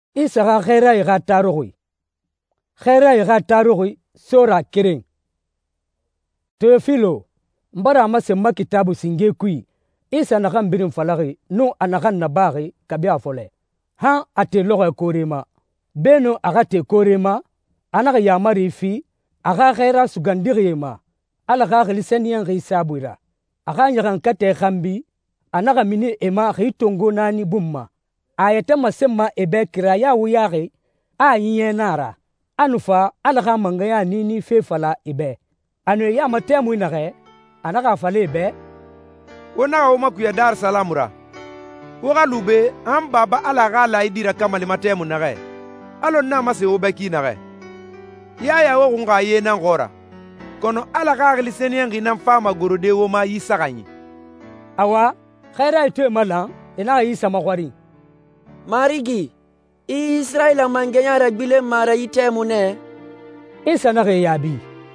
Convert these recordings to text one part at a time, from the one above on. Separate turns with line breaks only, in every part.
Isa ga khera iga tarugui. Khera iga tarugui sora keren. Teofilo, mbara masemma kitabu singe kui. Isa nakan birin falagi nu anakan nabagi kabia fole. Han ate loga korema. Beno agate korema. Anaga yamari fi. Aga khera sugandirima. Alaga glisenien risabuira. Aga nyagan kate khambi. Anaga mini ema hitongo nani bumma. Ayete masemma ebe kiraya wuyari. A yenara. Anufa alaga mangaya nini fefala ibe. Anu ya matemu inare. Anaga fale ibe.
Wona oma kuya Dar Salamura. Woga lube am baba alaga la idira kamali matemu nare. Alon na mase obeki nare. Ya wo ngunga ye na ngora. Kono alaga glisenien ginam fama gorode wo ma yisaganyi.
Awa khaira ito malan ina isa makwari.
Marigi, Israel mangenya ragbile mara itemu ne.
Isa nare yabi.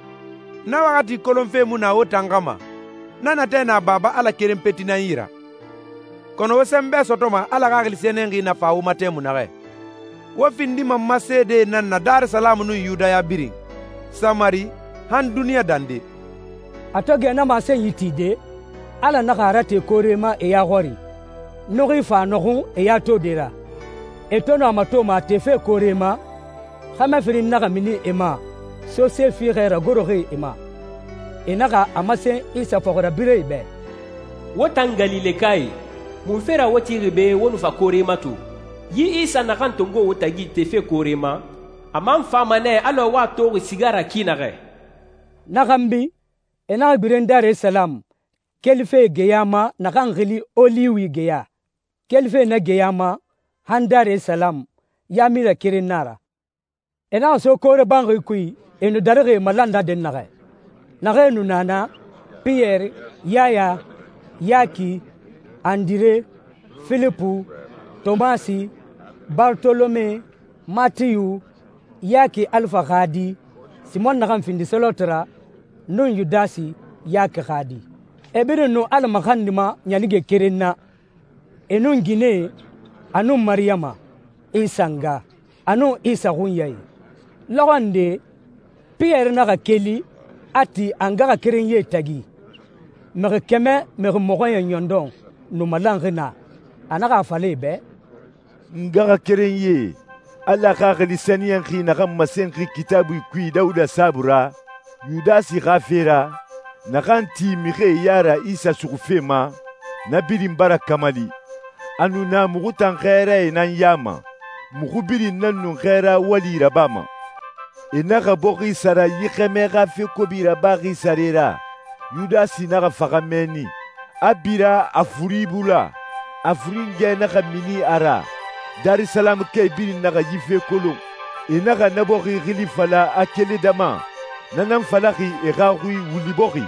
Na wakati kolomfe muna otangama. Nana tena baba ala kerem petina ira. Kono wesembe sotoma ala gagli senengi na fa umatemu nare. Wafindi mamma sede nanna Dar Salam nu Yuda ya biring. Samari han dunia dande.
Atoge na masen yitide. Ala nakarate korema e ya hori. Nori fa nohun e ya todera. Etono amatoma tefe korema. Khama firin naga mini ema. So se firera goroge ema. Enaga amasen isa fokora bire ibe.
Wotan Galile kai. Mufera woti ribe wonu fa korema tu. Yi isa nakan tongo wotagi tefe korema. Aman fama ne alo wa tori sigara kinare.
Nagambi. Enaga biren Dar Salam. Kelfe geyama nakan gili oliwi geya. Kelfe na geyama han Dar Salam. Yamira kirinara. Enaga so kore bangi kui. Enu darege malanda den nage. Nage nunana, Pierre, Yaya, Yaki, Andire, Philippe, Tomasi, Bartolome, Matthew, Yaki Alpha Khadi, Simon Nagam Findi Solotra, Nun Yudasi, Yaki Khadi. Ebere no alamakandima nyanige kirina. Enun Gine, Anun Mariama, Isanga, Anun Isa Hunyai. Lawande, Pierre naga keli ati angaga kerenye tagi. Mere keme mere mogoye nyondon no malangina. Anaga fale be.
Ngaga kerenye. Alla kagli saniyan khi naga masenki kitabu kui Dauda Sabura. Yudasi Ghafera. Naganti mire yara Isa sukufema. Nabiri mbara kamali. Anu na mugutan khaira nan yama. Mugubiri nanu khaira wali rabama. Enaga bogi sara yikemega fi kobira bagi sarera. Yudasi naga fagameni. Abira afuribula. Afuringe naga mini ara. Dar Salam ke biri naga yife kolon. Enaga nabogi gilifala akele dama. Nanam falaki egagui wulibogi.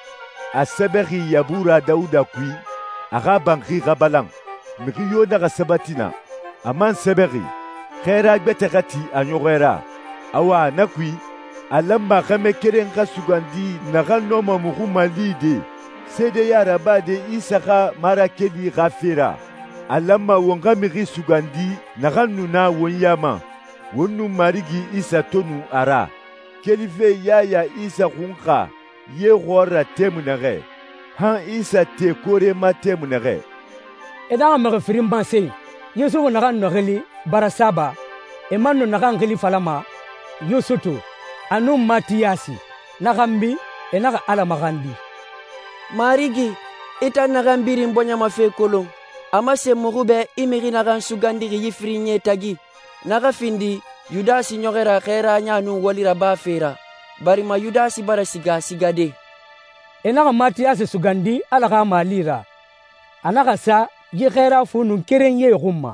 Asebegi yabura Dauda kui. Aga bangi gabalang. Mikiyo naga sabatina. Aman sebegi. Khera betegati anyogera. Awa nakui alamma kame keren ka sugandi nagal noma muhumalide sede yara bade isaka marakeli Ghafera alamma wonga miri sugandi nagal nuna wonyama wonu marigi Isa tonu ara kelife yaya Isa kunka ye gora temunare han Isa te kore matemunare
Eda ma firim banse Yesu nagan nogeli barasaba emanu nagan geli falama Yusutu, Anum Matiyasi, Nagambi, Enaga Alamagandi.
Marigi, ita nagambiri mbonya mafe kolon. Amase mugube imiri nagan sugandiri yifrinye tagi. Nagafindi, Yudasi nyogera khera nyanu walira bafera. Barima Yudasi bara sigade.
Enaga Matiyasi sugandi alaga malira. Anaga sa yikhera funun kerenye rumma.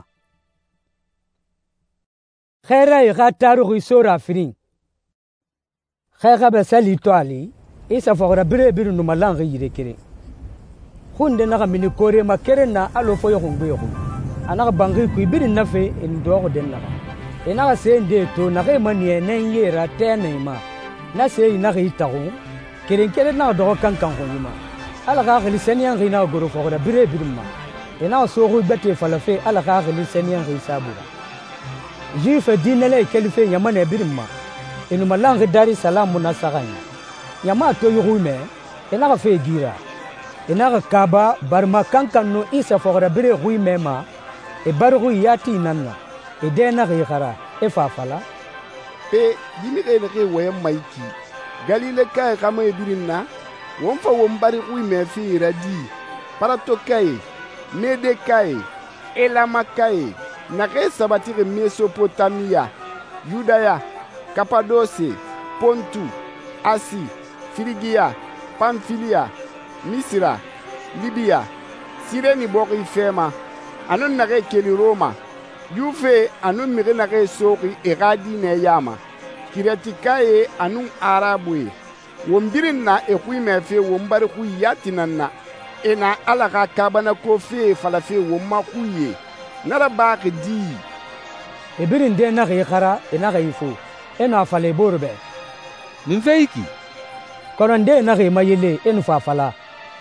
Khera iga tarugi sora firin. Khera besali toali. Isa fokora bire biru numalangi yire kere. Hunde naga mini kore ma kere na alo foyo hungbe yoku. Anaga bangi kui biri nafe endogo den naga. Enaga sende to naga imanye nenyera tene ima. Na se inaga itagu. Keren kere na dogo kankan honyima. Alaga glisenyan gina goro fokora bire biru ma. Enaga sogu bete falafe alaga glisenyan gisa sabura. juif dinele kelife nyamane birima enuma lange Dar es Salaam na saganya nyama to yugume ena fe gira ena kaba barma kankano isa fogara bire hui mema e bargu yati nanna e dena khara e fafala
pe yimi ke we maiki galile kai kama ebirinna won fa won bari hui me fi radi parato kai mede kai elama kai na ke sabatire Mesopotamia Yudaya Kapadosie Pontu Asi Firigia Pamfilia Misira Libya Sireni boki fema anon na ke keli Roma Yufe anon mire na ke soki eradi ne yama kiretikaye anun arabwe wombirin na ekui mefe wombari ku yatinanna ena alaka kabana kofe falafe womma kuye nara baki di
ebirin de na khara ena khaifu ena fale borbe
nin feiki
koronde na khima yele en fafala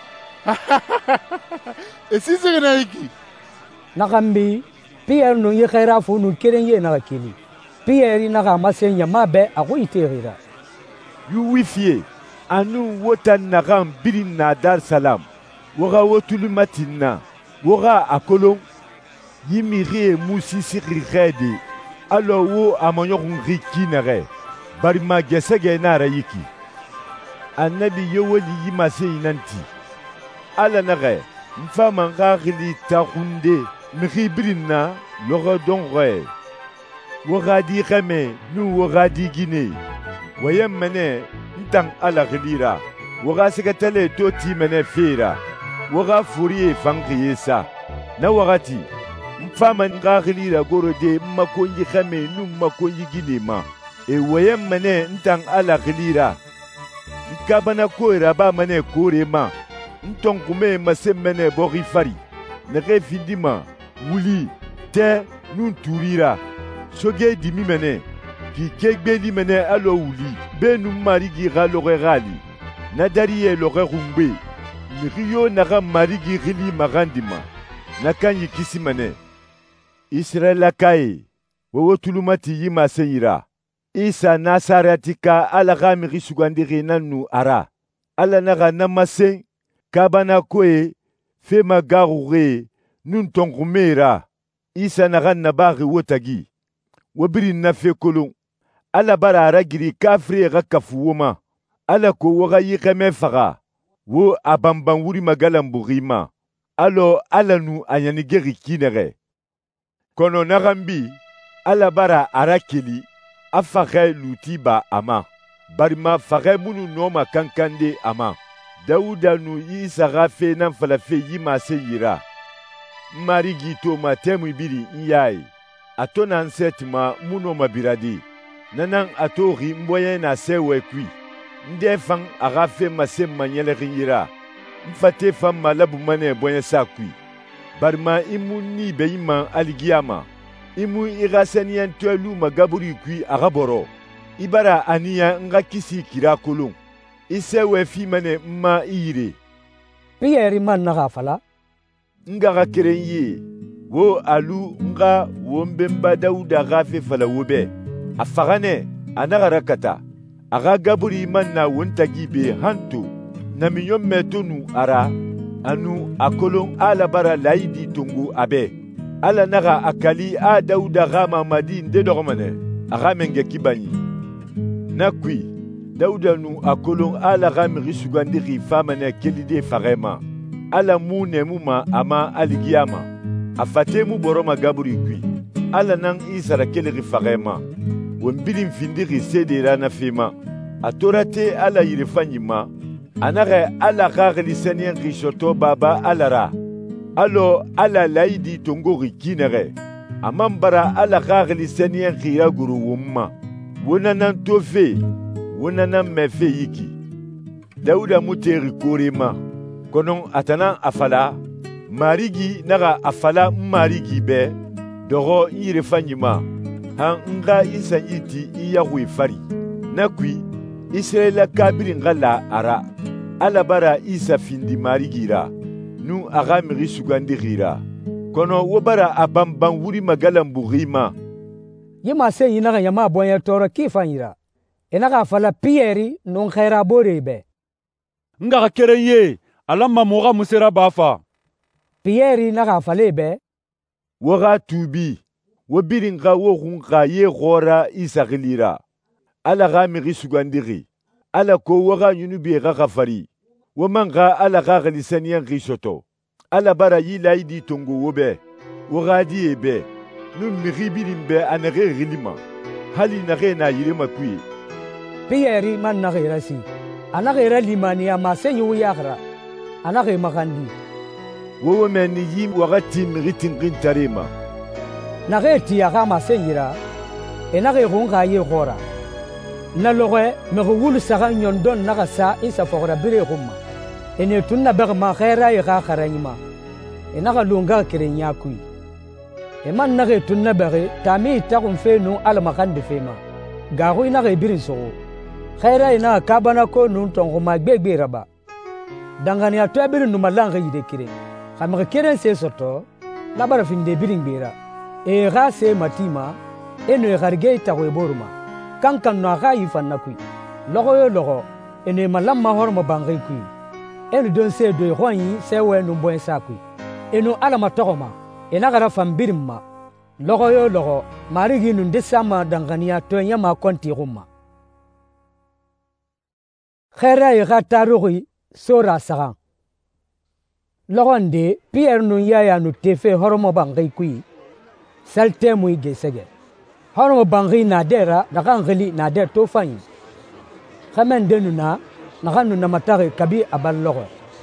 esise na iki
nakambi Pierre no ye khaira fu no kerenye na kili Pierre na ga masenya mabe ako iterira
yu wifie anu wotan na gam birin na Dar Salam woga wotulu matina woga akolon yimiri musi sikri khedi alo wo amonyogun rikinare barima gesege na rayiki annabi yowali yimase inanti ala nare mfama ngagili takunde mkhibrinna logo dongre wogadi khame nu wogadi gine wayemene ntang ala gilira woga sekatale toti mene fira woga furie fangiyesa na wagati mfama ngagilira gorode makonyi khame nu makonyi gine ma e wayemene ntang ala gilira nkabana koira ba mene kore ma ntonkume masemene bogi fari nege findima wuli te nun turira soge dimi mene ki kegbeli mene alo wuli be nun marigi galoge gali nadariye loge rumbe migiyo naga marigi gili magandima nakanyi kisi mene Israela kai wowo tulumati yima senyira Isa Nasaratika ala gamiri sugandiri nanu ara ala naga namasen kabana koe fema garure nun tongumera Isa naga nabari wotagi wabiri nafe kolon ala bara aragiri kafri ga kafuwoma ala ko waga yikeme faga wo abamban wuri magalan burima alo ala nu anyanigeri kinere kono nagambi ala bara arakeli afage lutiba ama barima fage munu noma kankande ama Dauda nu Isa gafe nan falafe yima se yira marigi to ma temu biri iyai atona nsetima muno mabiradi nanan atori mboye na sewe kwi nde fang agafe masem manyele yira mfate fam malabu mane boye sakwi barma imu ni beima aligiyama imu irasanian twelu magaburi kwi agaboro ibara aniya nga kisi kira kolon isewe fi mane ma ire
Pierre man na gafala
nga kerenye wo alu nga wombemba Dauda gafe fala wobe afagane anagarakata aga gaburi man na wontagi be hanto na minyon metonu ara anu akolon ala bara laidi tungu abe ala naga akali a Dauda gama madi ndedogomane aga menge kibanyi nakwi Dauda nu akolon ala gamiri sugandiri famane kelide farema ala mune muma ama aligiyama afate mu boroma gaburi kwi ala nang isara keliri farema wembilim findiri sedera na fema atorate ala yirefanyima anare ala gagli senyen rishoto baba alara alo ala laidi tongori kinere amambara ala gagli senyen gira guru wumma wonanan tofe wonanan mefe yiki Dauda muteri korema konon atana afala marigi naga afala marigi be dogo yirefanyima han nga isanyiti iyahui fari nakwi Israela kabiri ngala ara ala bara Isa findi marigira nu agamiri sugandigira kono wobara abamban wuri magalan burima
yima sen yinaga yama bonya toro kifanyira enaga fala Pierre non khaira borebe
nga ka kereye alama moga musera bafa
Pierre naga falebe
waga tubi wabirin ga wogun ga ye gora isagilira ala ga mi sugandiri ala ko waga yunubi ga gafari wamanga ala ga galisaniyan gisoto ala bara yilaidi tongo wobe waga di ebe nu mi birimbe anage gilima hali nage na yirema kuyi
Pierre man nagera si anagera limaniya ma senyu yagra anage magandi
wowo men yi wakati mi tingin tarema
nageti ya ma senyira enage gonga ye gora na loge me wul saga nyondon naga sa isa fogora bire gumma ene tunna bagma khaira ya kharanyima enaga lunga kirenya kui e man nage tunna bare tami takum fenu ala makande fema gago inaga birin so khaira ina kabana ko nun tongo magbegbe raba dangani atwa birin no malanga yide kire kamaga keren se soto la bara finde birin bera e ga se matima eno garge ta ko boruma kankan no ga yifanna kui logo yo logo ene malamma hormo bangai kui eno don se do hoyi se we no boy sa kui eno ala matoma ena gara fambirimma logo yo logo marigi nun desama dangania to nyama konti rumma khaira ya tarugi sora sagan logonde Pierre nun yaya nu tefe hormo bangai kui salte muy gesege hormo bangai na dera daga ngali na der to fanyi khamen denuna naganu na matare kabi abal logo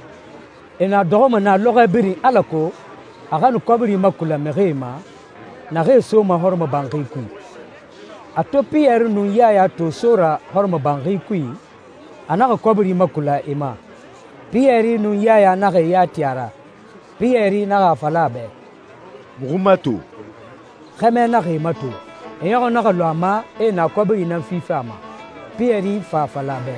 ena dogoma na logo biri alako aganu kobri makula merema na reso ma hormo bangai kui ato Pierre nun yaya to sora hormo bangai kui anaka kobri makula ima Pierre nun yaya naga ya tiara Pierre naga falabe
mugumato
khame naga mato eyo naga lama e na kobri na fifama Pierre fa falabe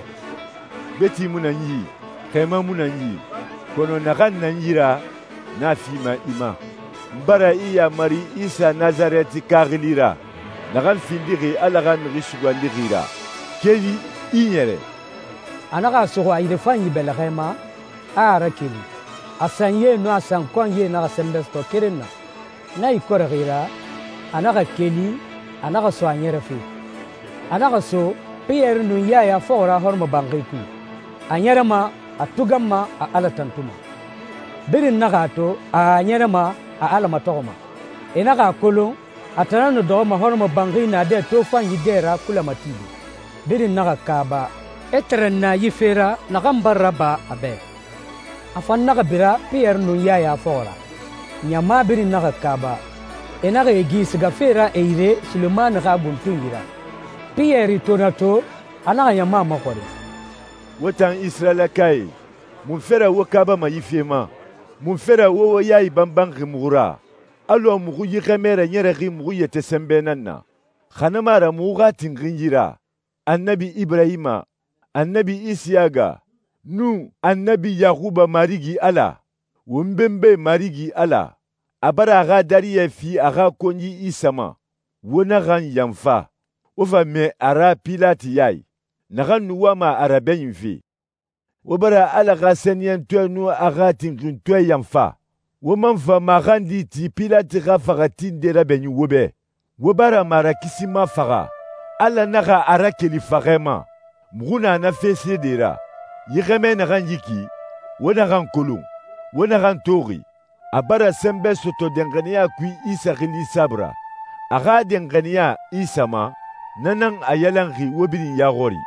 beti munanyi khema munanyi kono naga nanyira na fima ima mbara iya mari Isa Nazareti kaglira naga findiri alagan risugwandirira keli inyere
anaka sogo ayde fanyi belkhema ara kili asanye no asan konye na sembesto kirenna na ikoregira anaka keli anaka so anyere fi anaka so Pierre nu yaya fora hormo bangiku anyere ma atugama a ala tantuma birin naga to anyere ma a ala matoma enaka kolo atanano do ma hormo bangi na de to fanyi dera kula matibi birin naga kaba etrenna yifera nagambaraba abe afan naga bira Pierre nu yaya fora nyama biri naga kaba enaga egis gafera eire Suleman ga buntungira Pierre tonato anaga nyama makore
wotan Israel kai mun fera wo kaba ma yifema mun fera wo yayi bambang mugura alo mugu yikemere nyere gi mugu yete sembenanna khanamara muga tingingira annabi Ibrahima annabi Isiaga nu annabi Yakuba marigi ala wumbembe marigi ala abara aga dariye fi aga konyi isama wona gan yamfa ofa me ara pilati yai nagan nuwama araben fi wobara ala ga senyen to nu aga tinkin to yamfa womanfa magandi ti pilati ga fagatin de raben wobe wobara mara kisima faga ala naga ara keli fagema muguna na fese dera yigeme na ganjiki wona gan kolon wona gan tori abara sembe soto dengania kui Isa gili sabra aga dengania Isama nanan ayalangi wobini yagori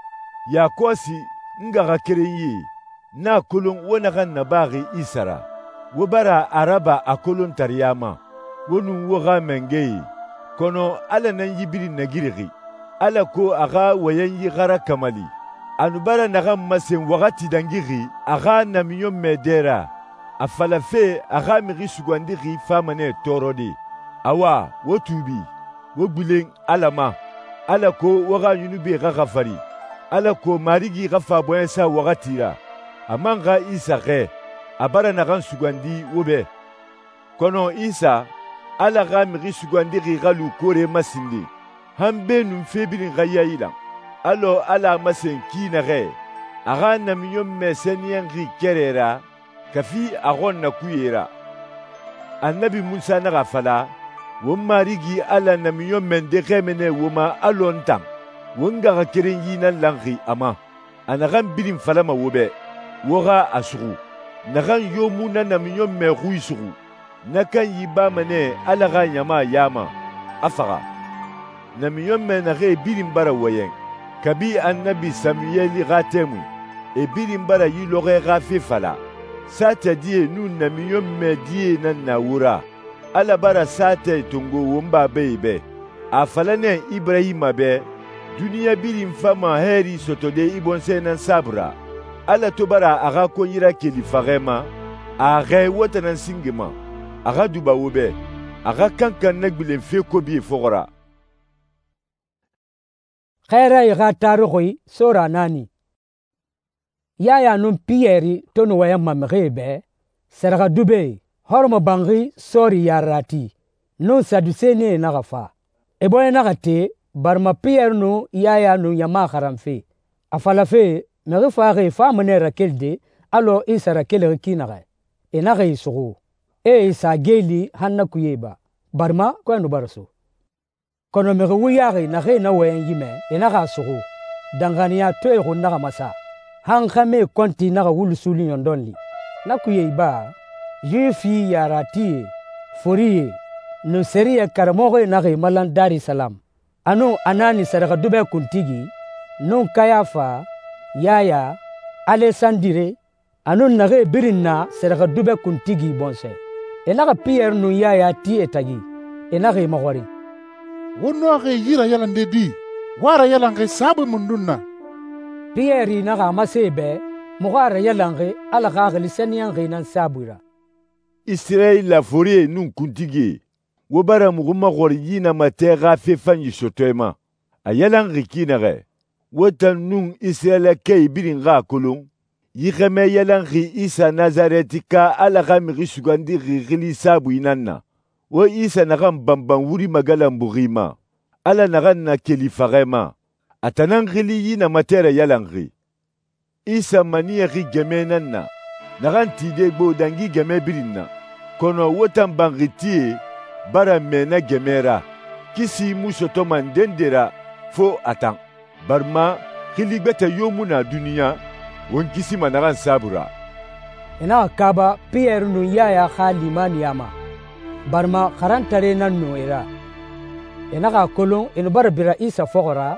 ya kosi ngaga kerenyi na kolon wona gan nabagi Isara wobara araba akolon tariyama wonu woga mengei kono ala nan yibiri nagirigi ala ko aga wayan yi gara kamali anubara naga masen wakati dangiri aga namiyo medera afalafe aga migi sugandiri famane torodi awa wotubi wogbilen alama ala ko waga yunubi gafari ala ko marigi gafa boyensa wakatira amanga Isa ge abara naga sugandi wobe kono Isa ala ga migi sugandiri galu kore masindi hambe num febirin gayayila alo ala masen kinare aga namiyon meseniyan ri kerera kafi agon na kuyera annabi Musa na gafala won marigi ala namiyon mende kemene woma alontam won ga keren yinan langi ama anagan birin falama wobe woga asugu nagan yomuna namiyon me huisugu nakan yiba mane ala ga nyama yama afaga namiyon me nage birin bara wayen kabi annabi Samueli gatemu e birin bara yiloge gafe fala sata die nun namiyon me die nan nawura ala bara sata tungo womba beibe afalane Ibrahima be duniya birin fama heri sotode ibonse nan sabra ala tobara aga konyira kelifagema aga wotanan singema aga duba wobe aga kankan nagbilen fe kobi fogora
khaira iga tarukhi sura nani yaya nun piyeri tonu waya mamghebe sarga dube hormo bangi sori yarati nun sadusene nagafa eboye nagate barma piyer nu yaya nu yama kharamfe afalafe mege faage famane rakelde alo isa rakele kinaga enage sugu isa geli hanna kuyeba barma kwanu baraso kono mege wuyage nage na wayen yime enaga sugu danganiya toy go naga masa hankame konti naga wulusuli yondonli nakuyeba yufi yarati furiye no seriya karamogo nage malan Dar es Salaam anu anani saraka dube kuntigi nun kayafa yaya alessandire anu nage birinna saraka dube kuntigi bonse enaga piyer nu yaya ti etagi enage magwari
wono age yira yalande di wara yalange sabu mundunna
piyeri naga masebe mugara yalange ala gagli seniyan nan sabura
Israel la forie nun kuntigi wobara muguma goriyina mate gafe fanyi sotoema ayalan rikinare wotan nun Israel kay birin ga kolon yigeme yalan ri Isa Nazaretika ala gamiri sugandi rigili sabu inanna wo Isa nagam bamban wuri magalan burima ala nagan na kelifagema atanan gili yina matera yalan ri Isa maniya ri gemenanna nagan tide gbo dangi geme birinna kono wotan bangiti bara mena gemera kisi musoto mandendera fo atan barma khiligbeta yomuna duniya won kisi managan sabura
ina kaba piyer nu yaya khalimani yama barma kharantare nan no era ina ka kolon ina barbira Isa fogora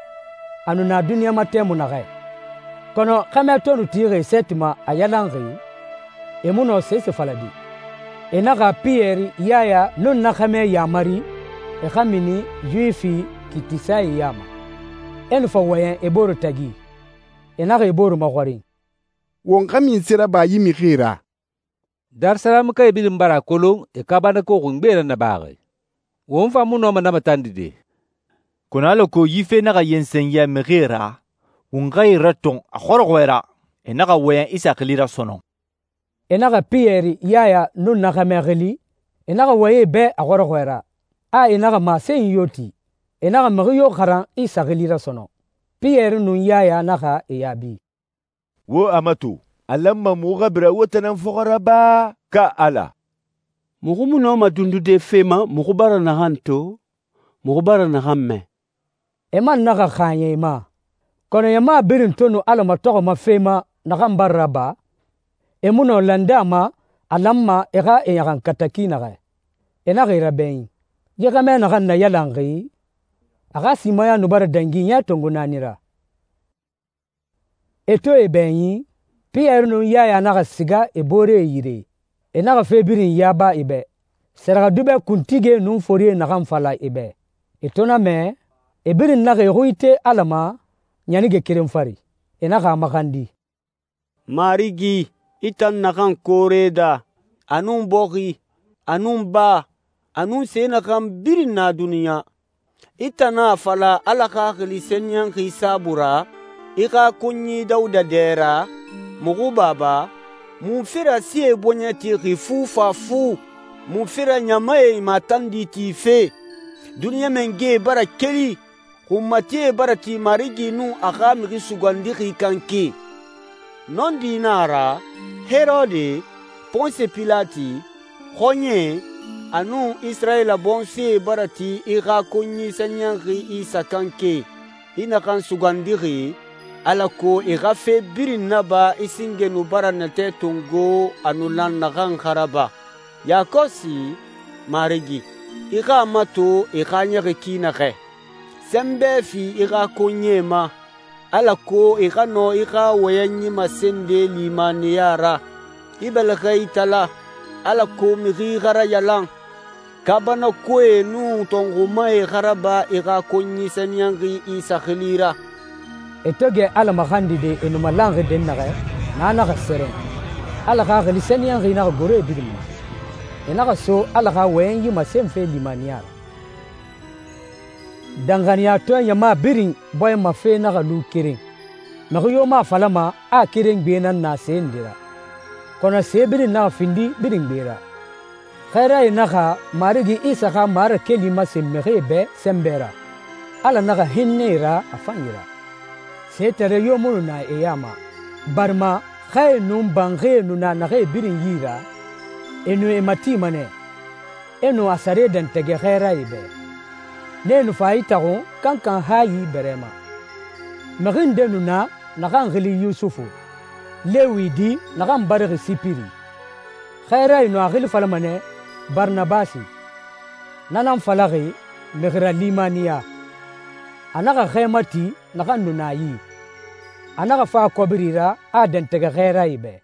anu na duniya matemu nage kono kama tonu tire setima ayalangi emuno sese faladi enaga piyeri yaya nun nakame yamari khamini juifi kitisai yama enfa wayan eboro tagi enaga eboro magwari
won kamin sira ba yimi khira
Dar Salaam kay bilim bara kolon kabana ko ngbera na bagay won fa muno manama tandide
kunalo ko yife naga yensen ya mgira ungai raton akhorwera enaga wayan Isa khilira sonon
enaga piyeri yaya nun nakame ghili enaga waye be agorogwera a enaga masen yoti enaga magiyo kharan Isa khilira sono piyeri nun yaya naga eyabi
wo amatu alamma mugabra wotanan fogara ba ka ala
mugumuno madundude fema mugubara nahanto mugubara nahamme
eman naga khanye ma kono yama birin tonu ala matogo ma fema nagambarra ba emuno landama alamma ega eyagan kataki naga enaga iraben yegame naga na yalangi aga simaya nubara dangi nya tongunanira eto ebenyi piyer nu yaya naga siga ebore yire enaga febirin yaba ibe seraga dube kuntige nun forie naga fala ibe etona me ebirin naga egoite alama nyanige kirim fari enaga makandi
marigi itan nakan koreda anun bogi anun ba anun sena kan birin na duniya itana fala alaka khili senyan hisabura ika kunyi dauda dera mugu baba mufira sie bonyati khifu fafu mufira nyamae matandi tife duniya menge bara keli hummati bara ti marigi nu aka migi sugandiri kanki non dinara Herode Ponce Pilati Honye anu Israela bonse barati ira konyi sanyangi isa kanke ina kan sugandiri alako ira fe birin naba isingenu baranate tungo anu lan nagan haraba yakosi marigi ira mato ira nyere kinake sembe fi ira konyema alako ira no ira wayanyi masende limani yara ibel gaitala alako miri gara yalang kabana kwe nu tonguma garaba ira konyi sanyangi isa khilira
etoge ala mahandi de enuma lange den naga nana ga sere ala ga gali sanyangi na gore bidima ena ga so ala ga wenyi masemfe limaniya dangania to yama birin boy ma fe na ga lu kirin na yo ma falama a kirin benan na sendira kona sebirin na findi birin bera khaira inaga marigi isa ga mara kelima semmebe sembera ala naga hinnera afanyira setere yomunu na eyama barma khay num banghe nuna na khay birin yira enu emati mane enu asare dan tege khaira ibe nenu faitago kankan hayi berema maginde nuna nagan ghili yusufu lewidi nagan barigi sipiri khaira inu aghili falamane Barnabasi nanam falagi megra limaniya anaga khemati naga nunayi anaga fa kobirira adan tega khairai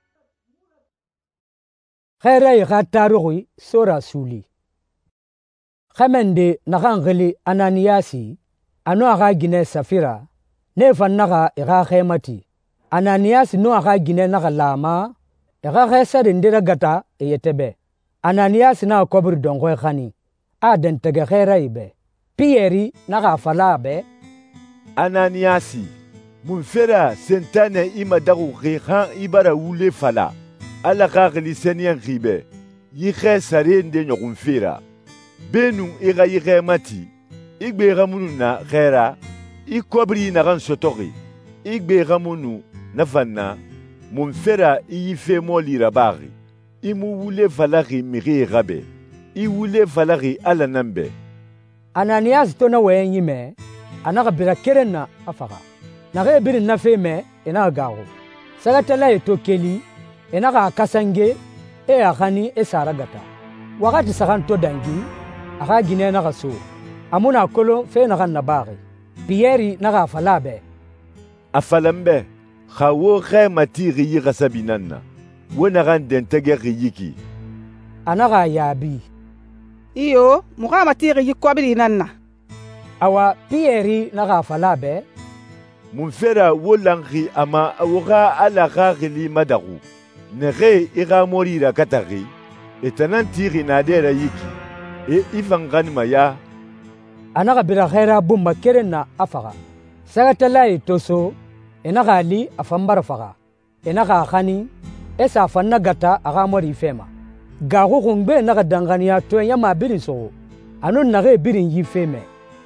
khatarugui sura suli khamende naga ngeli ananiyasi anu aga gine safira ne fannaga iga khemati ananiyasi no aga gine naga lama iga khesare ndira gata yetebe Ananias na kobir dongo khani aden tege khairai be Pieri naga fala be
Ananiasi munfera sentane imadagu ghan ibara wule fala ala khagli senyan khibe yi khasare nde nyokumfera benu iga yi khemati igbe gamunu na khaira ikobri na gan sotori igbe gamunu na fanna munfera ife molira bari imu wule falaki miri rabe I wule falaki ala nambe
Ananias tona wayen yime anaga bira kerenna afaka naga birin na feme ena gago sagatala eto keli enaga kasange e akhani e saragata wakati saganto dangi aga gine naga so amuna kolo fe naga nabari Pieri naga falabe
afalambe khawo khamatiri yigasabinanna wona ganden tege yiki
anaga yabi
iyo mugama tiri yikwabiri nanna
awa Pieri naga falabe
munfera wolangi ama awoga ala khagli madagu nege iga morira katagi etanantiri nadera yiki ifangan maya
anaga bira khaira bumba kerenna afaga sagatala toso enaga li afambara faga enaga khani esa fanna gata aga mori fema gago kungbe naga dangania to yama birin so anun nage birin yifeme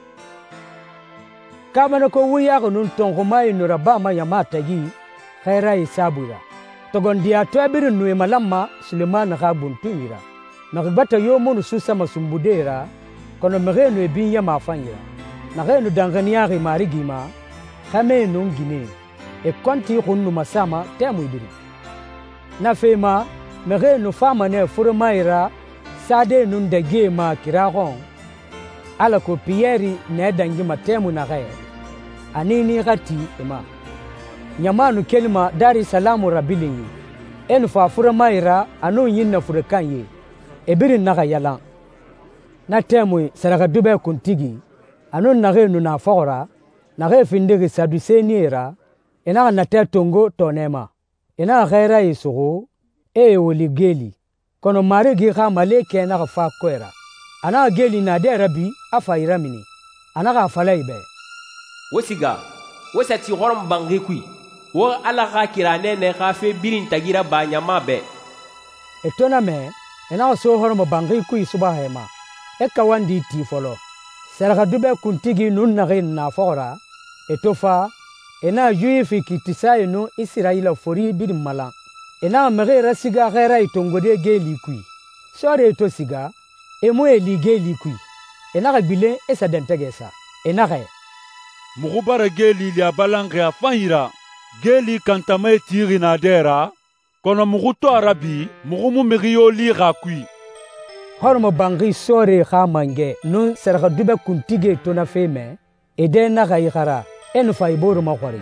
kamana ko wuya ko nun tongo mai nura ba ma yama tagi khaira isabura togondia to birin nuwe malamma Suleiman naga buntuira nagbata yo monu susa masumbudera kono mereno e bin yama fanyira nageno dangania ri marigima khame nungine e konti khunu masama temu ibiri na fema mereno fama ne furmaira sade nun de gema kiragon ala ko Pieri ne dangi matemu na gae anini gati ema nyamanu kelma Dar es Salaam rabilingi en fa furmaira anu yinna furkanye ebirin naga yalan na temu saraka dube kuntigi anu nagenu na fora nage findigi saduseniera ena na tetongo tonema ena khaira isugo e woligeli kono marigi kha maleke na fa kwera ana geli na de rabi afa iramini ana ga falaibe
wosiga wosati horom bangi kui wo ala kha kirane ne kha fe birin tagira banyama be
etona me ena so horom bangi kui subahema e kawandi ti folo Sarakadube kuntigi nun nage na fora etofa ena juifi kitisa enu Israila fori bidim mala ena mege rasiga gera itongode geli kui sore to siga emo eli geli kui ena ga bile esa dentegesa ena ga
mugubara geli li abalange afanyira geli kantame tiri na dera kono muguto arabi mugumu miriyo li ga kui
hormo bangi sore khamange nun sarakadube kuntige to na feme edena ga yara en faiboro makwari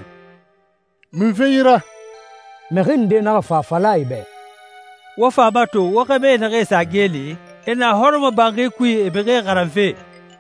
mufeira
meginde na fa falaibe
wa fa bato wa kabe na gesa geli ena hormo bangi kui ebege garanfe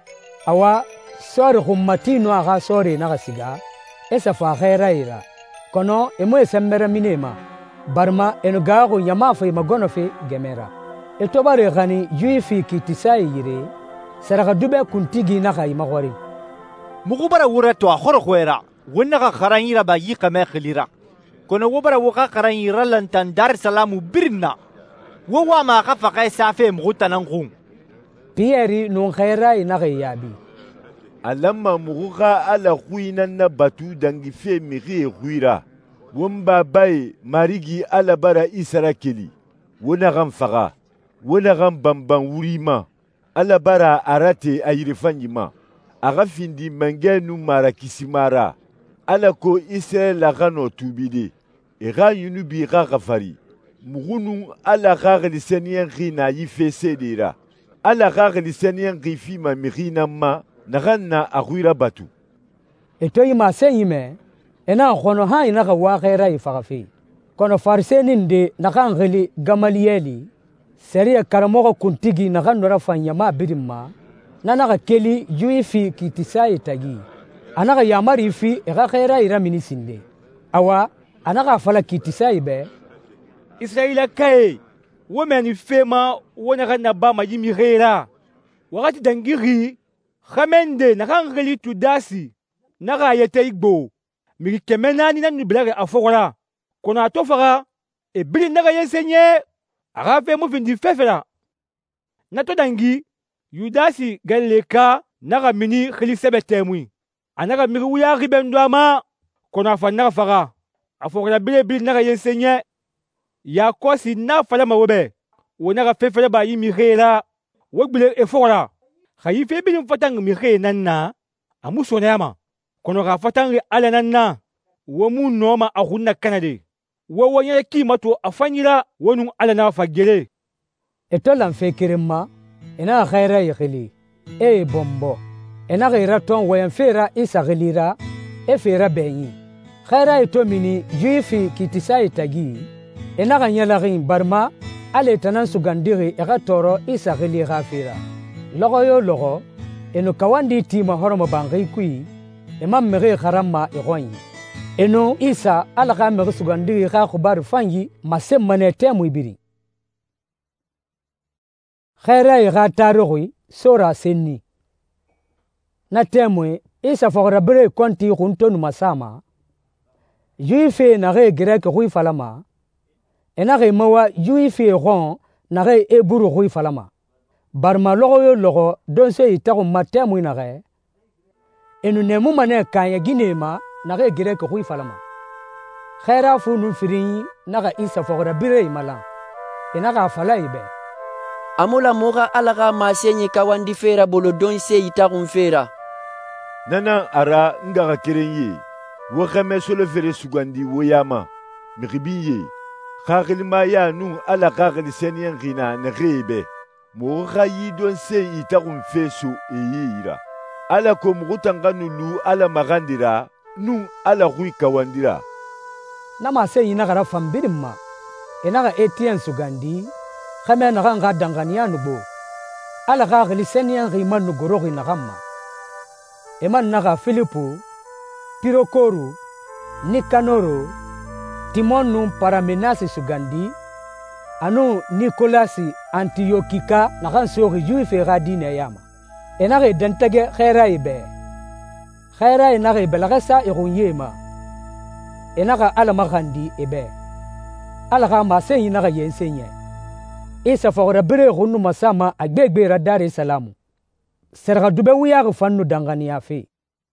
awa sore hummatino aga sore na siga esa fa khairaira kono emo esemmera minema barma eno gago yama fa magono fe gemera etobare gani juifi kitisai yire sarakadube kuntigi na ga makwari
mugubara wurato akhoro khwera wonna ka kharanyira ba yikame khilira kono wobara woka kharanyira lantan Dar es Salaam birna wowa ma ka faqa safe mugutanan khum
Pierre non khaira ina yabi
alamma muguka ala khuinan na batu dangi fe miri khuira womba bay marigi ala bara isarakeli wona gam faqa wona gam bamban wurima ala bara arate ayirifanyima aga findi mangenu mara kisimara ala ko Israel gano tubide ega yunubi ga gafari mugunu ala ga glisenien khina yifese dira ala ga glisenien khifi ma mirina ma naganna aguira batu
etoyi ma seyime ena khono ha ina ga wa khaira ifagafi kono farsenin de nakan ghali gamaliyeli seriya karamogo kuntigi nakan nora fanya ma birimma nanaga keli juifi kitisai tagi anaga yamari fi ega khaira ira minisinde awa anaga fala kitisai be
Israila kai womeni fema wona kana ba ma yimi khera wakati dangiri khamende nakangeli tudasi naga yete igbo mi kemenani nanu blague afora kona tofara e bili naga yensenye aga fe mo findi fefela nato dangi Yudasi galeka naga mini khilisebe temwi anaga miri wuya ribendo ama kona fa naga faga afora bile naga yensenye ya kosi na fala mawobe wonaga fefele ba yimi khera wogbile efora khayi fe bili mfatang mi khenanna amusona yama kono ga fatang ala nanna wo mu noma ahunna kanade wo wonya kimato afanyira wonu ala na fagele
etolan fekirma ena khaira yakhili e bombo ena gaira ton wayan fera isa ghalira e fera benyi khaira itomini juifi kitisai tagi ena ganyala gin barma ale tanan sugandiri ega toro isa ghali ghafira logo yo logo eno kawandi tima horomo bangai kui emam mere kharama igonyi eno isa ala ga mere sugandiri ga khubar fanyi masem mane temu ibiri khaira iga tarugui sora senni na temwe isa fogra bre konti kuntonu masama juife na re grek hui falama ena re mawa juife ron na re eburu hui falama barma logo yo logo donse itago matemu na re enu nemu mane kanya ginema na re grek hui falama khaira funu firin na ga isa fogra bre mala ena ga fala ibe
amula moga alaga masenyi kawandi fera bolo donse itagun fera
nana ara ngaga kerenye wo khame solo fere sugandi wo yama migibiye khagilma ya nu ala khagil senien gina ne rebe mo khayi donse itagun feso eyira ala ko mugutanga nulu ala magandira nu ala hui kawandira
nama senyi na gara fambirimma enaga etien sugandi khame na ganga dangania nubo ala khagil senien gima nugoro gina gamma eman naga Filipu, Pirokoru, Nikanoro, Timonu Paramenasi Sugandi, anu Nikolasi Antiyokika nagan sori juife radine yama. Enare dentage khaira ibe. Khaira enare belagasa irunyema. Enaga ala magandi ibe. Ala ga masen inaga yensenye. Isa fora bere runu masama agbegbe Dar es Salaam. serga dube wiya fannu danganiya fe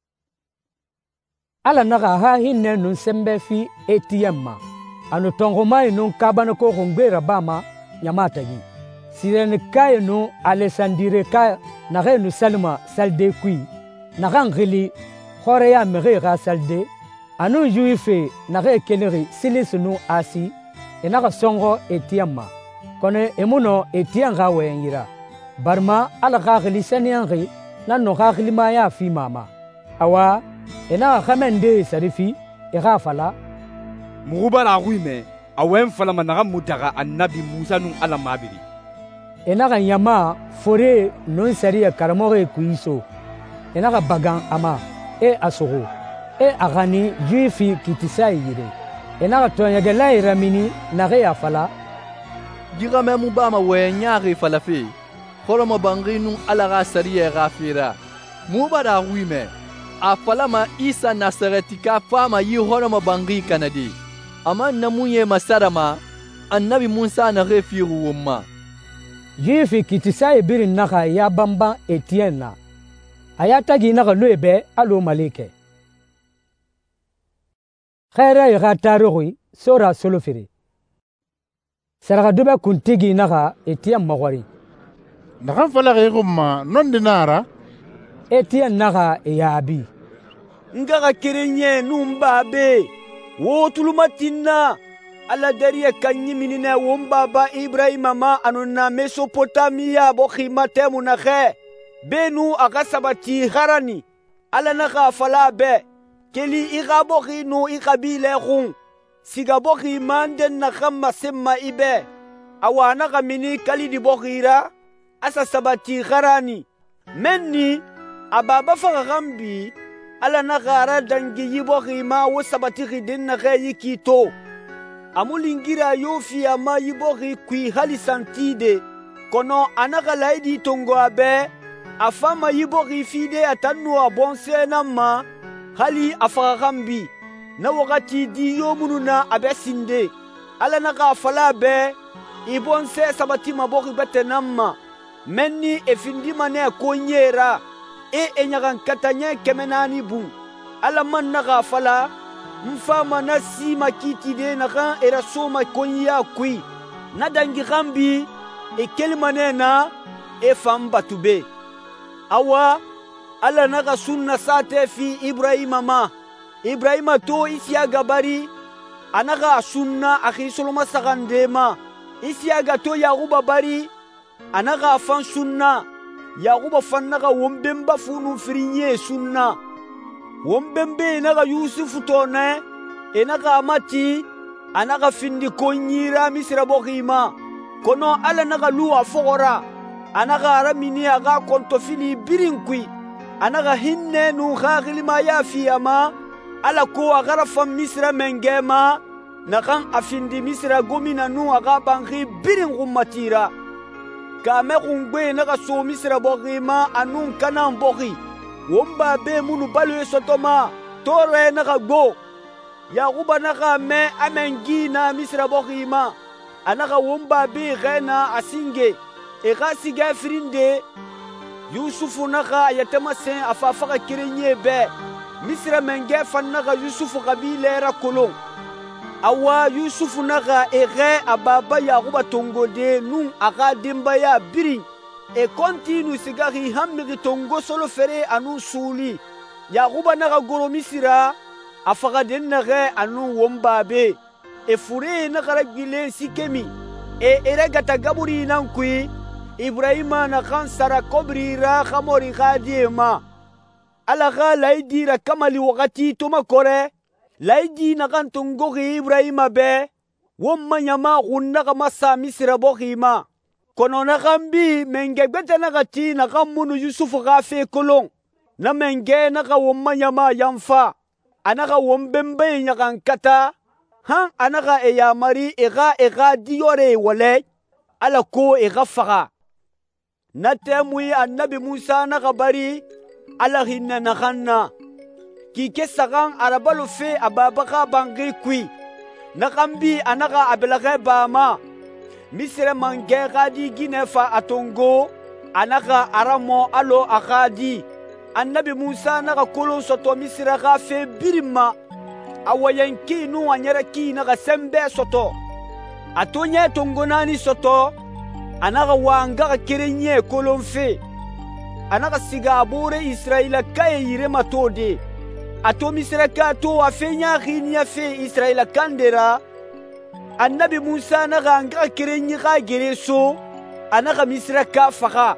ala naga ha hinne nun sembe fi etiyemma anu tongo mai nun kabana ko ngera bama nyamata gi sirene kay nu alessandire kay nage nu salma salde kui naga ngili khore ya mere ga salde anu juife nage keleri silis nu asi enaga songo etiyemma kone emuno etiyanga wengira barma ala ga ngili senyangi nanu ga ngili ma ya fi mama awa ena khamende sarifi ega fala
muguba la ruime awen fala managa mutaga annabi Musa nun ala mabiri
ena ga yama fore non sariya karamore kuiso ena ga bagan ama e asoro e agani juifi kitisai yire ena ga tonya de la iramini na ga fala
diga me mubama wenyaari fala fi kholomo bangi nun ala ga sariya gafira muba da ruime a falama Isa Nasaretika fama yi horoma bangi kanadi amma namunye masarama annabi Musa na refiru wumma
jifi kitisai birin naka ya bamba Etienne ayata gi naka loebe alo malike khaira ya tarugui sora solofiri sarga dube kuntigi naka Etienne magwari
naka fala gumma non dinara
Etienne naka yabi
ngaga kerenye numbabe wotulumatinna ala dariya kanyi minina wombaba Ibrahima ma anuna Mesopotamia bo khimate munakhe benu aga sabati harani ala naga fala be keli igabo khinu ikabile khun sigabo khimanden na khamma semma ibe awana gamini kali di bokhira asa sabati harani menni ababa faga gambi ala na gara dangi yibo khima wo sabati khidin na khayi kito amulingira yofi ama yibo kui hali santide kono anaka laidi tongo abe afama yibo fide atanu abonse nama hali afagambi na wakati di yomununa abe sinde ala na ka fala be ibonse sabati maboki bete nama menni efindi mane konyera enyagan katanya kemenani bu ala man naga fala mfama na sima kiti de naga era soma konya kui na dangi gambi kelmane na famba tube awa ala naga sunna sate fi Ibrahima to isya gabari anaga sunna akhi soloma sagandema isya gato yaguba bari anaga fan sunna yaguba fannaga wombemba funu firinye sunna wombembe naga Yusufu tone enaga amati anaga findi konyira misra bokhima kono ala naga luwa fogora anaga aramini aga konto fili birinkui anaga hinne nu khagilima ya fiyama ala ko agara fam misra mengema nakan afindi misra gomina nu aga bangi birin gummatira kame kungbe naga so misra bokhima anun kanan bokhi womba be munu balu sotoma tore naga go yaguba naga me amengi na misra bokhima anaga womba be gena asinge siga frinde Yusufu naga yatama sen afafaka kirenye be misra menge fannaga Yusufu kabilera kolon awa Yusufu naga ababa yaguba tongode nun aga demba ya biri continue sigari hammi tongo solo fere anu suli yaguba naga goro misira afaga den naga anu wombabe fure naga gile sikemi era gata gaburi nan kui Ibrahima na kan sara kobrira khamori khadima ala ga laidira kamali wakati tuma kore laidi na kan tongo Ibrahima be womma nyama gunna ka masa misira bokhima kono na gambi menge gbete na gati na gamunu Yusufu gafe kolon na menge na ga womma nyama yamfa anaga wombembe nyakan kata han anaga eyamari ega diore wale ala ko ega faga na temui annabi Musa na gabari ala hinna na khanna ki kesagan arabalo fe ababaka bangi kui na gambi anaga abelage bama misre mange gadi ginefa atongo anaka aramo alo akadi annabi Musa naga kolon soto misira ga fe birima awayanki nu anyara ki naga sembe soto atonya tongonani soto anaga wanga kerenye kolon fe anaga siga abore Israila kaye yire matode ato misira ka to afenya khinya fe Israila kandera annabi Musa naga anga kerenye ga gereso anaga misira ka faga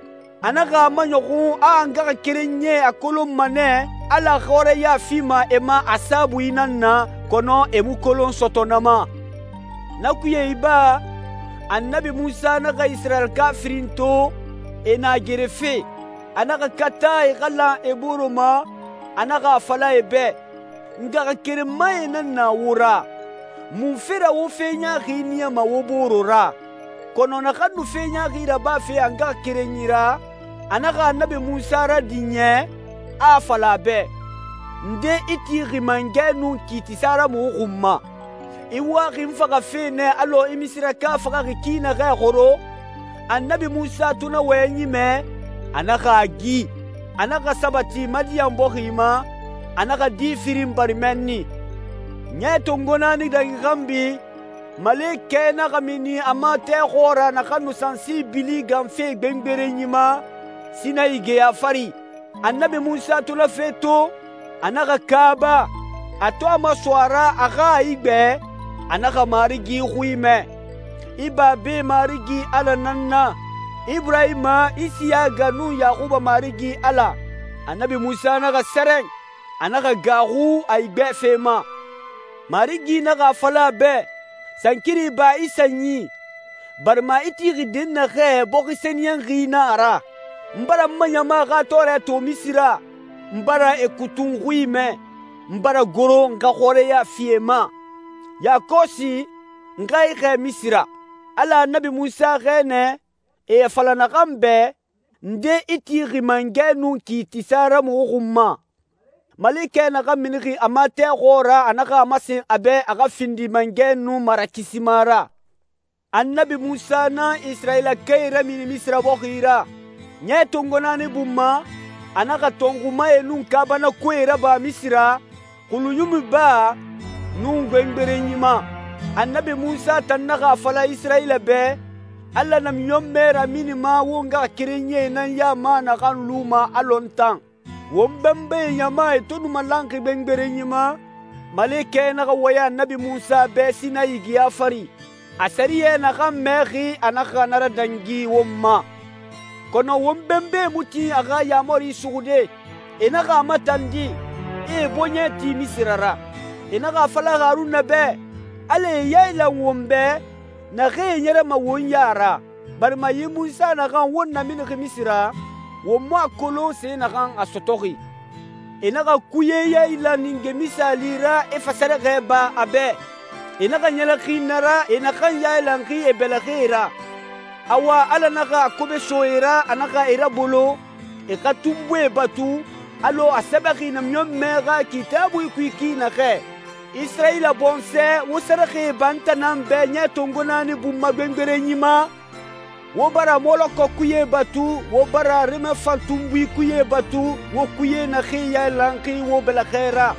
anaga manyoku anga kerenye akolon mane ala khore ya fima ema asabu inanna kono emu kolon sotonama nakuye iba annabi Musa naga Israel kafirinto ena gerefe anaga kata igala eburuma anaga fala ebe ngaga kerema enanna wura mufira wo fenya khinia mawoborora kono nakanu fenya gira ba fe anga kerenyira anaga annabi Musa radinye afala be nde iti rimangenu kitisara mu gumma iwa rimfaga fene alo imisira ka faga kina ga goro annabi Musa tuna wenyime anaga gi anaga sabati madiyan bohima anaga di firim barimenni nyeto ngonani da ngambi maleke na gamini amate khora na kanu sensibili gamfe gbengbere nyima sina ige ya fari annabi Musa tula feto anaga kaba ato amaswara aga igbe anaga marigi huime iba be marigi ala nanna Ibrahima Isiyaga nu Yakuba marigi ala annabi Musa naga sereng anaga gahu aigbe fema marigi naga fala be sankiri ba isanyi barma iti gidin na khe boki senyan gina ara mbara manyama ga tore to misira mbara ekutun huime mbara goro nga khore ya fiema ya kosi ngai khe misira ala nabi Musa gene e falana gambe nde iti rimangenu ki tisara mu gumma malike na gaminigi amate gora anaga amasin abe aga findi mangenu marakisimara annabi Musa na Israila kaira min misra bokhira nye tongonani bumma anaga tonguma enun kabana kwera ba misra kuluyumi ba nungwengere nyima annabi Musa tanaga fala Israila be alla nam yommera minima wonga kirenye nan ya mana kan luma alontan wombembe nyama etonu malanki bengbere nyima malike na waya annabi Musa be sina yigi afari asariye na kan mekhi anaka nara dangi womma kono wombembe muti aga ya mori sugude enaka matandi e bonye ti misirara enaka fala haruna be ale yayla wombe na ge nyere ma won yara bar ma yi Musa na kan wonna min misira wo ma kolo se na kan asotori enaka kuye yayla ninge misalira e fasara geba abe enaka nyela kinara enaka yayla ngi e belagera awa ala naga kobe soira anaka era bolo e katumbwe batu alo asabaki na myommega kitabu ikwiki na ke Israila bonse wosarake banta nambe nye tongonani bumma gbengbere nyima wobara moloko kuye batu wobara reme fantumbu kuye batu wo kuye na khiya lanki wo belakera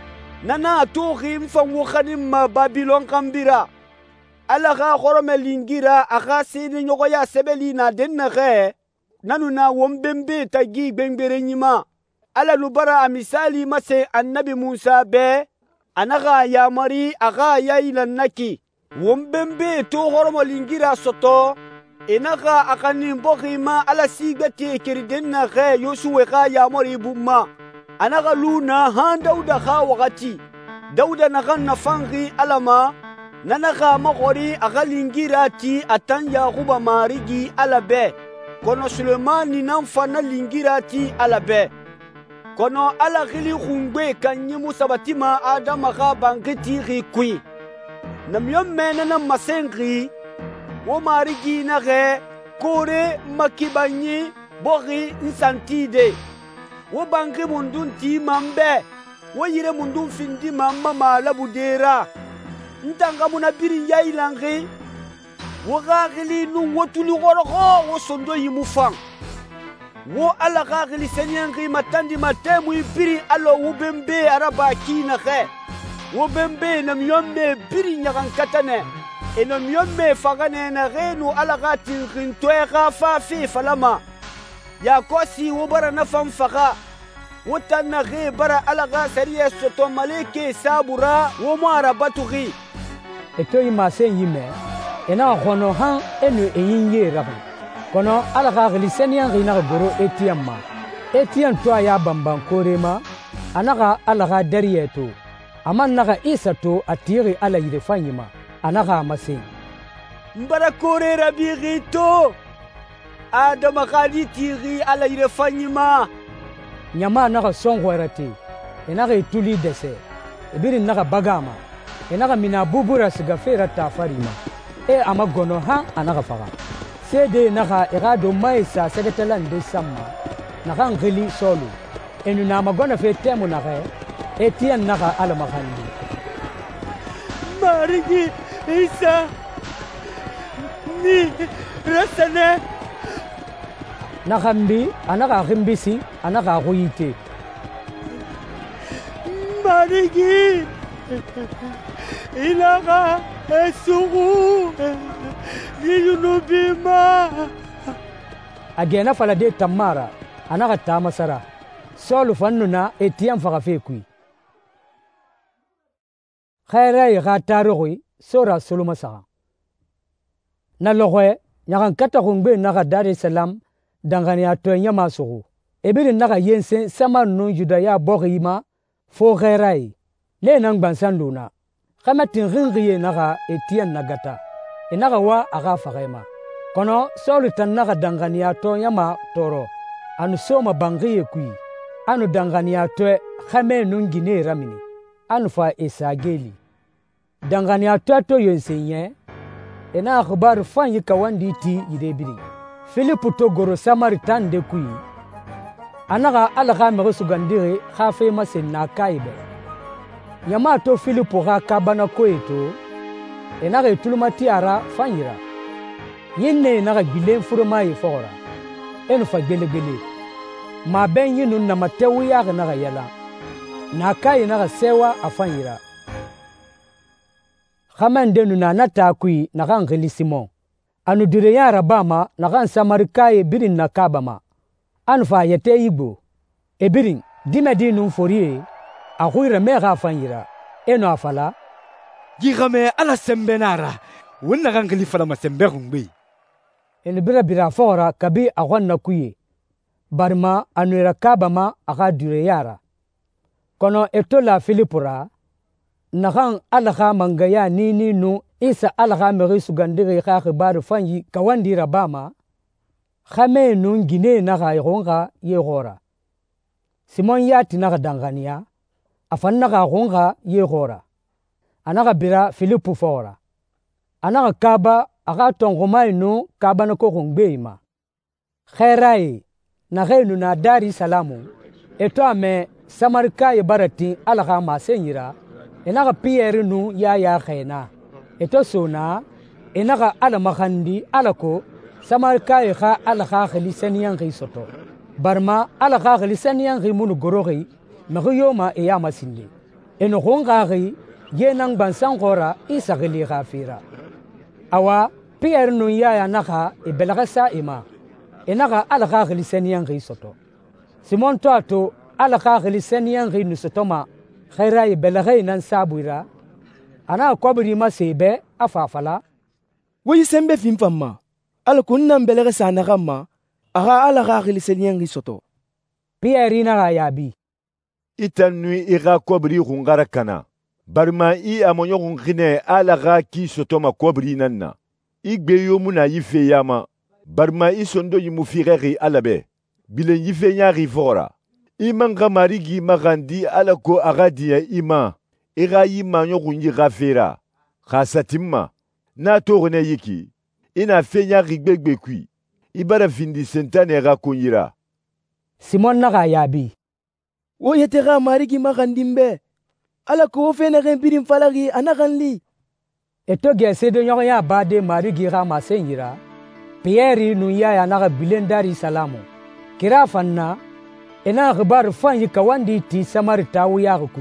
nana atohi mfam wo khanimma Babylon kambira ala ga khorome lingira aga sini nyogo ya sebelina denna ge nanu na wombembe tagi gbengbere nyima ala lubara amisali mase annabi Musa be anaga ya mari aga ya ilanaki wombembe to horomo lingira soto enaga akani mbokima ala sigati kiridenna ge yosuwe ga ya mari bumma anaga luna han dauda ga wakati dauda naga nafangi alama nanaga magori aga lingira ti atan yakuba marigi alabe kono Sulemani namfana lingira ti alabe kono ala khili khungwe kanyimu sabatima adama ga bangiti rikui namyom menana masengi wo marigi na ge kore makibanyi bogi insantide wo bangi mundun ti mambe wo yire mundun findi mamma mala budera ntanga muna biri yailangi wo gagili nu wotuli gorogo wo sondo yimu fang wo ala gagili senyengi matandi matemu ibiri alo wubembe araba kina khe wo bembe na myombe biri nyagan katane eno myombe fagane na genu ala gatin khintwega fa fi falama ya kosi wo bara na fam faga wotanna ghe bara ala ga sariya soto maleke sabura wo mara batugi
eto yima sen yime ena khono han enu eyinye rabu kono ala ga gili senian rina goro etiam to ya bamban korema anaga ala ga darieto aman naga isa to atiri ala yide fanyima anaga masin
mbara kore rabigi to adama khali tiri ala yide fanyima
nyama naga songwerati enaga tuli dese ebiri naga bagama enaga mina bubura sigafera tafarima amagono ha anaga faga sede naga irado maisa segetelan de samma naga ngili solo enu na magona fe temu naga etian naga ala makhandi
marigi isa ni rasane
nagambi anaga gimbisi anaga goyite
marigi ilaga esugu yunubima
agena fala de tamara anaga tamasara solo fannuna etiam faga fekui khairai gataroi sora solomasa na logoe nyagan kata gongbe naga Dar es Salaam dangani atonya masugo ebiri naga yensen sama no judaya bogima fo khairai le nang bansanduna kamatin ringiye naga etian nagata inaga wa aga fagaima kono solo tan naga dangani atonya ma toro anu soma bangiye kui anu dangani atwe khame nungine ramini anu fa esageli dangani atwato yensenye ena akhbar fanyi kawandi ti yidebiri Philippe to goro samaritan de kui anaga alaga me sugandire khafe masen na kaibe yama to Philippe ga kabana koeto enaga tulumati ara fanyira yinne naga bilen furuma yifora enu fa gelegele ma ben yinu na matewu ya naga yala na kai naga sewa afanyira khamande nu na nata kui naga ngeli Simon anu dire ya rabama naga samarikaye birin na kabama anu fa yete igbo ebirin dimedi nu forie ahuira mega afanyira eno afala
jigame ala sembenara wonna ngeli fala masembe ngbi
enu bira fora kabi agwanna kuye barma anuera kabama aga dire yara kono etola Filipura nagan alaga mangaya nini nu isa alaga meri sugandire ga khibar fanyi kawandi rabama khame nu ngine naga igonga yegora Simon yati naga dangania afanna ga gonga yegora anaga bira Filipu fora anaga kaba aga tongomai nu kaba na ko ngbeima khairai na genu na Dar es Salaam eto ame samarika ye barati alaga masenyira enaga Pierre nu ya khaina eto sona enaga ala makhandi alako samarika ye kha alaga khalisaniyan soto barma alaga khalisaniyan munu gorogi magiyoma e ya masinde eno gongari yenang bansan gora isagili khafira awa Pierre nu ya naga e belagasa ima enaga alaga khalisaniyan soto Simon to alaga khalisaniyan nu sotoma khairai belagay nan sabuira ana kobri masebe afafala
wi sembe fimfamma ala kunnan belaga sanagamma aga alaga khalisaniyan soto
Pierre na yabi
itanui ira kobri gungara kana barma I amonyo gungine alaga ki sotoma kobri nanna igbeyo muna yife yama barma isondo yimufireri alabe bilen yife nyari fora imanga marigi magandi alako agadia ima ira yima nyokunyi gafera khasatimma na torne yiki ina fenya rigbegbe kui ibara findi sentane ga kunyira
Simon naga yabi
wo yetega marigi magandi mbe alako fena gembirim falagi anaganli
eto ge sedo nyogo ya bade marigi ga masenjira Pierre nu ya naga bilen Dar es Salaam kira fanna ena gbar fan yi kawandi ti samar tawu ya ku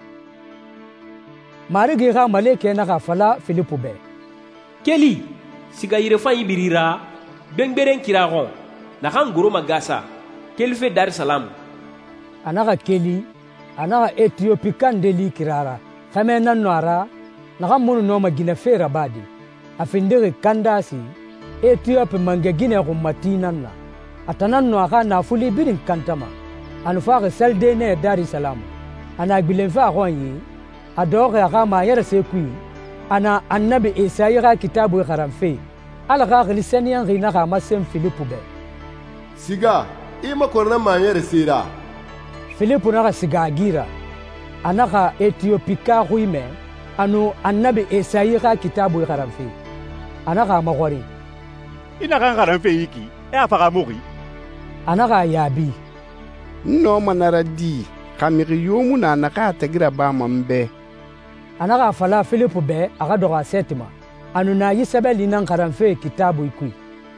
marigi ga maleke naga fala Philippe be
keli siga yire fan yi birira bengberen kiragon na kan goro magasa keli fe Dar es Salaam
anaga keli anaga Ethiopie kandeli kirara kamena noara naga munu no magina fera badi afindere kandasi Ethiopie mangegine ko matinanna atanan no aka na fuli birin kantama anu fa selde ne Dar es Salaam ana bilen fa ronyi adore aka ma yara sekui ana annabi Isa yara kitabu kharamfe ala ga glisaniyan rina ga masem Philippe be
siga ima korna ma yara sira
Philippe na siga gira anaka Ethiopie ka ruime anu annabi Isa yara kitabu kharamfe anaka magori
ina kan kharamfe yiki e afaga mogi
anaka yabi
no manara di kamiri yomu na naka tagira ba mambe
anaka fala Philippe be aga doga setima anu na yisabeli nan kharamfe kitabu ikui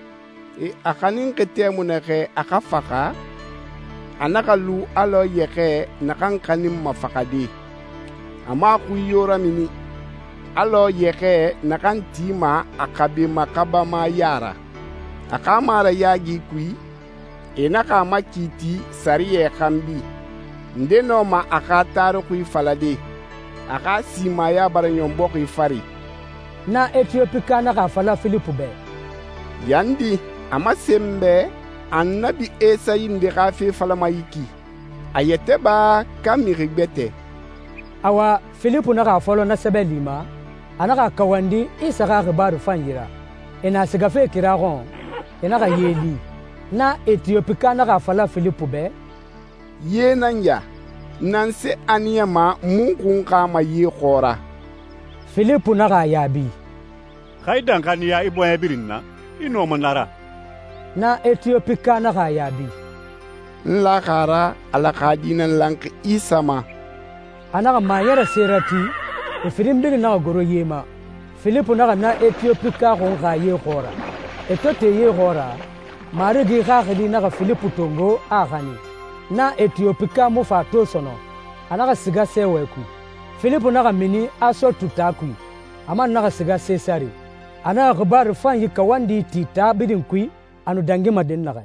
akanin ketemu na ke akafaka anaka lu alo yeke nakan kanim mafakadi ama ku yora mini alo yeke nakan tima akabe makaba ma yara akamara yagi kui enaka makiti sariye kambi ndeno ma akataro kui falade aka sima ya baranyombo kui fari
na Ethiopie kana ka fala Philippe be
yandi ama sembe annabi Isa yinde ka fe fala mayiki ayete ba kamirigbete
awa Philippe na ka folo na sebelima anaka kawandi Isa ka gbaru fanjira ena sigafe kiragon ena ka yeli na Ethiopie kana ka fala Philippe be
ye nanya nanse aniyama munkun kama ye khora
Philippe na ka yabi
khaidan kaniya iboye birinna ino manara
na Ethiopie kana ka yabi
la khara ala khadinan lank isama
anaka mayara serati ifirimbiri na goro yema Philippe na Ethiopie ka ko ga ye khora etote ye khora marigi ga khidi na Philippe tongo agani na Ethiopie ka mo fato sono anaka siga seweku Philippe na mini aso tutaku ama na siga sesari ana gbar fan yi kawandi tita bidin kui anu dangi maden na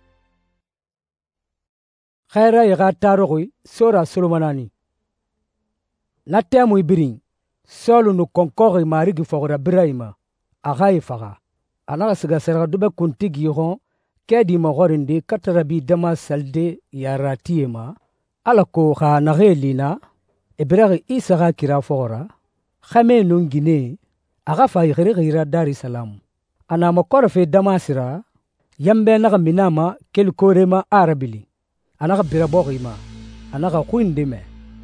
khaira ya tarogui sora solomanani na temu ibirin solo no konkori marigi fogora Ibrahima agai faga ana siga sera dube kuntigi ho kedi mogorindi katarabi dama salde yaratiema ala ko kha na gelina Ibrahim Isa ga kira fogora khame nungine aga fa yigire Dar es Salaam ana makorfe damasira yambe na minama kel korema arabili ana ga birabogima ana ga kuindime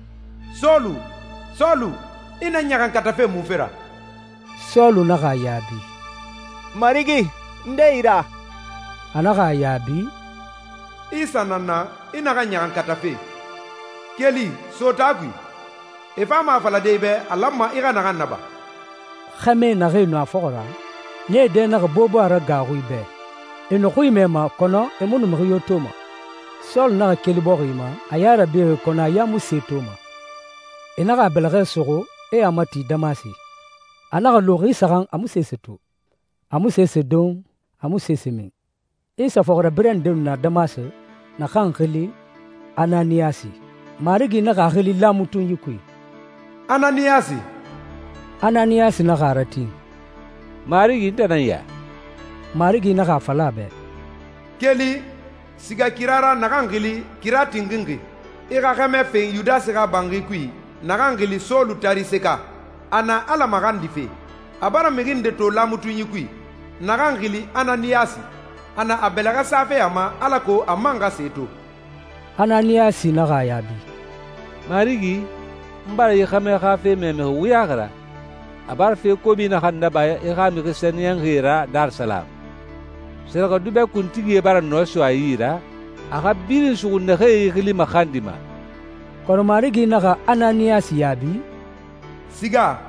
solu ina nyakan katafe mufera
solu na ga yabi
marigi ndeira
ana ga yabi
Isa nana ina ga nyakan katafe keli sotagui efama fala debe alamma iga na naba
khame na ge no afora ne de na bobo ara garu be eno kuimema kono emunu mriyo toma sol na keli borima ayara be kono ayamu setoma ena ga belage soro e amati damasi ana ga lori saran amusesetu amusesedon amusesemi isa fogora brende na damase na kan khili ananiasi marigi na ga khili lamutun yikui Ananiasi na garati
marigi ndanaya
marigi na ga falabe
keli siga kirara nakangili kirati ngingi ika kame fe Yudas ga bangi kui nakangili solu tariseka ana ala magandi fe abara meginde to lamutu nyikui nakangili Ananiasi ana abelaga safe ama alako amanga seto
Ananiasi na ga yabi
marigi mbara yi khame khafe meme wiyagra abar fe ko bi na handa ba e khami kristian hira Dar es Salaam sera ko dube kuntigi bara no so ayira aga birin su ne khay khili makhandima
kono marigi na ga Ananiasi yabi
siga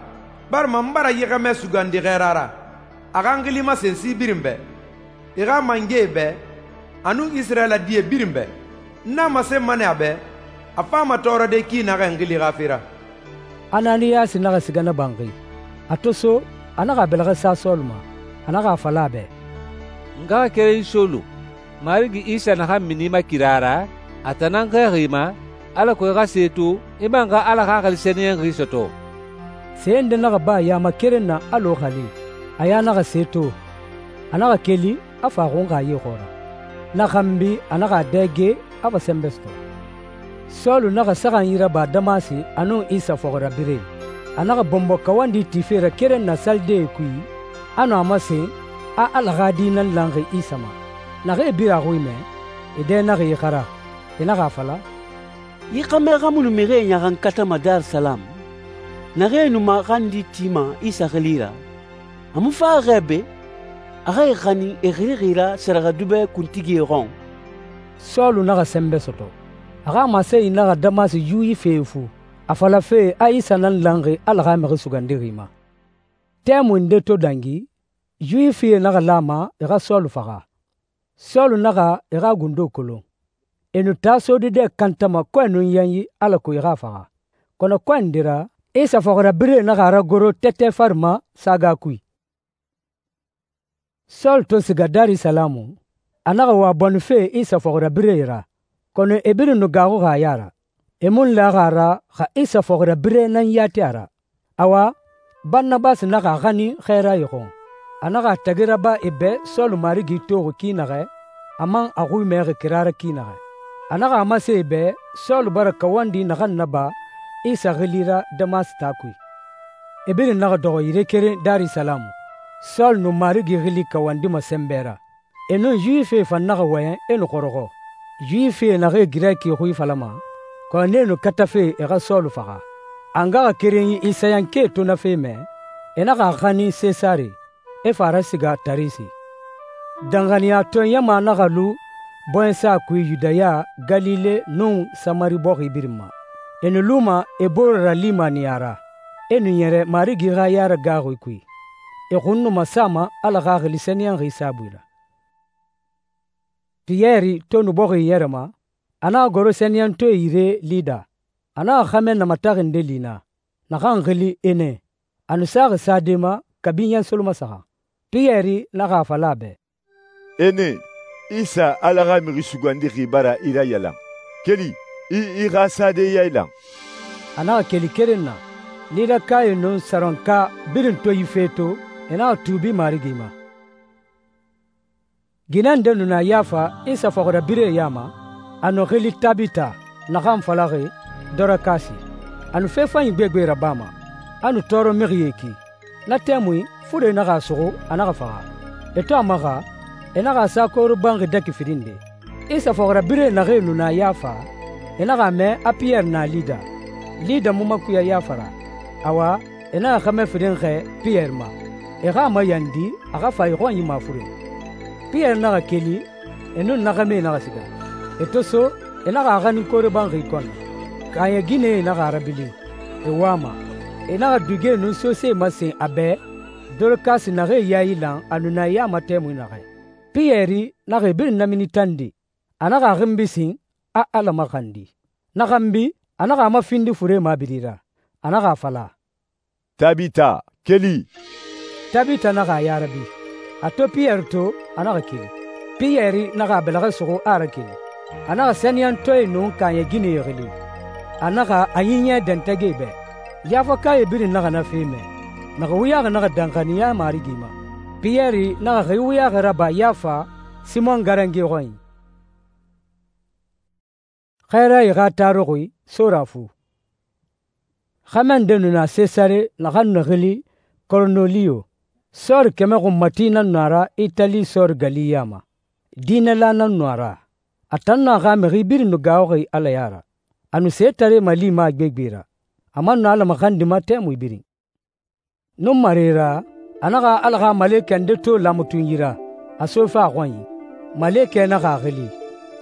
barma mbara yigame sugandi gerara agangili ma sensi birimbe iga mange be anu Israela die birimbe na mase mane abe afama toro de ki na gangili gafira
Ananias naga sigana bangi atoso anaga belaga sa solma anaga falabe
nga kere solo marigi Isa naga minima kirara atananga rima ala ko ga setu imanga ala ga kalseniyan risoto
sende naga ba ya makere na alo khali aya naga setu anaga keli afa gonga yihora nakambi anaga dege aba sembesto solu naga sagan yira ba damasi anu Isa fogora bire anaga bombo kawandi tifera kere na salde kui anu amase a alaga dinan langi Isa ma naga bira ruime ide naga yikara inaga fala
yikame gamulu mere nyagan kata Dar Salam nage numa gandi tima Isa khalira amufa rebe aga gani eghirira saraga dube kuntigi ron
solu naga sembe soto aga mase inaga damasi yuyi fefu afala fe a Isa nan langi alaga me sugandirima temu ndeto dangi yuyi fe naga lama ega solu faga solu naga ega gundo kolo enu taso de kantama kwenu yanyi ala ko ega faga kono kwendira Isa fogora bire naga ara goro tete farma saga kui Sol to siga Dar es Salaam anaga wa bonfe Isa fogora birera kono ebiri no gago ga yara emun la gara ga Isa fogora bire nan yatiara awa Barnabas naga gani khaira yiko anaga tagira ba ebe Sol marigi to kinaga amang agu mere kirara kinaga anaga amase be Sol baraka wandi naga naba Isa gilira Damas takui ebiri naga dogo yire kere Dar es Salaam Sol no marigi gili kawandi masembera eno juife fannaga wayen eno korogo juife naga giraki hui falama ko neno katafe ega Sol faga anga kerenyi Isa yanke to na feme enaga khani Cesare e farasiga tarisi dangania to yama naga lu bonsa ku Yudaya Galile non Samari bogi birma eno luma ebora lima niara eno yere marigi ga yara gago kui ekunnu masama ala ga glisaniyan risabuila Pierre tonu bogi yerema ana goro seniyan to yire lida ana khamen na matagin delina na gangli ene anu saga sadema kabinyan soluma saga Pierre na ga falabe
ene Isa ala ga mi sugandi ribara ira yalang keli I ga sade yailang
ana keli kerenna lida kayeno saronka birin to yifeto ena tubi marigima ginande nuna yafa Isa fogora bire yama ano khili Tabita na kham falare Dorakasi anu fefa yigbegbe rabama anu toro miriyeki na temui fude na gasoro ana faga eto amaga ena ga sakoro bangi daki firinde Isa fogora bire na re nuna yafa ena ga me a Pierre na lida mumakuya yafara awa ena ga me firinge Pierre ma ega mayandi aga fay ron yima fure Pierre naga keli enu naga me naga siga etoso enaga gani kore bangi kona kaya gine naga arabili ewama enaga duge nu sose mase abe Dorcas naga yayilan anuna ya matemu naga Pierre naga bir namini tandi anaga gimbisin a ala makandi nagambi anaga mafindi fure mabirira anaga fala
Tabita keli
Tabita naga yarabi ato Pierre to anaga kili Pierre naga belaga sogo ara kili anaga seniyan toy nun kanya gine yegili anaga ayinya dantagebe yafa kaye biri naga na feme naga wuyaga naga dankaniya marigima Pierre naga wuyaga raba yafa Simon garangi roin khaira yiga tarogui sorafu khamande nuna Cesare naga nagili Cornelio sor keme matina nara Italy sor Galiyama dinala nan nara atanna ga meri bir no gaogi ala yara anu setare mali ma gbegbira amanna ala makandi mate mu biri no marira anaga alaga maleke ndeto lamutunyira asofa kwani maleke na ga gili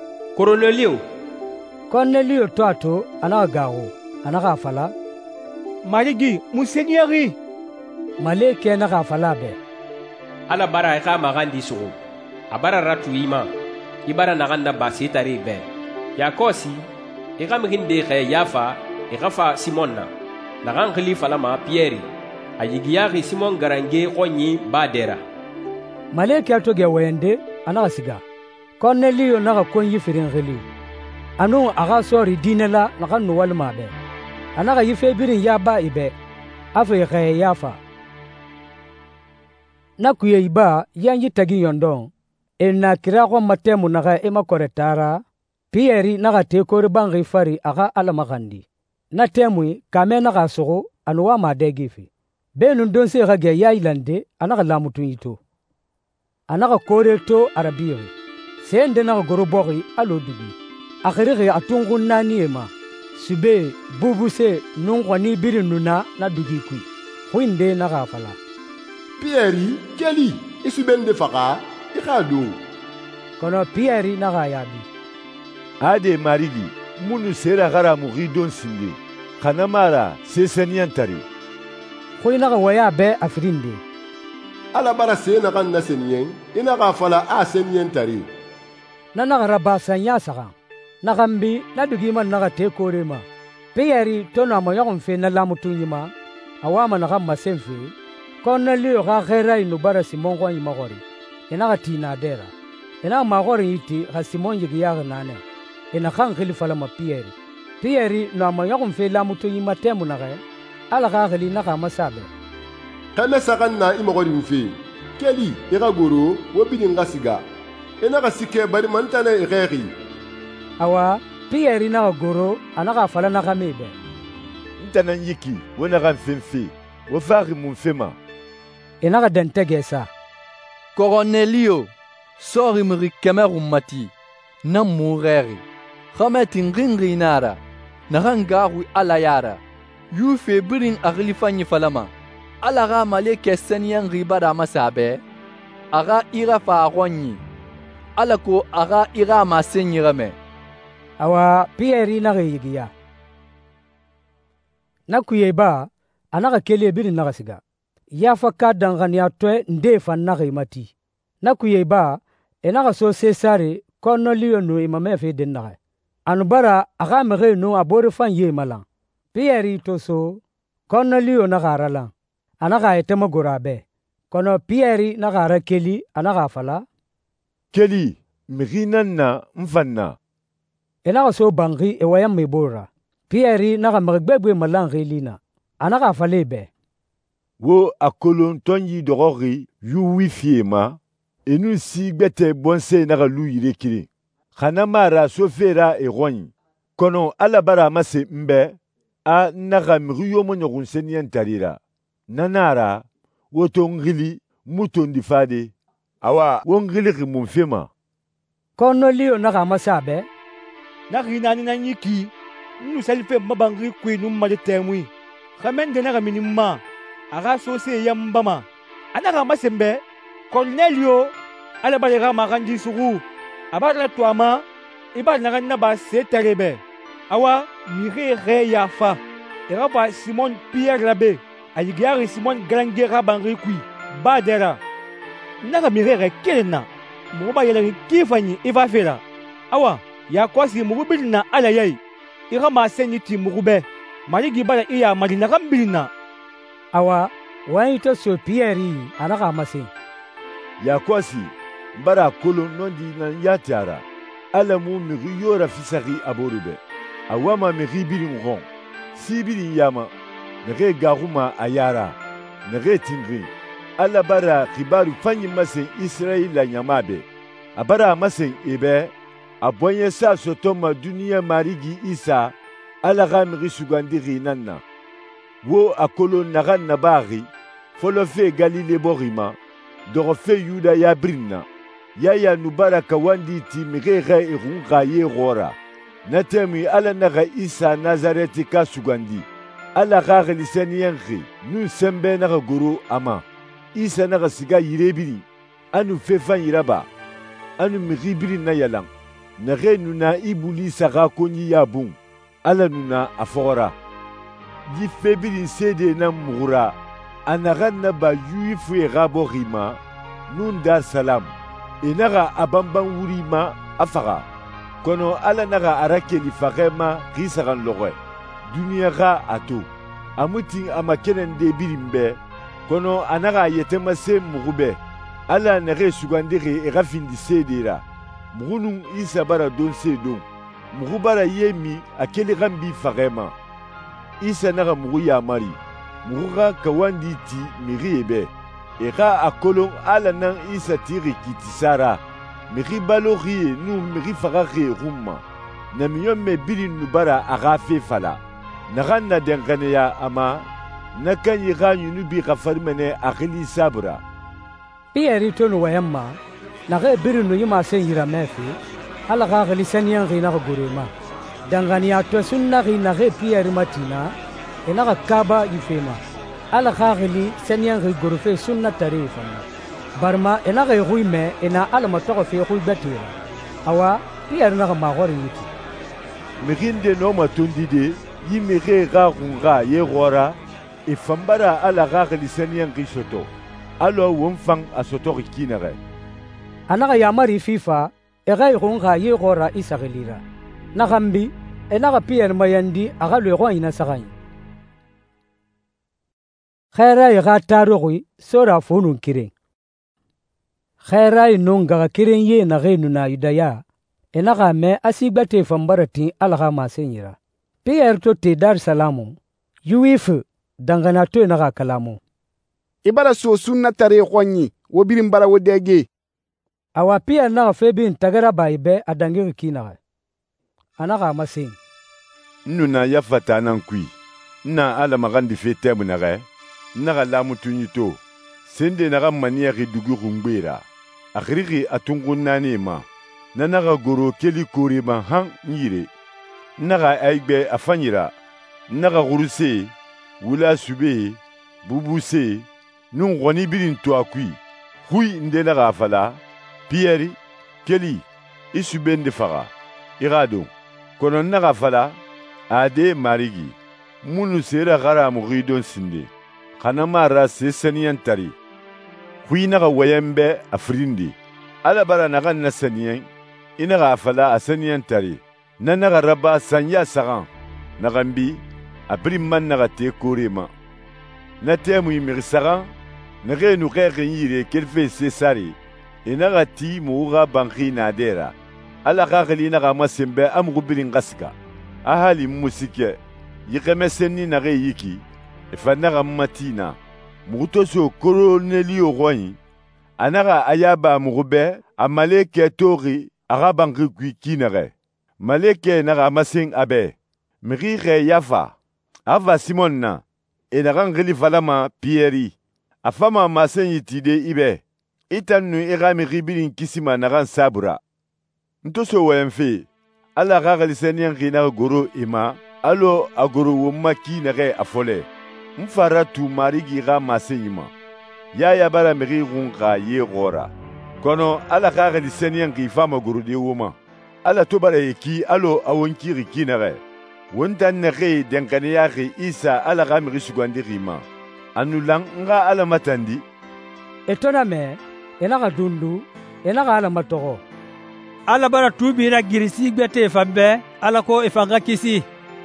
Cornelio toato anaga gawo anaga fala
marigi musenyeri
maleke naga fala be
ala bara ka magandi sugu a bara ratu ima i bara nagan na ba setari be ya kosi i ga miginde ge yafa i ga fa simon na nagan khili fala ma pierre a yigiyari simon garange konyi badera
maleke atoge wende anaga siga Cornelio naga konyi firin khili anu aga sori dinela naga nuwal mabe anaga yife birin yaba ibe afa ge yafa na kuye iba yanyi tagi yondon na kira ko matemu naga ema koretara Pierre naga te kori bangi fari aga alamagandi na temui kame naga sogo anuwa madegifi benun don se ga yailande anaga lamutu ito anaga kore to arabiri sende naga gorobori alodugi akhirige atungu nani ema sube bubuse nungwani biri nuna na dugi kui huinde naga fala
Pierre keli isubende faka ikadu
kono Pierre naga yabi
ade marigi munu sera gara muridon sinde kanamara seseniantari
hui naga waya be afrindi
ala bara sena kan nasenien ina ga fala a seniantari
na naga raba sanya saka nagambi na dugi man naga te korema Pierre tono mo yagon fe na lamutu nyima awama naga masenfe Cornelio ga khera inu bara Simon kwa imagori ina ga tina dera ina magori iti ga Simon yigi ya nane ina khang khilifa la ma Pierre no ma yagon fe lamutu nyima temu naga ala ga khili naga masabe
kana sakan na imagori mfe keli ira goro wobidin gasiga ina ga sike bari mantana igeri
awa Pierre naga goro anaga fala naga mebe
ntana yiki wona ga mfemfe wo fari mun fema
ina ga dantegesa
Cornelio sori mri kameru mati na mureri khamati ngingri nara na rangaru ala yara yu fe birin aglifanyi falama ala ga maleke senyan ribada masabe aga ira fa agonyi ala ko aga ira masenyirame
awa Pierre na yigiya na kuyeba anaga kele birin naga siga ya fakka dangania to nde fan naga mati na kuyeba enaga so Cesare Cornelio no imame fe den naga anubara aga mere no abore fan ye malan Pierre to so Cornelio naga rala anaga etema gorabe kono Pierre naga ra keli anaga fala
keli miginanna mfanna
enaga so bangi ewaya mebora Pierre naga magbegbe malan relina anaga falebe
wo akolon tonyi dogori yu wifiema enu si gbete bonse naga lu yirekiri khanamara sofera egonyi kono alabara mase mbe a naga mriyo monyogun senien tarira nanara woto ngili mutondi fade awa wo ngili mumfema
Cornelio naga masabe
naginani nanyiki nu salfe mabangi kwinu made temui khamende naga minimma aga sose yambama anaga masembe Cornelio ala balega magandi sugu abala tuama iba naga naba setarebe awa mire re yafa era ba Simon Pierre labe ayigiari Simon grangera bangi kui badera naga mire re kelena muba yela kifanyi iva fela awa ya kwasi mugubilna ala yai ira ma senyiti mugube maligi bala iya malina kambilina
awa waito so Pierre anaga mase
ya kwasi mbara kolo nondi na yatiara ala mu miri yora fisari aborube awama miri birin ron si birin yama nege garuma ayara nege tingri ala bara kibaru fanyi mase Israela nyamabe abara mase ebe abonye sa sotoma dunia marigi isa ala ga miri sugandiri nanna wo akolo naga nabari folofe Galile borima dorofe Yuda yabrinna yaya nubara kawandi ti mirere irunga ye gora natemi ala naga isa Nazareti ka sugandi ala ga lisani yangi nu sembe naga guru ama isa naga siga yirebiri anu fefan yiraba anu miribiri na yalang nage nuna ibuli saga konyi yabun ala nuna afora di febiri sede na mugura anagan na ba yuifu e gabo rima nun Dar Salam inaga abamban wuri ma afaga kono ala naga arakeli fagema gisagan logoy duniya ga ato amutin amakenen de birimbe kono anaga yetema se mugube ala nage sugandire e gafindi sedira mugunun isa bara don sedon mugu bara yemi akeli gambi fagema isa naga mugu yamari mugu ga kawandi ti miri ebe e ga akolon ala nan isa tiri kitisara miri balogi nu miri fagage rumma na miyon me birin nubara agafe fala nagan na denganeya ama nakan yi ganyu nubi gafarmene akili sabura
Pierre tonu wayamma naga birin nu yima sen yira mefi ala ga gali saniyan gina ga gurema danganiya to sunna gina ga Pierre matina ina ga kaba yifema ala ga gali saniyan ga gurufe sunna tarifa barma ina ga yuime ina ala matoko fe khu betira awa Pierre na ga magori yiti
miginde no matundide yimire ga kunga ye gora e fambara ala ga gali saniyan gishoto alo wonfang asoto kinare
anaga yamari fifa ega igonga ye gora isagelira nagambi enaga Pierre mayandi aga lego ina sagai khaira ega tarogui sora fonun kire khaira inonga kiren ye na genu na yudaya enaga me asigbate fambarati alaga masenyira Pierre to te Dar Salamu yuif dangana to enaga kalamu
ibara so sunna tare khonyi wo birim bara wo dege
awa Pierre na febin tagara baibe adange kina anaga masin
nuna yafata nan kui na ala magandi fete munare naga lamu tunyito sende naga maniya ridugu rumbera akhirigi atungunani ma nanaga goro keli kori ma han nyire naga aigbe afanyira naga guruse wula sube bubuse nun goni birin to akui hui nde naga afala Pierre keli isubende faga irado kono naga fala ade marigi munu sera gara muridon sinde kana mara sesaniyan tari hui naga wayembe afrindi ala bara naga nasaniyan inaga fala asaniyan tari na naga raba sanya sagan nagambi abrimman naga te korema na temu imir sagan nage nu gege yire kelfe sesari inaga ti muga banki nadera ala gagli naga masembe amgu bilin gasga ahali musike yikemeseni nage yiki ifanaga matina mutoso kolonelio roi anaga ayaba mugube amaleke tori aga banki kinare maleke naga masing abe migire yafa ava simonna enaga ngeli falama Pierre afama masenyi tide ibe itanu igami ribilin kisima nagan sabura ntoso wemfe ala gagali seniyan gina goro ima alo agoro wumma kinare afole mfara tu marigi ga masenyima ya bara miri gunga ye gora kono ala gagali seniyan gi fama goro de wuma ala to bara yeki alo awonkiri kinare wontan nege denkaniya gi isa ala ga miri sugandi rima anulang nga ala matandi
etona me enaga dundu enaga ala matogo
ala bara tubira girisi gbete fambe ala ko ifanga kisi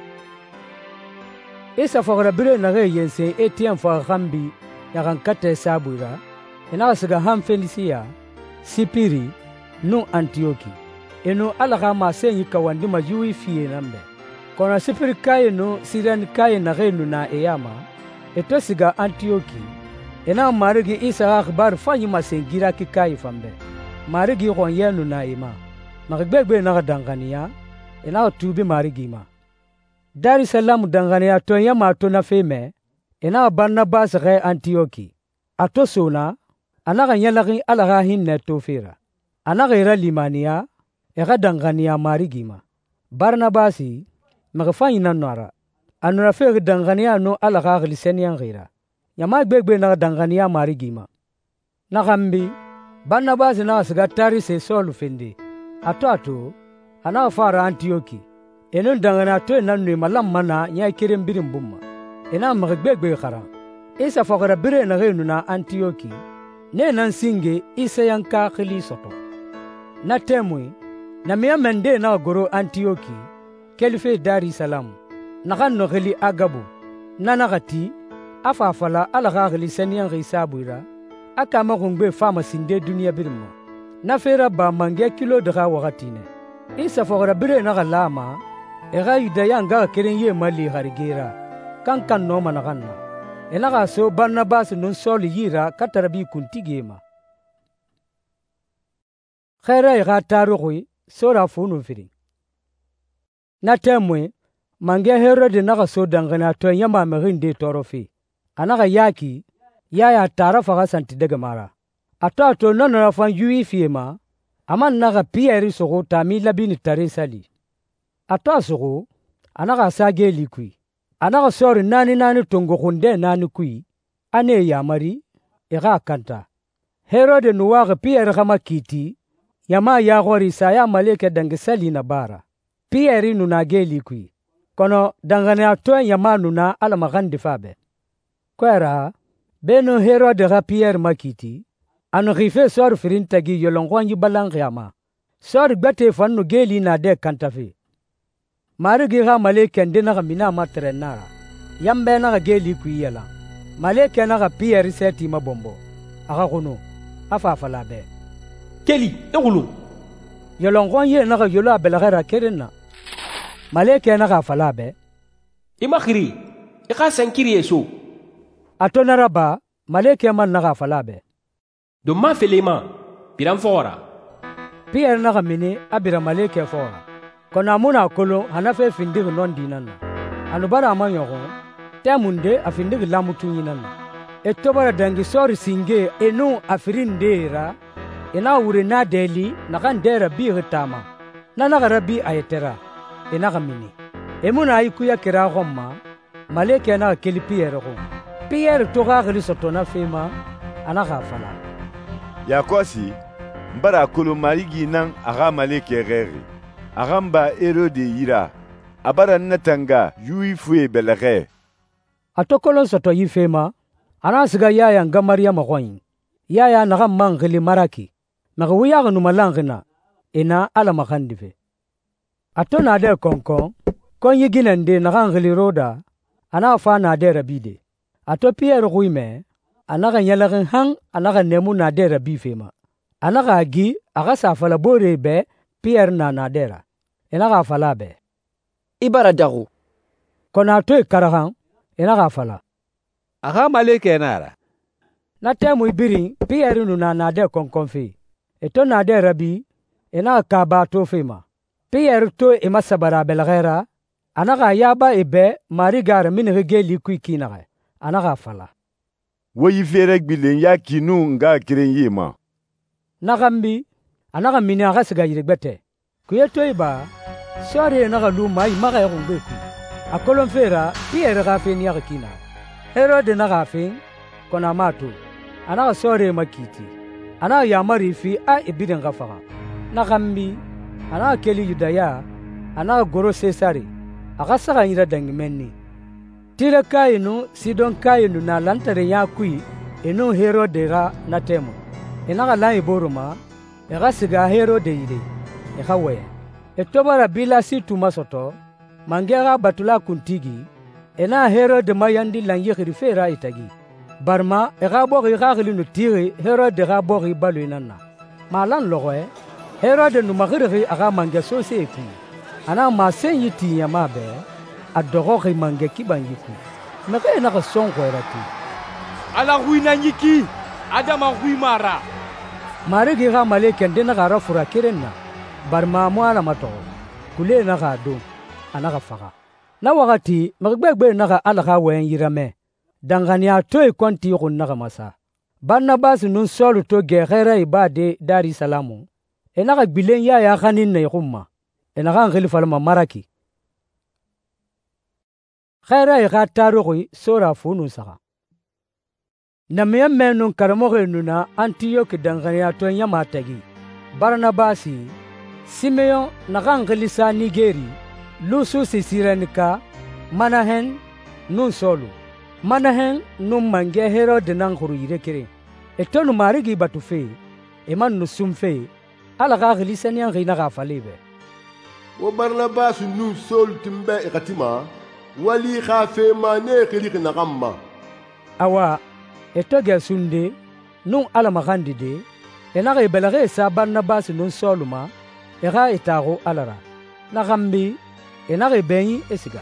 isa
fagra bire nage yense etien fa gambi yagan kate sabura enaga siga ham fenisia sipiri no antioki eno ala ga masenyi kawandi majui fie nambe kona sipiri kaye no siran kaye nage nuna eyama eto siga antioki ena marigi isa akhbar fanyi masengira ki kaye fambe marigi gon yenu na ima magbegbe na dangania ena tubi marigi ma Dar Salam dangania to yama to na feme ena Barnabas re Antioki ato sona anaga nyalagi alaga hinne to fira anaga ira limania ega dangania marigi ma Barnabasi magfanyi na nora anura fe dangania no alaga glisenian gira yama gbegbe na dangania marigi ma nagambi Barnabas na siga tari se solu fendi ato ana fara Antioki enon dangana to nanu malam mana nya kirim birim bumma ena magbegbe khara isa fogara bire na renu na Antioki ne nan singe isa yanka khili soto na temui na miya mende na goro Antioki kelife Dar es Salaam na kan no khili Agabu na nagati afa fala ala khili seniyan risabuira aka magungbe fama sinde duniya birma na fera ba mange kilo daga wakati ne isa fogara bire na lama ega yudaya nga keren ye mali harigera kan no managanna enaga so Barnabas nun sol yira katarabi kuntigema khaira ega tarugui sora funu firi na temwe mange Herode naga so dangana to yama merinde torofi anaga yaki yaya tarafa ga santi daga mara ato nono fan yui fiema aman naga Pierre sogo tami labini tare sali ato sogo anaga sage likui anaga sori nani tongo hunde nani kui ane yamari ega kanta Herode nuwaga Pierre kama kiti yama ya gori saya maleke dange sali na bara Pierre nunage likui kono dangane ato yama nuna ala magandi fabe kwera beno Herode ga Pierre makiti anu rife sor firintagi yolongwanyi balangyama sor gbate fanno geli na de kantafe marigi ga maleke ndena ga mina matrenara yambe na ga geli kuyela maleke na ga Pierre seti mabombo aga kono afa falabe
keli egulu
yolongwanyi na ga yola belagara kerenna maleke na ga falabe
imakhiri ika sankiri eso
atonaraba maleke man na ga falabe
do ma felema biran fora
Pierre na mini abira maleke fora kona muna kolo hanafe findig non dinana anubara amanyogo temunde afindig lamutu yinana etobara dangi sori singe enu afirindera ina wure na deli na kan dera bi hitama na rabi ayetera ina mini emuna ikuya kira gomma maleke na keli Pierre go Pierre toga gili sotona fema anaka fala
yakosi mbara kolo marigi nan aga maleke gere agamba Herode yira abara natanga yui fue belage
atokolo soto yifema anasiga yaya nga Maria magoyin yaya naga mangili maraki naga wiyaga numalangina ina ala makandive atona de konko kon yiginande naga ngili roda ana fa na de rabide ato Pierre guime anaga nyalagin hang anaga nemu na dera bifema anaga gi aga safala bore be Pierre na dera enaga fala be
ibara dagu
kona to karahan enaga fala
aga maleke nara
na temu ibiri Pierre nu na de konkonfi eto na dera bi enaga kaba to fema Pierre to emasabara belagera anaga yaba ebe marigar min geli kuikina anaga fala
woyi fere gbilen ya kinu nga kiren yema
nagambi anaga mini aga siga yirbete kuyeto iba sore naga lu mai maga yongbe ku akolon fera Pierre ga fe ni akina Herode naga fe kona matu anaga sore makiti anaga yamari fi a ibiden gafaga nagambi anaga keli Yudaya anaga goro Cesare aga saga yira dangimenni tira kayinu Sidon kayinu na lantare ya kui enu Herode ga na temo enaga lai boroma ega siga Herode yide ega we etobara bila si tuma soto mangera batula kuntigi ena Herode mayandi langi khirifera itagi barma ega bogi gagilinu tiri Herode ga bogi baluinana malan logoe Herode nu magirigi aga mange soseki ana masen yiti yamabe adogo ki mange kiban yiku meke na son kwerati
ala huina nyiki adama huimara
marigi ga maleke ndena ga rafura kirenna barma mwana mato kule na ga do anaga faga na wakati magbegbe na ga alaga wen yirame dangania toy konti gon na ga masa Barnabas nun solu to gegera ibade Dar es Salaam enaga bilen ya khanin ne khumma enaga ngilifal maraki khaira ya tarugi sora funu saka na meyammenun karamoge nuna Antioki dangania to nyama tagi Barnabasi Simeon naga ngilisa Nigeri Lusu Sisirenika Manahen nun solu manahen num mange Herod nan huru yire kere etonu marigi batu fe eman no sumfe ala ga glisani an gina ga falebe
wo Barnabas nu sol timbe ikatima wali khafe mane khiri na gamma
awa etoge sunde nun ala magandide enaga belage sa Barnabas nun soluma era etago alara na gambi enaga benyi esiga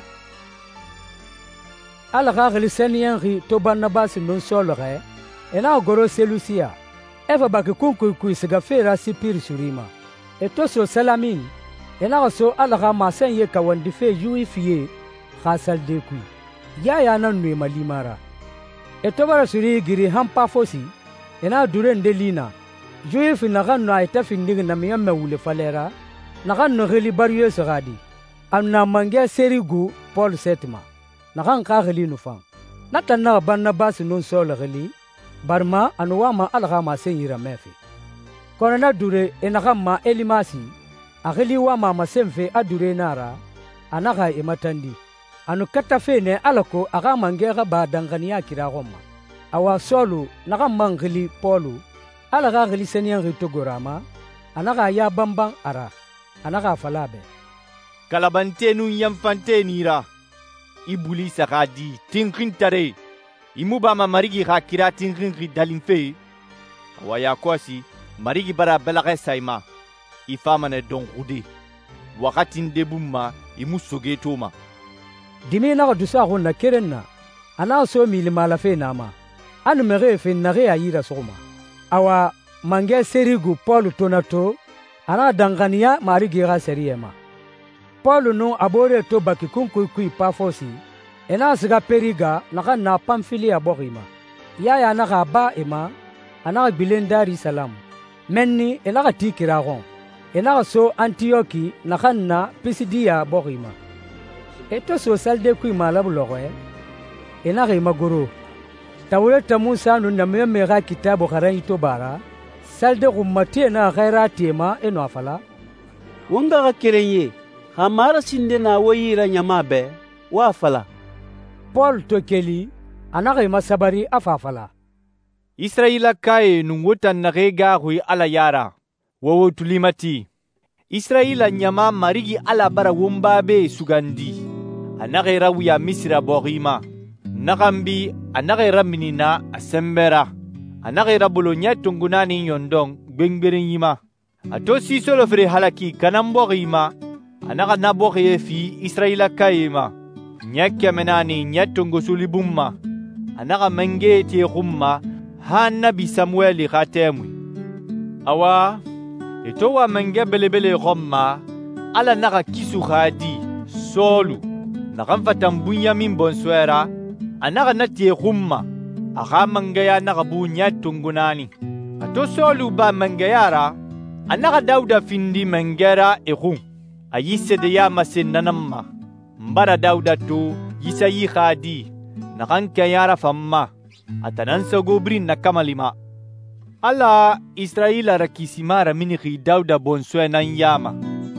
ala ga glisani an ri to Barnabas nun solore ena goro Selusia eva baki kunkuy siga fera sipir surima eto so salamin ena so ala ga masen ye kawandi fe juifie khasal de kui ya nan nwe malimara eto bara suri giri hampa fosi ena duren delina juif naga no ayta finding na miyamma wule falera naga no geli bariyo sagadi amna mangya serigu Paul setma naga ka geli no fam natanna Barnabas non solo geli barma anuwama alga ma senyira mefi konana dure enagama elimasi ageli wama masemfe adure nara anaga imatandi anu katafene alako aga mangega ba dangania kira goma awa solo naga mangeli Polu alaga geli senian ritogorama anaga ya bambang ara anaga falabe
kalabantenu yamfante nira ibuli sakadi tinkintare imubama marigi ha kira tinkinki dalinfe waya kwasi marigi bara belage saima ifamane don gude wakati ndebumma imusoge toma
dimi na dusa honna kerenna ana so milimala fe nama anu mere fe nare ayira soma awa mange serigu Paul tonato ana dangania marigi ha seriema Paul no abore to baki kunkuy pafosi ena siga periga naka na Pamfilia borima ya naka ba ema ana bilendari salam menni ena tikiragon ena so Antioki naka na Pisidia borima eto so salde kui malabulogwe ena magoro tawleta Musa no na mega kitabu kharan to bara salde gummati na khairati ema eno afala
wonga ga kerenye hamara sinde na wayira nyamabe wa fala
Paul tokeli anaga masabari afafala
Israila kai nungutan nagega hui ala yara wowo tulimati Israila nyama marigi ala bara wumbabe sugandi anaga rawiya Misra borima nagambi anaga raminina asembera anaga rabolonya tungunani yondong gbengberen yima atosi solo fere halaki kanamborima anaga nabore fi Israila kaima nyakya menani nyatungo sulibumma anaga mengeti khumma hanabi Samueli khatemwi awa etowa menge belebele khomma ala naga kisu khadi solu naga fatambunya min bonswera anaga nati khumma aga mangaya naga bunya tungunani ato solu ba mangayara anaga Dauda findi mengera ekhum ayise de yama senanamma mbara Dauda tu yisayi khadi nakanka yara famma atanansa gobrin nakamalima ala Israila rakisimara miniki Dauda bonswe nan yama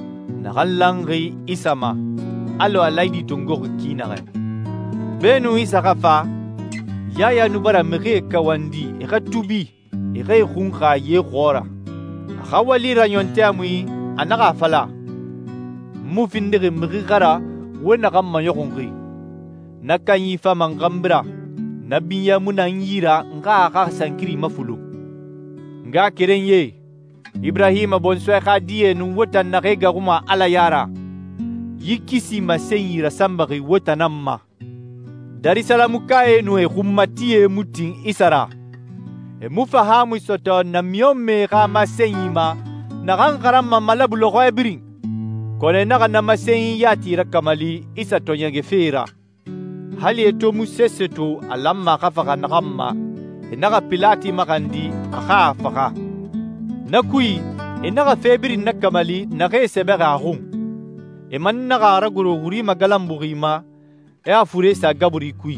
nakallangi isama alo alaidi tungo kinare benu isakafa yaya nubara mege kawandi ekatubi ege khunga ye khora khawali ranyontamwi anaga fala mufindege migara wena gamma yokongi nakanyi fama ngambra nabiya munanyira nga sankiri mafulu nga kerenye Ibrahima bonswe khadiye nu wota nagega kuma ala yara yikisi masenyira sambagi wota namma Dari salamu kae nu khummatie mutin isara mufahamu soto na miome ga masenyima na gangarama malabulo go ebring kone naga na masenyi yati rakamali isa tonyage fera hali eto museseto alamma kafaka nagamma enaga pilati magandi akha faka nakui enaga febri nakamali nagese bega rum emannaga raguro guri magalambugima e afure sa gaburi kui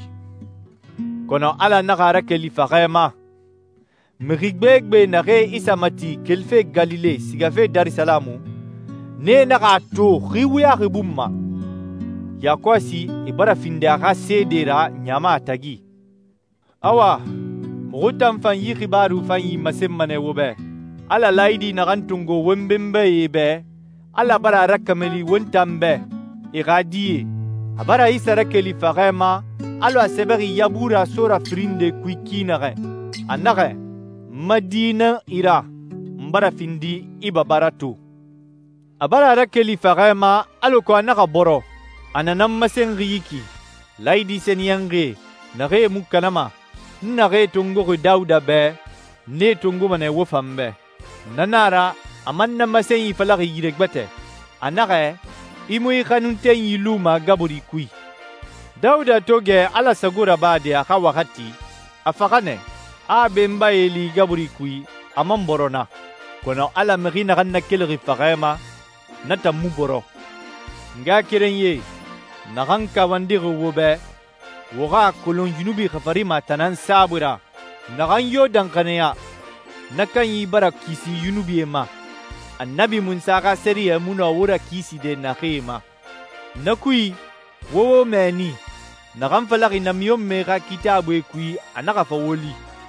kono ala naga rakeli fagema Mrigbegbe nare isamati kelfe Galile sigafe Dar es Salaam ne naga to riwya ribumma ya kwasi ibara finda ga sedera nyama tagi awa mugutan fan yi khibaru fan yi masemmane wobe ala laidi nagan tungo wembembe yebe ala bara rakameli wontambe igadiye abara isa rakeli fagema alo aseberi yabura sora frinde kwikinare anare madina ira mbara findi ibabaratu abara rakeli fagema alo ko anaka boro ananam masengiki laidi senyange nare mukanama nare tungo dauda be ne tungo mane wofambe nanara amanna masenyi falaki yiregbate anare imui kanunte yiluma gaburi kui dauda toge ala sagura bade aka wakati afakane a bemba eli gaburi kui amamborona kono ala merina kanna kelri fagema nata muboro nga kirenye naganka wandiri wobe woga kolon junubi khafarima tanan sabura nagan yo dankaneya nakan yi bara kisi yunubi ema annabi Musa ka seriya muna wura kisi de nakhema nakui wowo meni nagan falaki namiyom mega kitabu kui anaka fawoli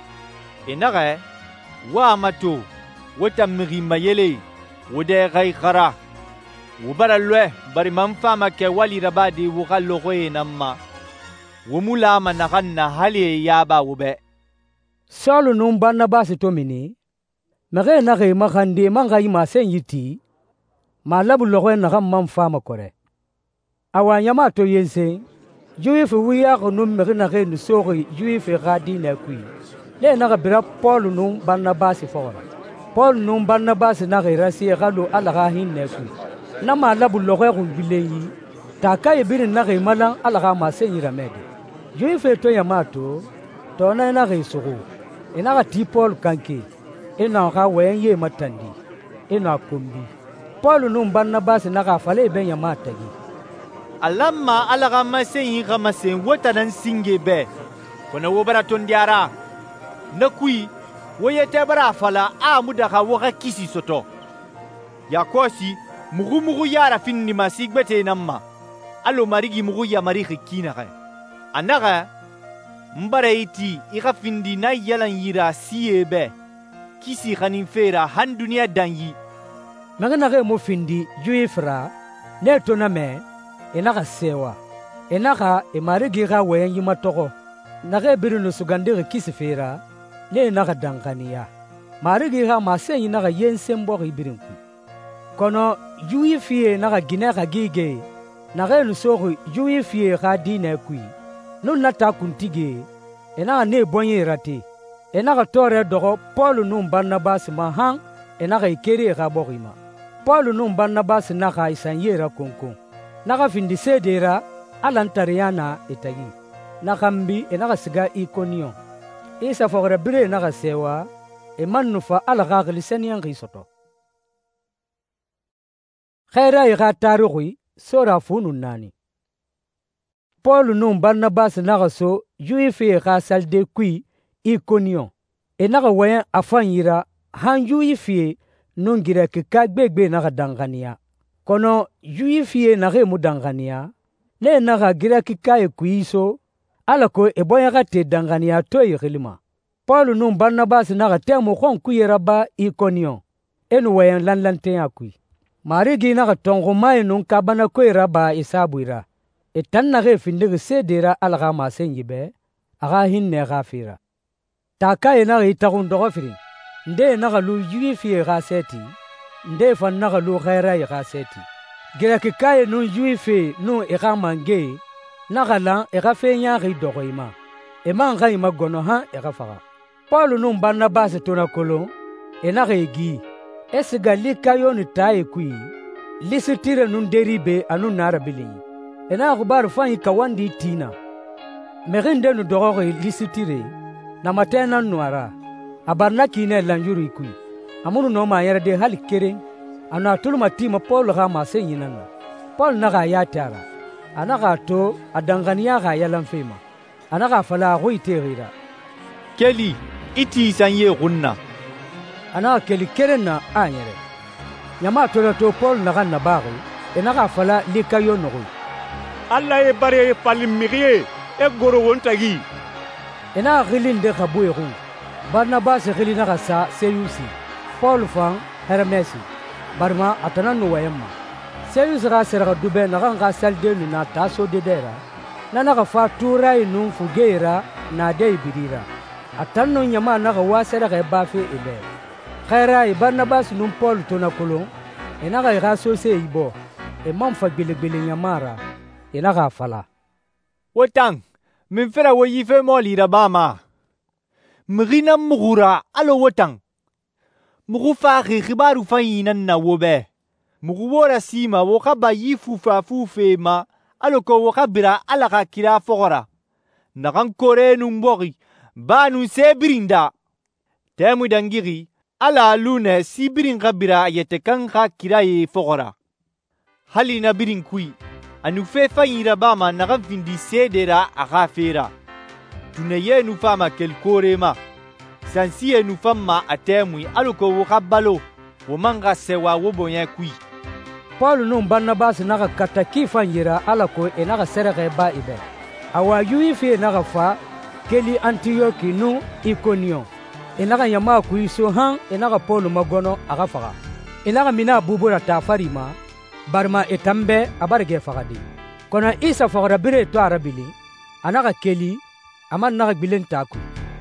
enaga wa mato wata miri mayele wode gai khara wubara lwe bari mamfama ke wali rabadi wukallo khoye namma wumula managan na hali yaba wube
Saulu num Barnabas tomini mage nage magande mangai masen yiti malabu logo na gam mamfama kore awanya mato yense juif wiya num mege nage no sori juif gadi na kui le naga bira Paul num Barnabas fora Paul num Barnabas nage rasi galo alaga hin na kui na malabu logo ko bileyi taka ibirin nage malan alaga masen yiramede juif to yamato to na nage sugu inaga ti Paul kanke ina ka wen ye matandi ina kumbi Paul num Barnabas naga fale ben ya matagi
alamma alaga masen yi ga masen wata nan singe be kona wobara ton diara nakui woye tebara fala a mudaka woka kisi soto yakosi mugu yara finni masigbete namma allo marigi mugu ya marigi kinaka anaga mbara iti iga findi na yalan yira siebe kisi khanin fera han duniya danyi
magana mo findi juifra ne toname enaka sewa enaka marigi ga wayan yima toko nage birinu sugande kisi fera ne naka dankaniya marigi ga masen yinaga yensembo ibirinku kono juifie naga ginaka gige nage nusogo juifie ga dina kui nun nata kuntige ena ne bonye rate ena ka tore dogo Paul num Barnabas mahan ena ka ikeri ka bogima Paul num Barnabas naka isanyera konkon naka findi sedera alantariana etagi nakambi ena ka siga Iconium isa fogre bire naka sewa e mannufa ala ka glisanian risoto khaira ya tarughi sora funun nani Paul num Barnabas naga so juife ka salde kui Iconium e naga wayan afanyira han juife nungira ke ka gbegbe naga dangania kono juife naga mu dangania le naga gira ki ka e kuiso alako e boya ka te dangania to yirima Paul num Barnabas naga temo kon kuyera ba Iconium enu wayan lanlante akui marigi naga tongo mai nun kabana koyera ba isabuira etan nage findige sedera alaga masen yibe aga hinne gafira taka ena itagun dogo firi nde naga lu juifi ga seti nde fan naga lu khaira ga seti gira ke kaye nu juifi nu ega mange naga la ega fe nya ri dogo ima e man ga ima gono ha ega faga Paul num Barnabas tona kolo ena gi esiga likayo ni tae kui lisitire nun deribe anu narabili ena gubar fanyi kawandi tina merinde nu dogo lisitire na matena nuara abarna kine lanjuri kui amunu no ma yara de hal kere ana tulma tima Paul ga ma senyinana Paul naga ya tara anaga to adangania ga yalan fema anaga fala goiterira
keli iti sanye gunna
ana keli kerena anyere yama to Paul naga na bari enaga fala likayo no
Allah e bare palimmirie e goro wontagi
ina gilinde khabuiru Barnabas gilina kasa Seyusi Paul fan Hermesi barma atananu wayamma Seyus ga sera dube na ga salde nu na taso de dera nana ga fatura inu fugeira na dei bidira atanno nyama na ga wasera ga bafe ibe khaira Barnabas num Paul tona kolon ina ga so se ibo e mam fa gele nyamara ina ga fala
wotang min fera wo yife mo lira bama mrina mugura alo wotang mugu fa khibaru fayinan na wobe mugu wora sima wo khaba yifu fa fufe ma alo ko wo khabira ala ka kira fogora nagan kore numbogi banu sebirinda temu dangiri ala lune sibirin khabira yete kan kha kira ye fogora hali na birin kui anu fe fayira bama nagan findi sedera aga fera tunaye nu fama kel kore ma sansiye nu famma atemui aluko wo kabalo wo manga sewa wo bonya kui
Paul num Barnabas naga kataki fanyira alako enaga serege ba ibe awa yui fi naga fa keli Antioki nu Iconium enaga yama kui so han enaga Paul magono aga faga enaga mina bubura ta farima barma etambe abarge fagadi kona Isa fagara bire to arabili anaga keli aman naga bilen taku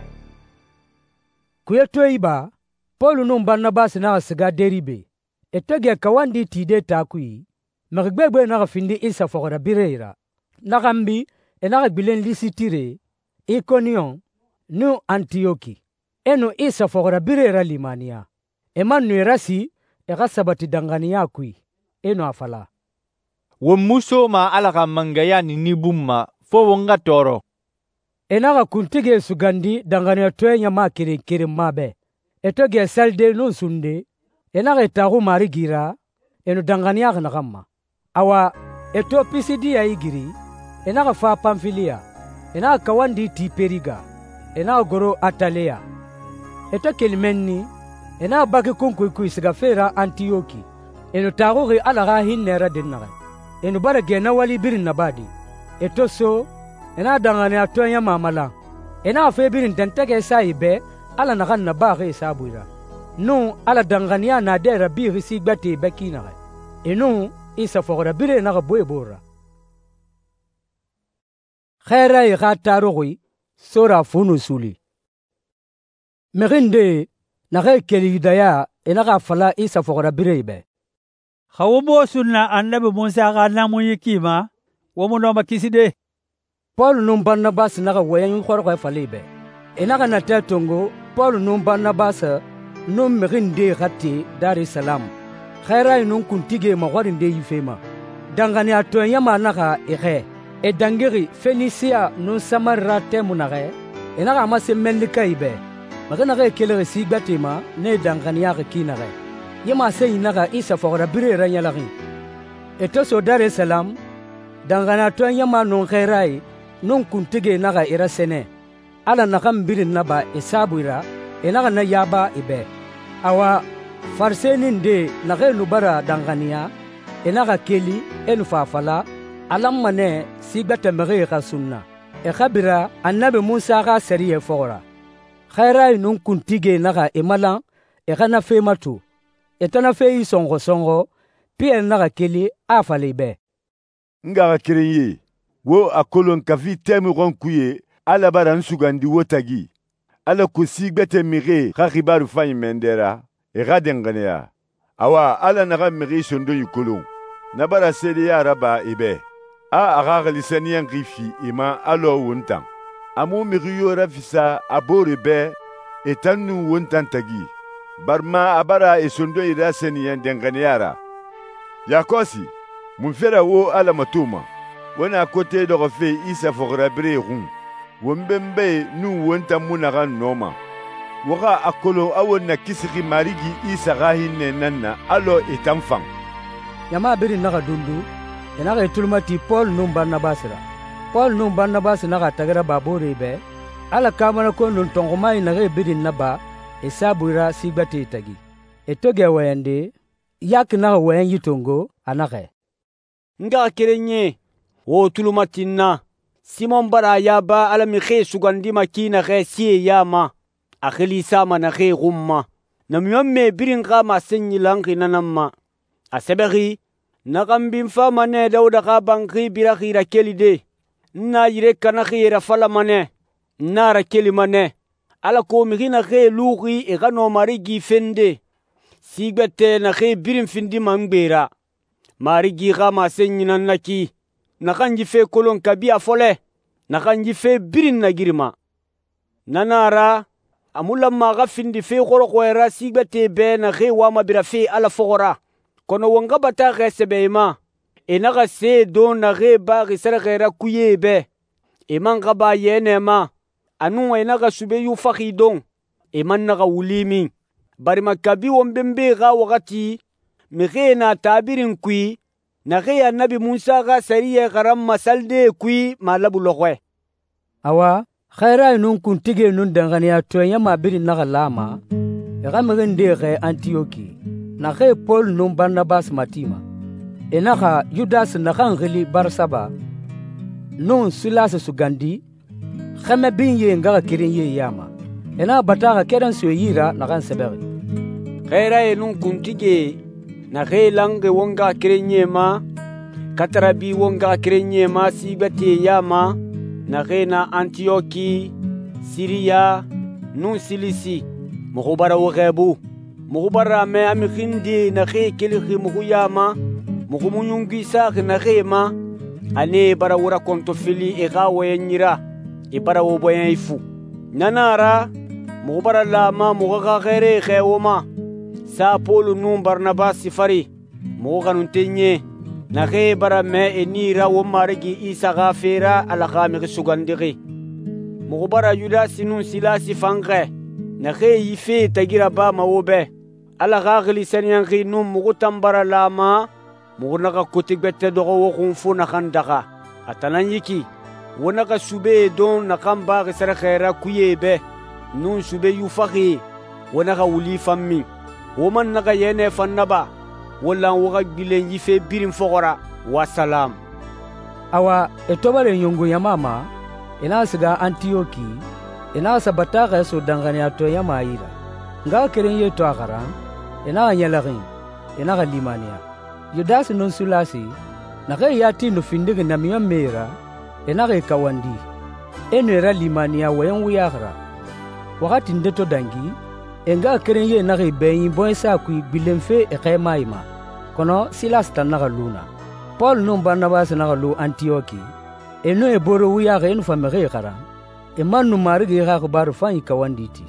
kuyeto iba Paul num Barnabas naga siga deribe etoge kawandi tide takui magbegbe naga findi Isa fagara bireira nagambi enaga bilen lisitire Iconium nu Antioki enu Isa fagara bireira limania emanu rasi ega sabati dangania kui eno afala
wo muso ma alaka mangaya ni bumma fo wonga toro
enaga kuntige sugandi dangania toenya ma kiri mabe etoge salde no sunde enaga tagu mari gira eno dangania na gamma awa eto pisidi ya igiri enaga fa Pamfilia enaga kawandi tiperiga enaga goro Atalea eto kelmenni enaga baki kunkuy siga fera Antioki eno tagu alaga hinnera dennaga eno bara gena wali birin nabadi eto so ena dangane atonya mamala ena fe birin tentege saibe ala nagan na baage sabuira no ala dangania na de rabbi risi gbati bekina eno Isa fogora bire na boybora khaira khatarogi sora funu suli merinde na keli daya ena ga fala Isa fogora bire be
Khawbo sunna annabi Musa ga namu yikima wo mo no makiside
Paul num Barnabas naga wayan khorgo falibe enaga na tatongo Paul num Barnabas num merinde khati Dar es Salaam khaira nun kuntige ma warinde yifema dangani atonya manaka ege e dangiri Phoenicia nun Samaria temunage enaga mase melika ibe magana ga kele sigbatima ne dangani ya kinage yema sey naga Isa fogora bire ranyalagi eto so Dar es Salaam dangana atonya manon khairai non kuntige naga ira sene ala nakam birin naba isabuira enaga na yaba ibe awa farsenin de naga nubara dangania enaga keli enu fafala alam mane sigata mege ka sunna e khabira annabi Musa ga sariye fogora khairai non kuntige naga emala e kana fematu etana fei songo pie naga keli afalibe
ngaga kirenye wo akolon kafi temu gonkuye ala baran sugandi wotagi ala kusigbete mire khakibaru fany mendera e gadenganea awa ala naga mire sondo yukolon nabara sede ya raba ibe a aga lisaniyan rifi ima alo wontan amu miriyo rafisa abore be etanu wontan tagi barma abara esondo ira seniyan denganeara yakosi munfera wo ala matuma wana kote dogo fe Isa fogora bire gun wombembe nu wonta munaga noma waka akolo awonna kisigi marigi Isa ga hinne nanna alo etamfang
yama biri naga dundu enaga etulmati Paul num Barnabas naga tagara babore be ala kamana ko nun tongomai naga biri naba esabuira sigbati tagi etoge wayande yak naga wayan yitongo anage
nga kerenye wo tulumatinna Simon bara yaba ala mi khe sugandi makina khe siye yama akhili sama na khe gumma na miyamme birin kama senyi langi nanamma asebegi na kambin fama ne dauda ka banki birakhira kelide na yire kana khira fala mane na ra keli mane ala ko mi gina khe luqi e gano marigi fende sigbete na khe birin findi mangbera marigi kama senyi nanaki na kanji fe kolon kabia fole na kanji fe birin na girma nanara amula maga findi fe khoro khoera sigbete be na khe wama bira fe ala fogora kono wonga bata gesebema enaga se don na ge ba gisara gera kuyebe emanga ba yenema anu enaga sube yu fakhidon emannaga wulimi bari makabi wombembe ga wakati mege na tabirin kui na ge annabi Musa ga sariye garam masalde kui malabu lokwe
awa khaira nun kun tige nun dangania to yama birin naga lama ga megen ge Antioki na ge Paul nun Barnabas matima enaka Judas na khangeli Barsaba nun Silas sugandi khame binye ngaga kirin ye yama ena bataga kedan so yira na kan seberi
khaira nun kun tige na ge lange wonga kirenye ma katarabi wonga kirenye ma sibete yama na ge na Antioki Syria nun Silisi mukhubara wogebu mukhubara me amikindi na ge kelixi mukhuyama mukhumunyungi sakh na ge ma ane bara wura kontofili e gawe nyira e bara wo boyifu nanara mukhubara lama mukhaga gere khewoma sa Paul nun Barnabas sifari mukhanun tenye na ge bara me enira wo marigi Isa gafera ala khami sugandigi mukhubara Judas nun Silas fangre na ge yife tagira ba mawobe ala gagli senyan gi nun mukutambara lama mugunaga kotigbete dogo wo khunfu na khandaka atananyiki wonaka sube don na kamba gisara khaira kuyebe nun sube yufaqi wonaka wuli fammi woman naga yene fannaba wala woga bilen yife birin fogora wa salam
awa etobare nyungu ya mama ina siga Antioki ina sabata ga so dangane to ya maira nga keren ye to agara ina nyalagin ina ga limania Judas non sulasi na ga yati no findig na miyamera ina ga kawandi enera limania wayan wiyagara wakati ndeto dangi enga keren ye na ga beyin boy sa ku bilemfe e kaymaima kono Silas tan na luna Paul non Barnabas na lu Antioki eno e boro wiyaga enu famere kara e manu marigi ga ko baru fan kawanditi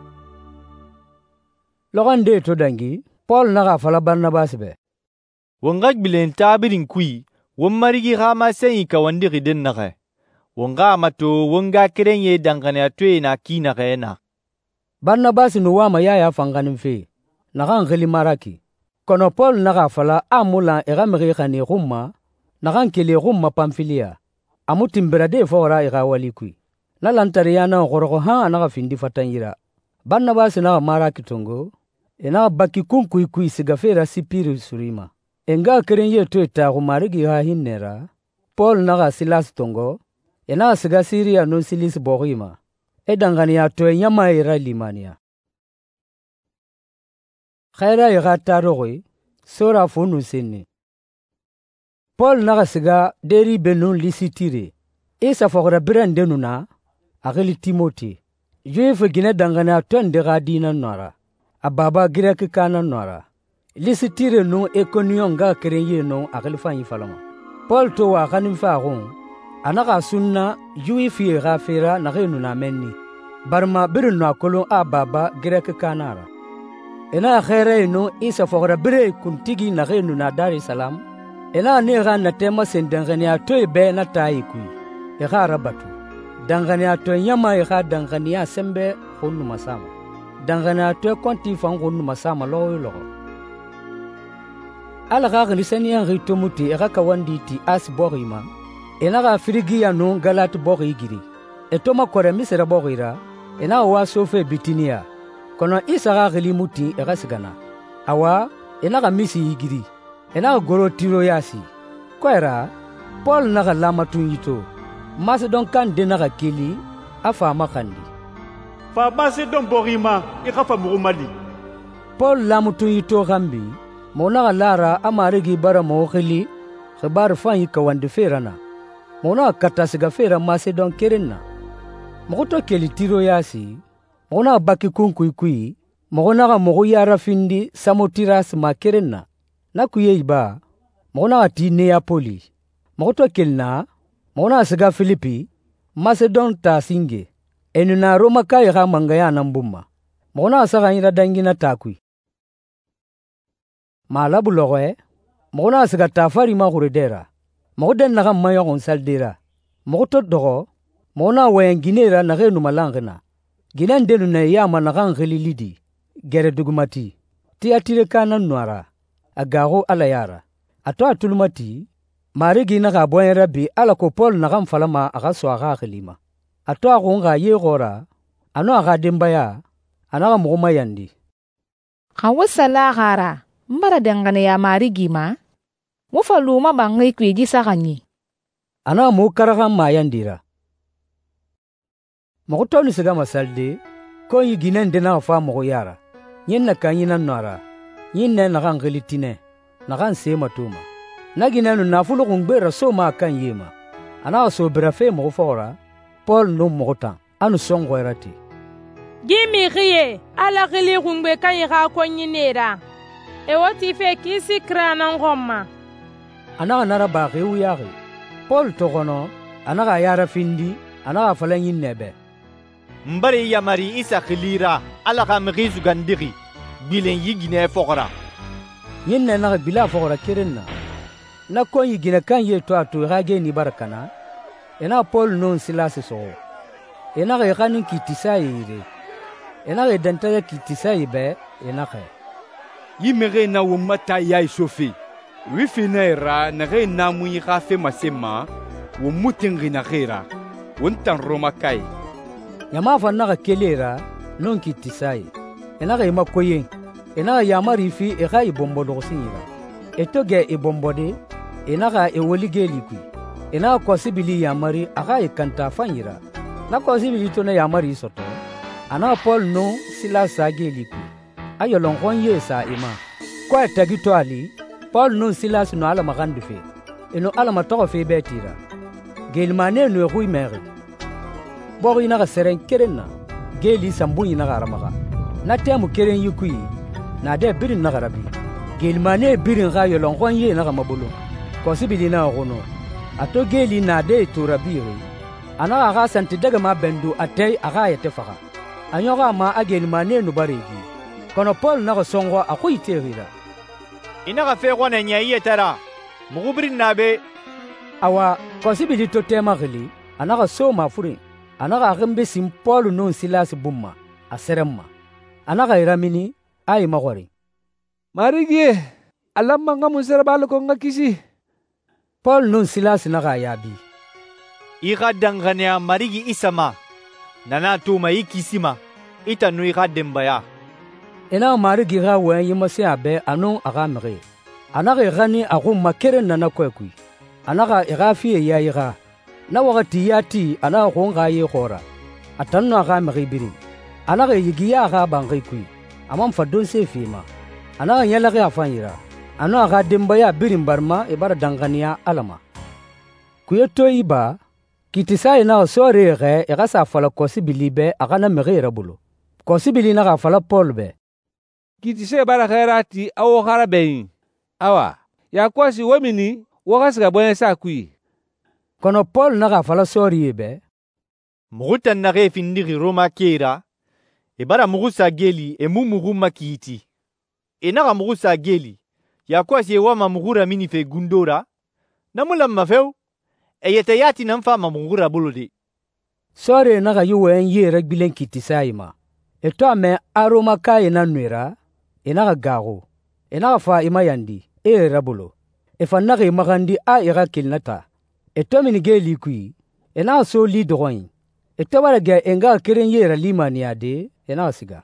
logande to dangi Paul na ga fala Barnabas be
wonga bilen tabirin kui won marigi ga ma sai kawandi gidin na ga wonga mato wonga kirenye dangane atwe na kina ga na
Barnabas no wama ya fanganin fe na kan geli maraki kono Paul na ga fala amula e ga mege khani gumma na kan kele gumma Pamfilia amutimberade fora e ga walikui na lantariana gorogo ha na ga findi fatanyira Barnabas na maraki tongo ena baki kunkui kui sigafera sipiri surima enga kerenye to eta gumarigi ha hinera Paul na ga Silas tongo ena siga Syria no Silis bogima edangani ya to nyama ira limania khaira ya tarogoi sora fonu sene Paul na ga siga deri benun lisitire isa fogra brande nuna ageli Timothy Juif gine dangana ton de gadina nora ababa Grek kana nora lisitire no ekonion ga kerenye no ageli fanyi falama Paul to wa kanim fagon anaka sunna Juif ye gafera na renu na menni barma birin no kolon ababa Grek kanara ena khaire no isa fogra bre kuntigi na renu na Dar es Salaam ena ne ga na tema sendangani atoy be na tayiku e ga rabatu dangane ato nyama e ga dangane ya sembe honu masama dangane ato konti fan honu masama lo ala ga glisani en ritomuti e ga kawanditi as borima ena ga frigia no galat borigiri e to makore misera borira ena wa sofe bitinia kono isa ga glimuti e ga sigana awa ena ga misi igiri ena ga goro tiro yasi kwera Paul na ga lamatu yito Masedon kan denaga keli afa makandi.
Fa Masedon borima ikafa murumali.
Paul lamutu yito gambi mona lara amarigi bara mo khili khabar fanyi kawande ferana. Mona katasiga fera Masedon kerenna. Moto keli tiro yasi mona baki kunkui mona ga mogo yara findi samotiras makerenna. Na kuyeiba mona ati Neapoli. Moto kelna mona siga Filipi Masedon ta singe enuna Roma kai ga mangaya nambuma. Mona saga ira dangina takui. Malabu logoe mona siga tafari ma huredera. Moden naga mayon saldira. Moto dogo mona wayan ginera na renu malangena. Ginan denu na yama na gangeli lidi. Gere dugumati. Ti atire kanan nuara. Agago ala yara. Ato atulumati. Marigi na gaboyen rabi ala ko Paul na gamfalama aga so aga khilima. Ato agunga ye gora. Ano aga dembaya. Anaga muguma yandi.
Kawasala gara. Mbara dengane ya marigi ma. Wofaluma bangai kwiji saganyi.
Ana mo karaga mayandira. Mogoto ni siga masalde ko yi ginen dena fa mo yara. Yin na kanyina nara. Yin na ngeli tine. Na kan se matuma. Na ginen na fulu kungbera so ma kan yema. Ana so brafe mo fora. Paul no mogota. Anu songo erati.
Gimi riye ala gili kungbe kan yira konyinera. E woti fe kisi krana ngomma.
Ana nara ba rewu yari. Paul togono anaga yara findi anaga falanyin nebe.
Mbari yamari isa khilira ala ka mgizu gandiri bilen yigine fokora.
Yinne naga bila fokora kirenna. Na ko yigine kan ye to atu rage ni barakana. Ena Paul non silase so. Ena ga kanin kitisa yire. Ena ga dantaya kitisa yibe ena ka.
Yimere na wumata yai sofi. Wifinera na re na muyi kafe masema wumutingi na khira. Wuntan Roma kai.
Yama fa naga kelera non kitisai. Enaga ima koyen. Enaga yamari fi ega ibombo dosinira. Etoge ibombode enaga ewolige likui. Enaga kosibili yamari aga ikanta fanyira. Na kosibili tone yamari soto. Ana Paul no sila sage likui. Ayo longon ye sa ima. Kwa tagito ali Paul no sila no ala magandufe. Eno ala matogo fe betira. Gelmane no rui mere. Bori na seren kerenna geli sambu ina garamaga na temu keren yukui na de birin na garabi gelmane birin ga yolon konye na gamabulu ko sibili na gono ato geli na de turabiri ana ga santi daga ma bendu atay aga yete faga anyoga ma agelmane no baregi kono Paul na songo akoy terira
ina ga fe gona nyaye tara mugubirin nabe
awa ko sibili to tema geli ana ga so ma furin anaga gembe sim Paul non silas bumma aseremma anaga iramini ay magori
marigi alamma ngamu serbal ko ngakisi
Paul non silas naga yabi
iga dangane marigi isama nana tuma ikisima ita no iga dembaya
ena marigi ga wen yimase abe anu aga mere anaga gani agu makere nana kwekui anaga iga fiye ya iga na wakati yati ana konga ye khora atanno aga magibiri ana ga yigiya aga bangai kui amam fadon se fima ana yala ga afanyira ana aga dembaya birin barma ibara danganiya alama kuyeto iba kitisai na sore ge ega sa fala kosibili be aga na megera bulu kosibili na ga fala Paul be
kitisai bara khairati awo kharabe awa ya kwasi womini wakasiga boyen sa kui
kono Paul naga fala sori yebe
mugutan nage findiri Roma kera ibara mugusa geli mugu makiti enaga mugusa geli ya kwasi wama mugura mini fe gundora namula mafeu eyete yati namfa mugura buludi
sori naga yuwen yere bilen kitisaima eto ame aroma kai na nwera enaga gago enaga fa imayandi rabulo efa naga imagandi a ira kilnata eto mini geli kui ena so li dogoin eto bara ga enga keren yera limani ade ena siga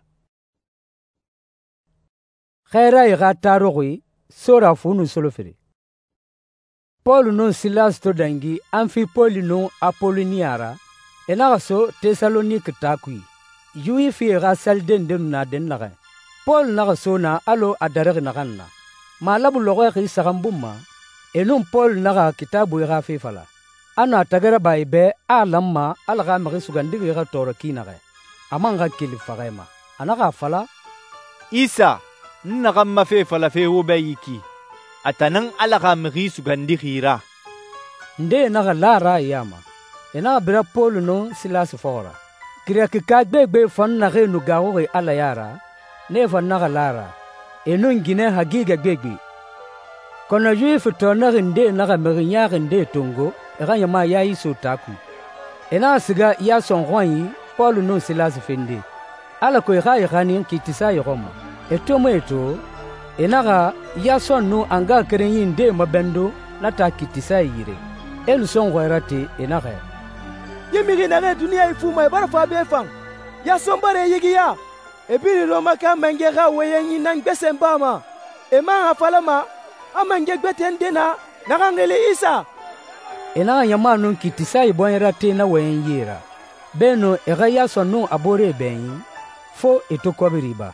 khaira iga tarogui sora funu solofere Paul nun Silas to dangi Amphipoli nun Apolloniara enaga so Thessalonique takui yui fi ga salden dem na den naga Paul naga so na alo adarag naganna malabu logo gi sagambumma enum Paul naga kitabu ga fi fala ana tagara baibe alamma alga magi sugandi ga toro kinaga amanga kilifagema anaga fala
Isa naga mafe fala fe wo bayiki atanan alaga magi sugandi gira
nde naga lara yama ena bira Paul no Silas fora kira ka gbegbe fon na ge nu gawo ge ala yara ne fon naga lara enu ngine hagiga gbegbe kono juif to na nde naga merinya nde tongo era yama ya iso taku ena siga ya son roi Paul no Silas fende ala ko ga yani kitisa yoma etomo eto enaga ya son no anga kerenyin de mabendo na ta kitisa yire elu son goirate enaga
yemigi na dunia ifuma e bara fa be fan ya son bare yigiya e biri lo maka menge ga weyenyi nan gbesembama e ma afalama amange gbetende na ngele Isa
enaga yama nun kitisa iboirate na weyenyira beno ega ya son no abore ben fo etokobiriba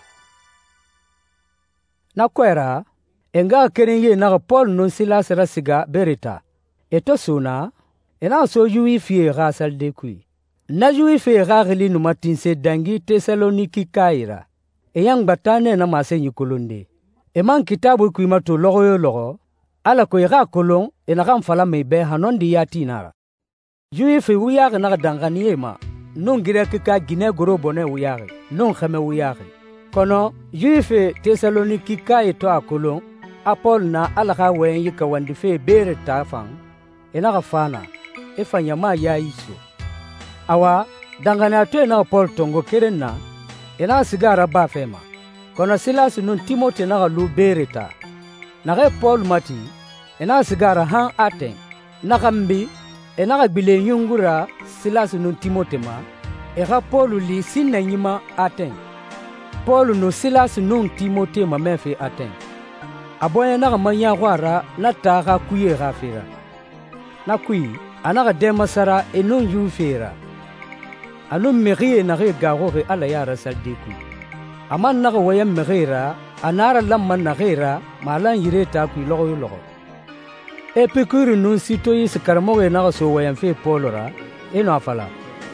na kwera enga kerenye na Paul non Silas rasiga berita eto suna ena so yui fie ga salde kui na yui fie ga gili no matinse dangi Thessaloniki kaira eyang batane na masenyi kolonde eman kitabu kui mato logo yo logo ala ko ga kolon ena gam fala mebe hanondi yatinara yui fie wuya na danganiema non gira ka gine goro bone wuya non khame wuya kono yuife Thessaloniki kai to akolon Apol na alaka wen yika wandi fe bere tafan ena fana efanya ma ya iso awa dangana to na Paul tongo kerenna ena sigara ba fema kono Silas nun Timote na lu bereta na re Paul mati ena sigara han aten na kambi ena bile nyungura Silas nun Timote ma era Paul li sinna nyima aten Paul no Silas nun Timote ma mefe aten aboye na manya gwara na taga kuye gafira na kui anaga demasara enun yufera anum merie na re garoge ala yara saldeku aman na wayam merera anara lamman na gera malan yireta ku logo epikuru nun sito is karmoge na so wayam fe polora eno afala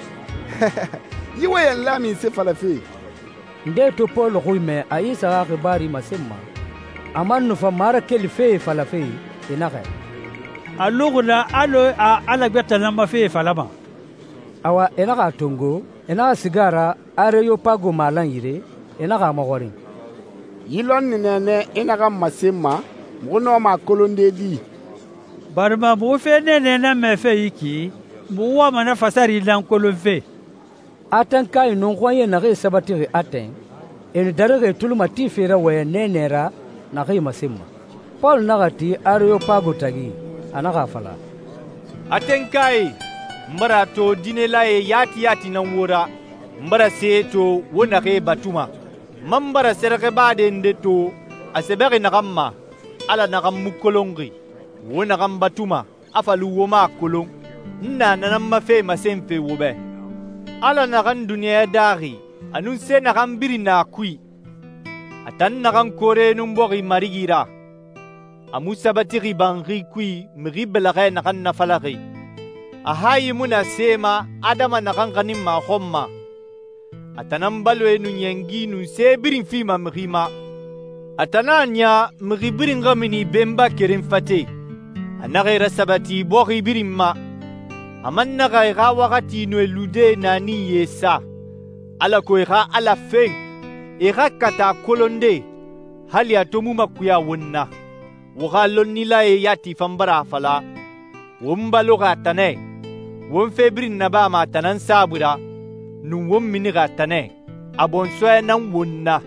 yiwe la min se fala fe
nde to Paul ruime aisa ga bari masemma aman no famara kelife fala fe enaga
alugula alo a alagbeta lamba fe falama
awa enaga tongo enaga sigara areyo pago malan yire enaga magori
yilon nene enaga masemma muno ma kolonde di
barma bu fe nene na me fe yiki bu wa mana fasari lan kolon fe
atan kai non khoye na re sabatire aten en darage tulumati fera waya nenera na kai masemma Paul nagati areyo pago tagi anaga fala
aten kai mbara to dinela e yati nan wora mbara seto wona ke batuma mambara serke bade ndeto asebere nagamma ala nagam kolongi wona gam batuma afalu woma kolon nna nan mafe masemfe wobe ala nagan dunia dari anun se nagam birina kui atan nagam kore numbori marigira amusa batiri bangri kui mribelare nagan nafalari ahayi muna sema adama nagan ma homma atanam balwe nu nyengi nu se birin fima mrima atananya mribirin gamini bemba kerin fate anagera sabati bori birimma amanna ga wakati no elude nani yesa ala ko ala feng kata kolonde hali atomu makuya wonna wogalon nila yati fambara fala wombalo gatane won febrin naba ma tanan sabura nu won mini gatane abon soe nan wonna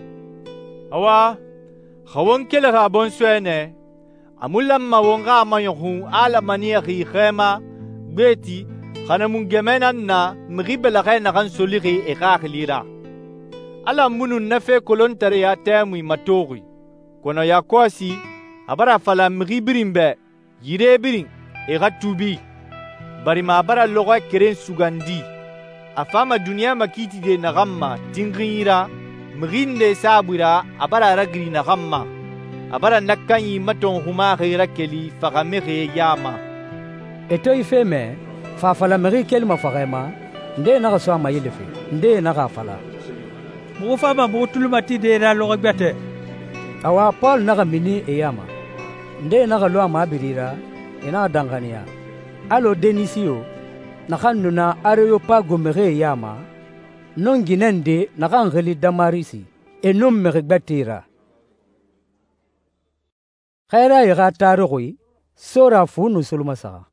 awa khawon kele ga bon soe ne amulam ma wonga ma yohu ala mania khema beti khana mun gemenan na mribela ga na kan soliri lira ala munun nafe kolontare ya temu matori kono ya kwasi abara fala mribirimbe yire birin iga tubi bari ma bara loga keren sugandi afama duniya makiti de nagamma tingirira mrinde sabira abara ragri nagamma abara nakkanyi maton huma ghira keli fagamere yama
eto ifeme fa fala meri kelma fagema nde na so ma yelefe nde na ga fala
mo fama mo tulmati de na loga gbete
awa Paul na ga mini eyama nde na ga lo ma birira ina dangania alo denisio na kanuna areopago mere yama non ginende na kangeli damarisi enum mere gbatira khaira yaga tarugui sora funu sulmasa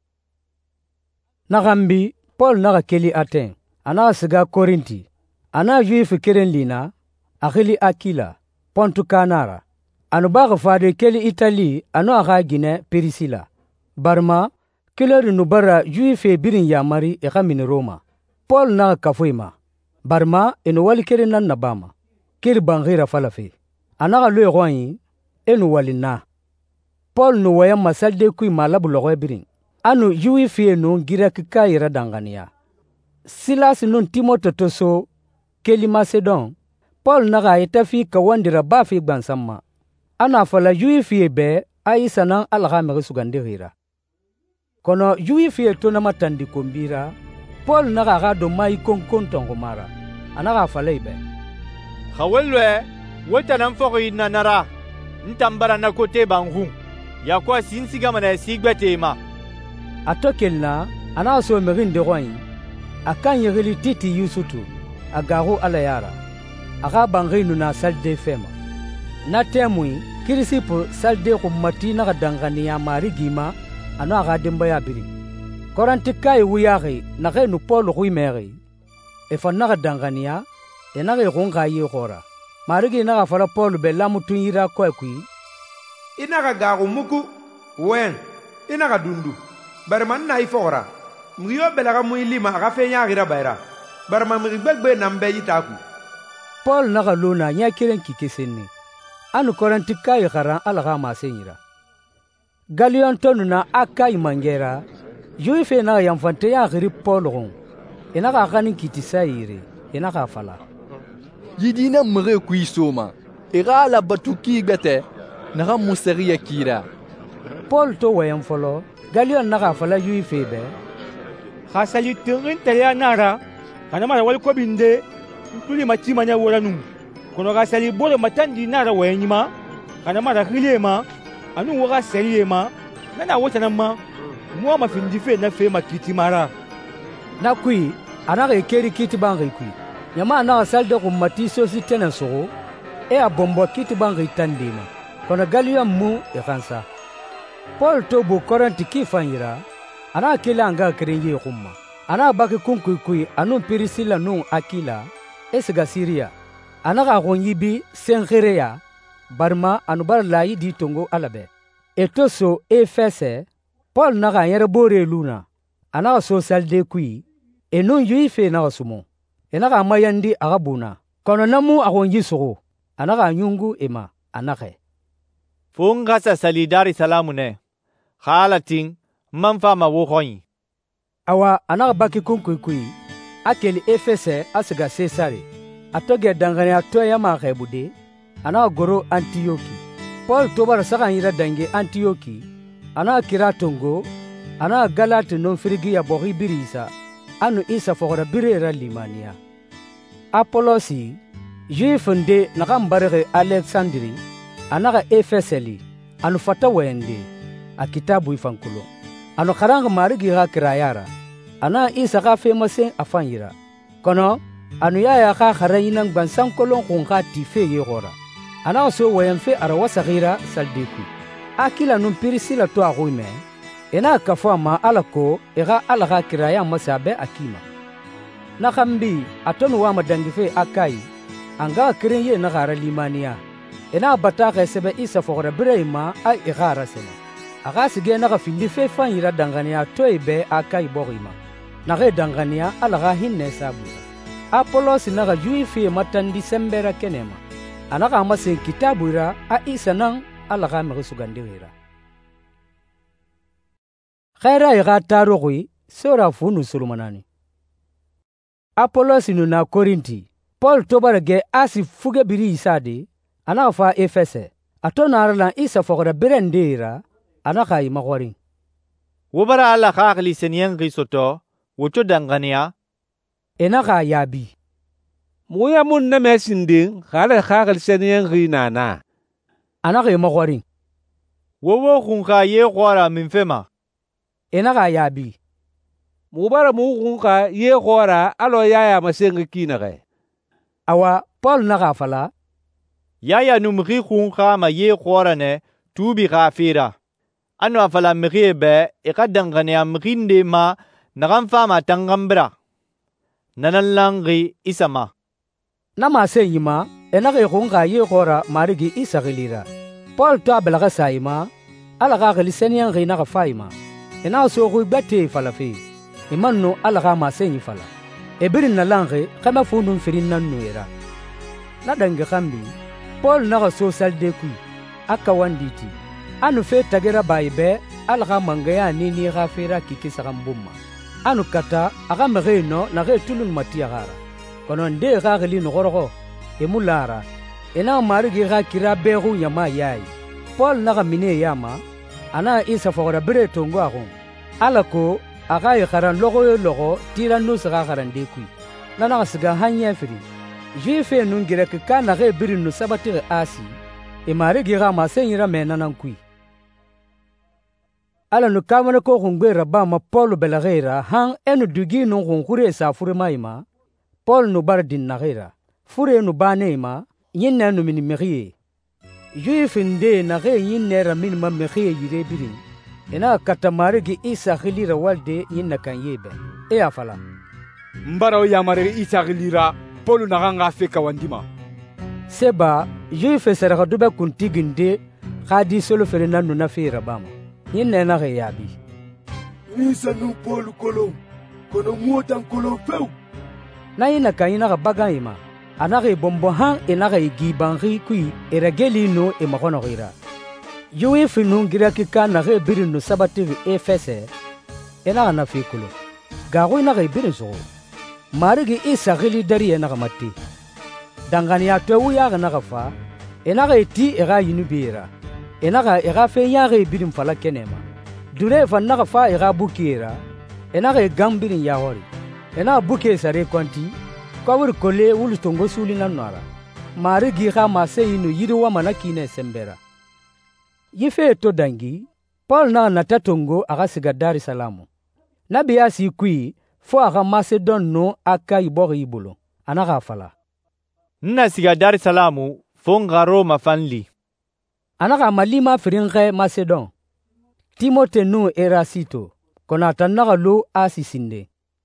nagambi Paul naga keli Aten ana siga Korinti ana juif kerenlina akhili Akila Pontu Kanara anu baga fade keli Itali anu aga Gine Perisila barma kileri nubara juife birin yamari min Roma Paul naga kafuima barma enu wali keri nan nabama kiri bangira falafe anaga loe royi enu wali na Paul nu waya masalde kui malabu logoy birin anu juife nu gira kikayira dangania Silas nun Timote toso keli Macedon Paul naga itafi kawandira bafi gbansamma ana fala juife be aisa nan alga mege sugandirira kono juifi tona matandi kombira Paul naga ga do mai konkontongo mara anaga falaibe
khawelwe wota nan fogi nanara ntambara na kote bangu ya kwa sinsiga mana sigbete ma
atokelna ana so merin de roin akan yegeli titi yusutu agaru alayara aga banginu na salde fema na temui kirisipo salde ko matina ga dangania mari gima ano aga demba ya biri koranti kai wuyari na nu Paul ruimeri e fanaga dangania e na gonga yi khora marigi na fara Paul be lamu tunyira kwekwi
inaga gagu muku wen inaga dundu barman na ifora mriyo belaga muilima aga fenya gira bayra barma mrigbegbe nambe yitaku
Paul naga luna nya kiren kikesenni anu koranti kai khara alaga masenyira Galion tonu na akai mangera juife na yamfante ya giri Paul ron ina ka kanin kiti sayire ina ka fala
yidina mre kuisoma ira la batuki gbete na ga museriya kira
Paul to wayam folo Galion na ka fala juife be
khasali tungin tele nara kana mara wal ko binde tuli matima nya woranu kono ga sali bole matandi nara wayanyima kana mara khilema anu waga seliyema nana wota namma mo ma findife na fe makiti mara
na kui anaga ekeri kiti bangi kui nyama na salde ko mati sosi tena so e abombo kiti bangi tandima kono Galion mu e kansa Paul to bo koranti kifanyira ana kila anga kerenye khumma ana baki kunkui kui anu Perisila nu Akila esga Syria anaga gonyibi sengereya barma anubar layi di tongo alabe etoso Efese Paul naga yere bore luna anaga so salde kui enun juife naga sumo enaga mayandi agabuna kono namu agonji sogo anaga nyungu ema anake
funga sa salidari salamune khalatin manfa ma wo khoyi
awa anaga baki kunkui akeli Efese asiga Cesare atoge dangane atoya ma khebude ana goro Antioki Paul tobar saka yira dange Antioki ana kira tongo ana galate non frigi ya bogi birisa anu isa fogora birera limania Apolosi juifende nakambare Alexandri anaga Efeseli anu fata wende a kitabu ifankulo anu karanga marigi ga kirayara ana isa ga femase afanyira kono anu ya ka kharayina bansan kolon kunga tife yegora ana so wayamfe ara wasagira saldiku Akila num Perisila to aguime ena kafama alako ega alaga kiraya masabe akima nakambi atonu wa madangife akai anga kirenye na gara limania ena bataka sebe isa fogora birema a igara sene aga sige na findi fe fanyira dangania toibe akai borima na ge dangania alaga hinne sabu Apolos naga juifi matandi sembera kenema anaga amase kitabura a isa nang alaga mesugandirira Khaira iga tarogui sora funu sulumanani. Apollos na Korinti. Paul tobarage asi fuge biri isadi ana fa Efese. Atona arlan isa fogora berendera ana kai magwari.
Wobara ala khagli senyen risoto woto dangania
enaka yabi.
Muya mun na mesinding khala khagli senyen rinana.
Ana kai magwari.
Wowo khunka ye khwara minfema.
Enaka yabi.
Mubara mu khunka ye khwara alo yaya masengi kinare.
Awa Paul naga fala.
Yaya numri khunka ma ye khwara ne tubi khafira. Anu afala mri be ikadangane amrinde ma nagamfa ma tangambra. Nanalangri isama.
Nama senyima enaka khunka ye khwara marigi isagilira. Paul to abelaga saima alaga glisenian rina ga faima. Ena so ru bete falafi. Imanno alaga ma senyi fala. Ebirin na lange kama fundun firin nan nuera. Na dange kambi Paul naga so salde ku aka wanditi. Anu fe tagera baibe alaga mangaya nini ga fera kiki sagambumma. Anu kata aga mereno na ge tulun matiagara. Kono nde ga gli no gorogo emulara. Ena marigi ga kira beru yama yai. Paul naga mine yama ana isa fogora bire tongo agon. Alako aga yakaran logo tira nusa garan dekui. Nana siga hanya firi. Jefe nungira ka na ge bire no sabatire asi. E marigi ga masenyira menanan kui. Ala no kamana ko hungwera ba ma Paul belagera han enu dugi no hungure sa fure maima. Paul no bardin nagera. Fure no baneima yinna no mini merie. Juifinde na ge yinnera min ma merie yire biri. Ena katamarigi isa khilira walde yinna kan yebe. E afala.
Mbara yamare isa khilira Paul na ganga feka wandima.
Seba juife sera dube kuntiginde khadi solo ferena no na fira bama. Yinna na ge yabi.
Isa no Paul kolom. Kono muotan kolom feu.
Na yinna kan yina ga bagaima. Anare bombo han enare gibanri kui erageli no e makono gira. Yui finu gira kika nare biri no sabatiri Efese enara na fikulo. Garu nare biri so. Marigi isa gili dari enara mati. Dangani ya tewu ya nara fa enare ti era yinubira. Enara era fe yare biri mfala kenema. Dure fa nara fa era bukira. Enare gambiri ya hori. Enara buke sare kwanti. Kawur kole wulu tongo suli na nara. Mari giha mase inu yiriwa manakine sembera. Yife to dangi, Paul na natatongo aga siga Dar es Salaam. Nabi asi kui fo aga Macedon no aka ibori ibolo. Anaga fala.
Nna siga Dar es Salaam fo ngaro mafanli.
Anaga malima firinge Macedon. Timote no Erasito. Konata naga lo asisinde.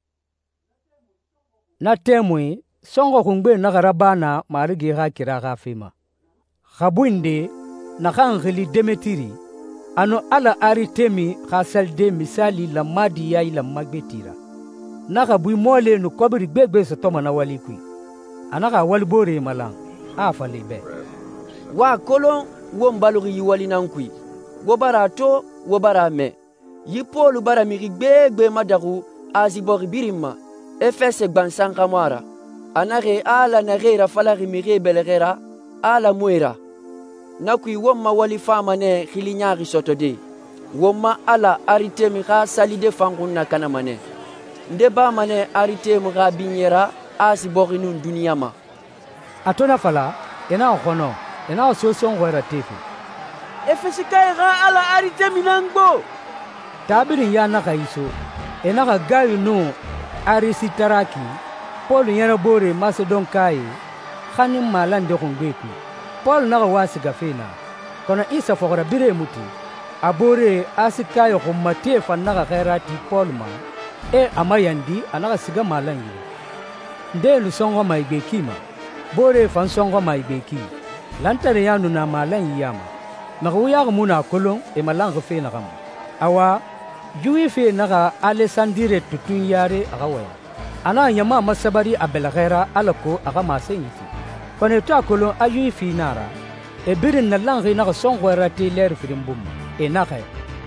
Na temwe songo kungbe nagarabana marigi ha kira ga fema. Khabuinde na khangeli Demetiri ano ala aritemi khasalde misali la madi ya ila magbetira. Na khabui mole no kobiri gbegbe so toma na walikui. Anaka walbore malang afale be.
Wa kolon wo mbalori yiwali nankui. Wo barato wo barame. Yipolu baramiri gbegbe madaru azibori birima. Efese gbansanka mwara. Anare ala nagera falari mire belegera ala muera. Nakui woma wali fama ne khilinyari sotode. Woma ala aritemi ga salide fanguna kanamane. Ndeba mane aritemi ga binyera asi borinun duniyama.
Atona fala ena okono ena ososon wera tefi.
Efese kaira ala aritemi nangbo.
Tabirin ya naka iso ena ga gayu no Arisitaraki, Paul yana bore Macedon kai, khani malan de kongbeku. Paul naga wasi gafena. Kona isa fogora bire muti. Abore asikayo kumate fa naga khairati Paul ma. E amayandi anaga siga malan yi. Nde lusongo maibeki ma. Bore fan songo maibeki. Lantare yanu na malan yama. Naga muna kolon e malan gafena gam. Awa Juife naga Alessandire tutun yare agawaya. Ana yama masabari abelagera alako aga masenyifi. Kone to akolon ayuifi nara. E birin na langi naga songwera te ler firimbum. E naga.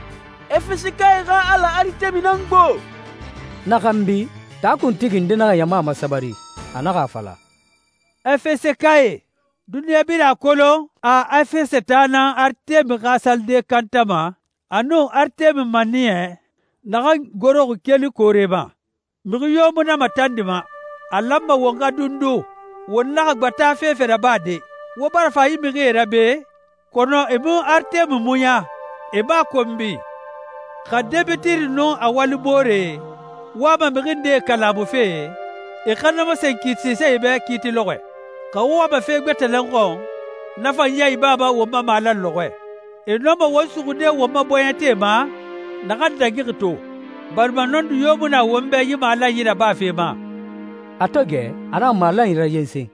efesi kai ga ala aritemi nangbo
nakambi ta kuntigi ndina yama masabari anaga fala
efesi kai duniya bira kolo a efesi tana artemi gasalde kantama anu artemi maniye naga goro keli koreba migi yomuna matandima alamma wonga dundu wonna gbata fefera bade wo barfa yimigi rabe kono emu artemi munya eba kombi khadebetiri no awali bore wama miginde kalamu fe e kanama sen kiti sebe kiti lowe ka wama fe gbetelengo nafa yai baba wo mama lan lowe e no ma wosugude wo maboyate ma nakanda gito barma nondu yomuna wombe yima la yira ba fe ma
atoge ana mala yira yense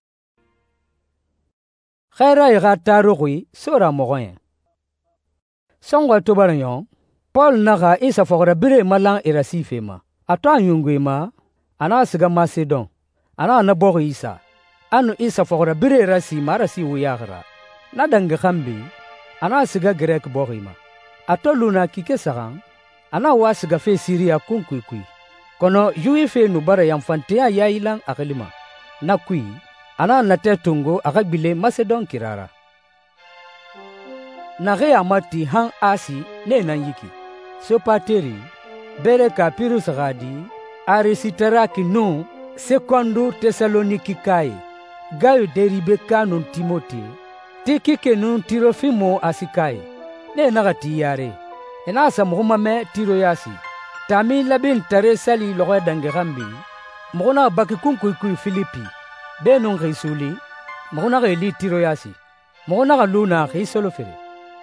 khaira ya tarugui sura mogoyen songwa tobaranyo Paul naga isa fogora bire malang irasife ma ato anyungwe ma ana siga Macedon ana na bogo isa anu isa fogora bire irasi marasi wuyagra na danga khambi ana siga Grek bogo ma ato luna kike sagan ana wa siga fe Syria kunkuikui kono yuife nubara yamfantia ya ilang akalima na kui ana nate tungo akabile Macedon kirara nage amati hang asi ne nanyiki Sopateri bere Kapirus gadi Aristaraki nu sekondu Tesaloniki kai Gayo deribe kanun Timoti Tikike nun Tirofimo asikai ne nagati yare ena sa muhumame tiro yasi tami labin tare sali logo dange gambi mona baki kunkuikui Filipi benun risuli mona li tiro yasi mona luna risolo fere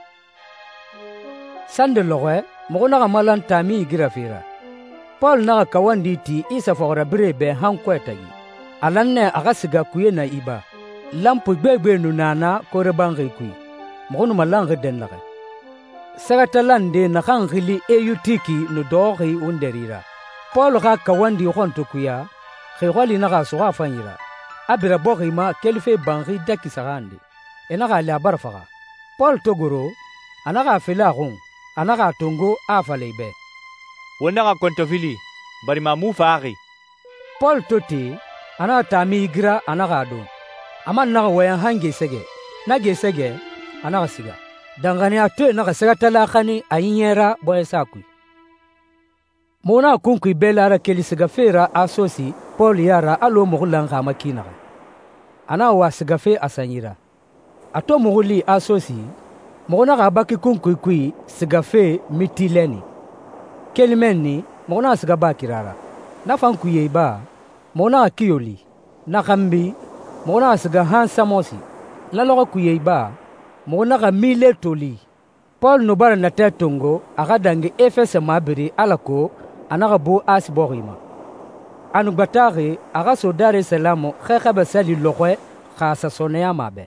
sande logo mona malan tami girafira Paul naga kawandi ti isa fogora brebe hankwetagi alanne agasiga kuye na iba lampu gbegbe nunana korebangi kui mona malange denlage sagatalande nakangili eyutiki no dori underira Paul ga kawandi honto kuya khewali naga soga fanyira abira bogima kelfe bangi dakisagande enaga la barfaga Paul togoro anaga filagun anaga tongo afalebe
wonna ga kontofili bari mamu faari
Paul toti ana tami gira anaga do aman naga wayan hange sege nage sege anaga siga dangane ato naga sega talakani ayinyera boyesakui mona kunkui belara keli siga fera asosi Paul yara alo mogulanga makina ana wa siga fe asanyira ato moguli asosi mona ga baki kunkui siga fe mitileni kelimeni mona siga bakirara nafankuye ba mona kiyoli nakambi mona siga hansamosi lalogo kuye ba mona ga mile toli Paul no bara na tetongo aga dange Efese mabiri alako anaga bo asborima anu batare aga so Dar es Salaam khakaba sali lokwe khasa sonea mabe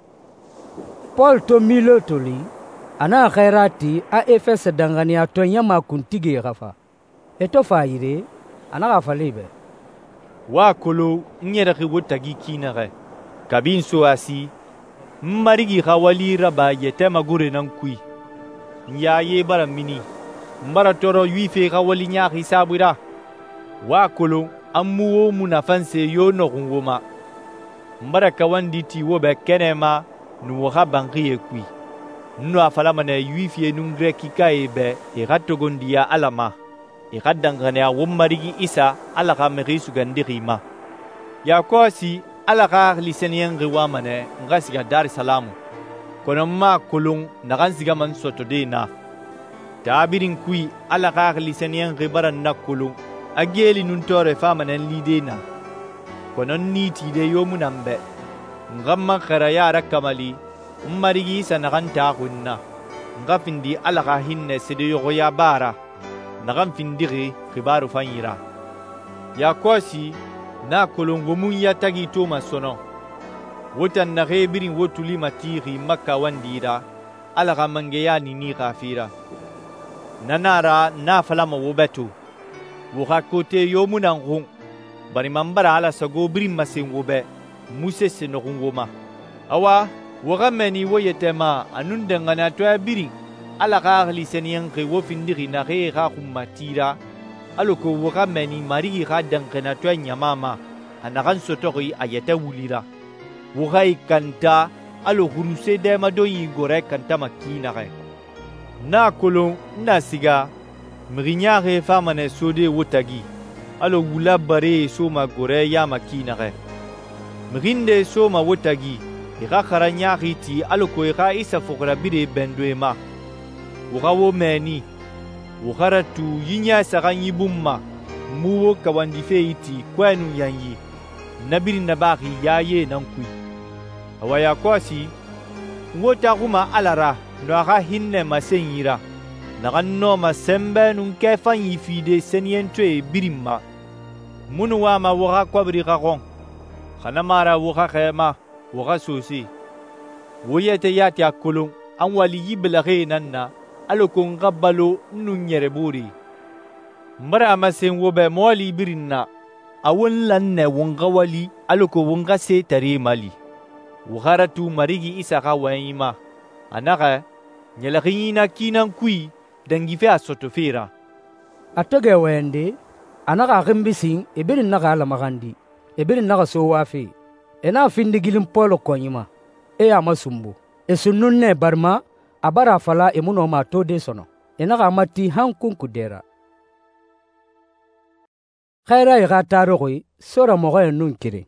Paul to mile toli ana khairati a Efese dangani ato nyama kuntige gafa eto faire ana gafa lebe
wa kolo nyera ki wotagi kinare kabin so asi marigi khawali raba yete magure nan kui nyaye bara mini mbara toro yuife khawali nya hisabira wa kolo amuwo munafanse yo no ngoma mbara kawandi ti wo be kenema nu ha bangiye kui nu afala mana yuife nun greki kai be iratogondia alama iradangane a wummarigi isa alaka merisu gandirima ya kosi alaka lisenien riwamane ngasiga Dar es Salaam kono ma kulung nagansiga man sotodena tabirin kui alaka lisenien ribaran na kulung ageli nun tore famanen lidena kono niti de yomunambe ngamma kharaya rakamali marigi isa naganta kunna ngafindi alaka hinne sidiyo ya bara nagam findiri khibaru fanyira ya kosi na kolongo mun ya tagi to masono wotan na rebirin wotuli matiri makka wandira alaga mangeya ni kafira nanara na falama wobetu woka kote yomunan gun bari mambara ala sago birin masin wobe muse senogungoma awa woga meni woyetema anun dangana to birin ala ga gali seniyan ke wo findiri na ge ga kumatira alo ko wo ga meni marigi ga dankana to nyamama anagan sotori ayata wulira wo ga ikanta alo huruse de madoyi gore kanta makina ge na kolon na siga mrinya ge famane sode wotagi alo wula bare soma gore ya makina ge mrinde soma wotagi ika kharanya khiti alo ko ika isa fokra bire bendwema wuga wo meni wugaratu yinya saganyi bumma muwo kawandi feiti kwanu yanyi nabiri nabaki yaye nankui awaya kwasi ngota kuma alara no aga hinne masenyira naganno masembe nun kefanyi fide senientwe birimma munu wama wuga kwabri gagon khanamara wuga khema wuga sosi woyete yati akulun an wali yiblaghe nanna alokon gabbalo nunyere buri mbara masen wobe moli birinna awon lanne wonga wali aloko wonga se tare mali wugaratu marigi isa ga wayima anaka nyelagina kinan kui dangife asotofera
atoge wende anaka gimbisin ebirin naga alamagandi ebirin naga so wafi ena findigilin polo konyima e amasumbu esunnunne barma abara fala emuno ma tode sono enaga mati hankun kudera khaira ya tarogoi sora mogo nun kire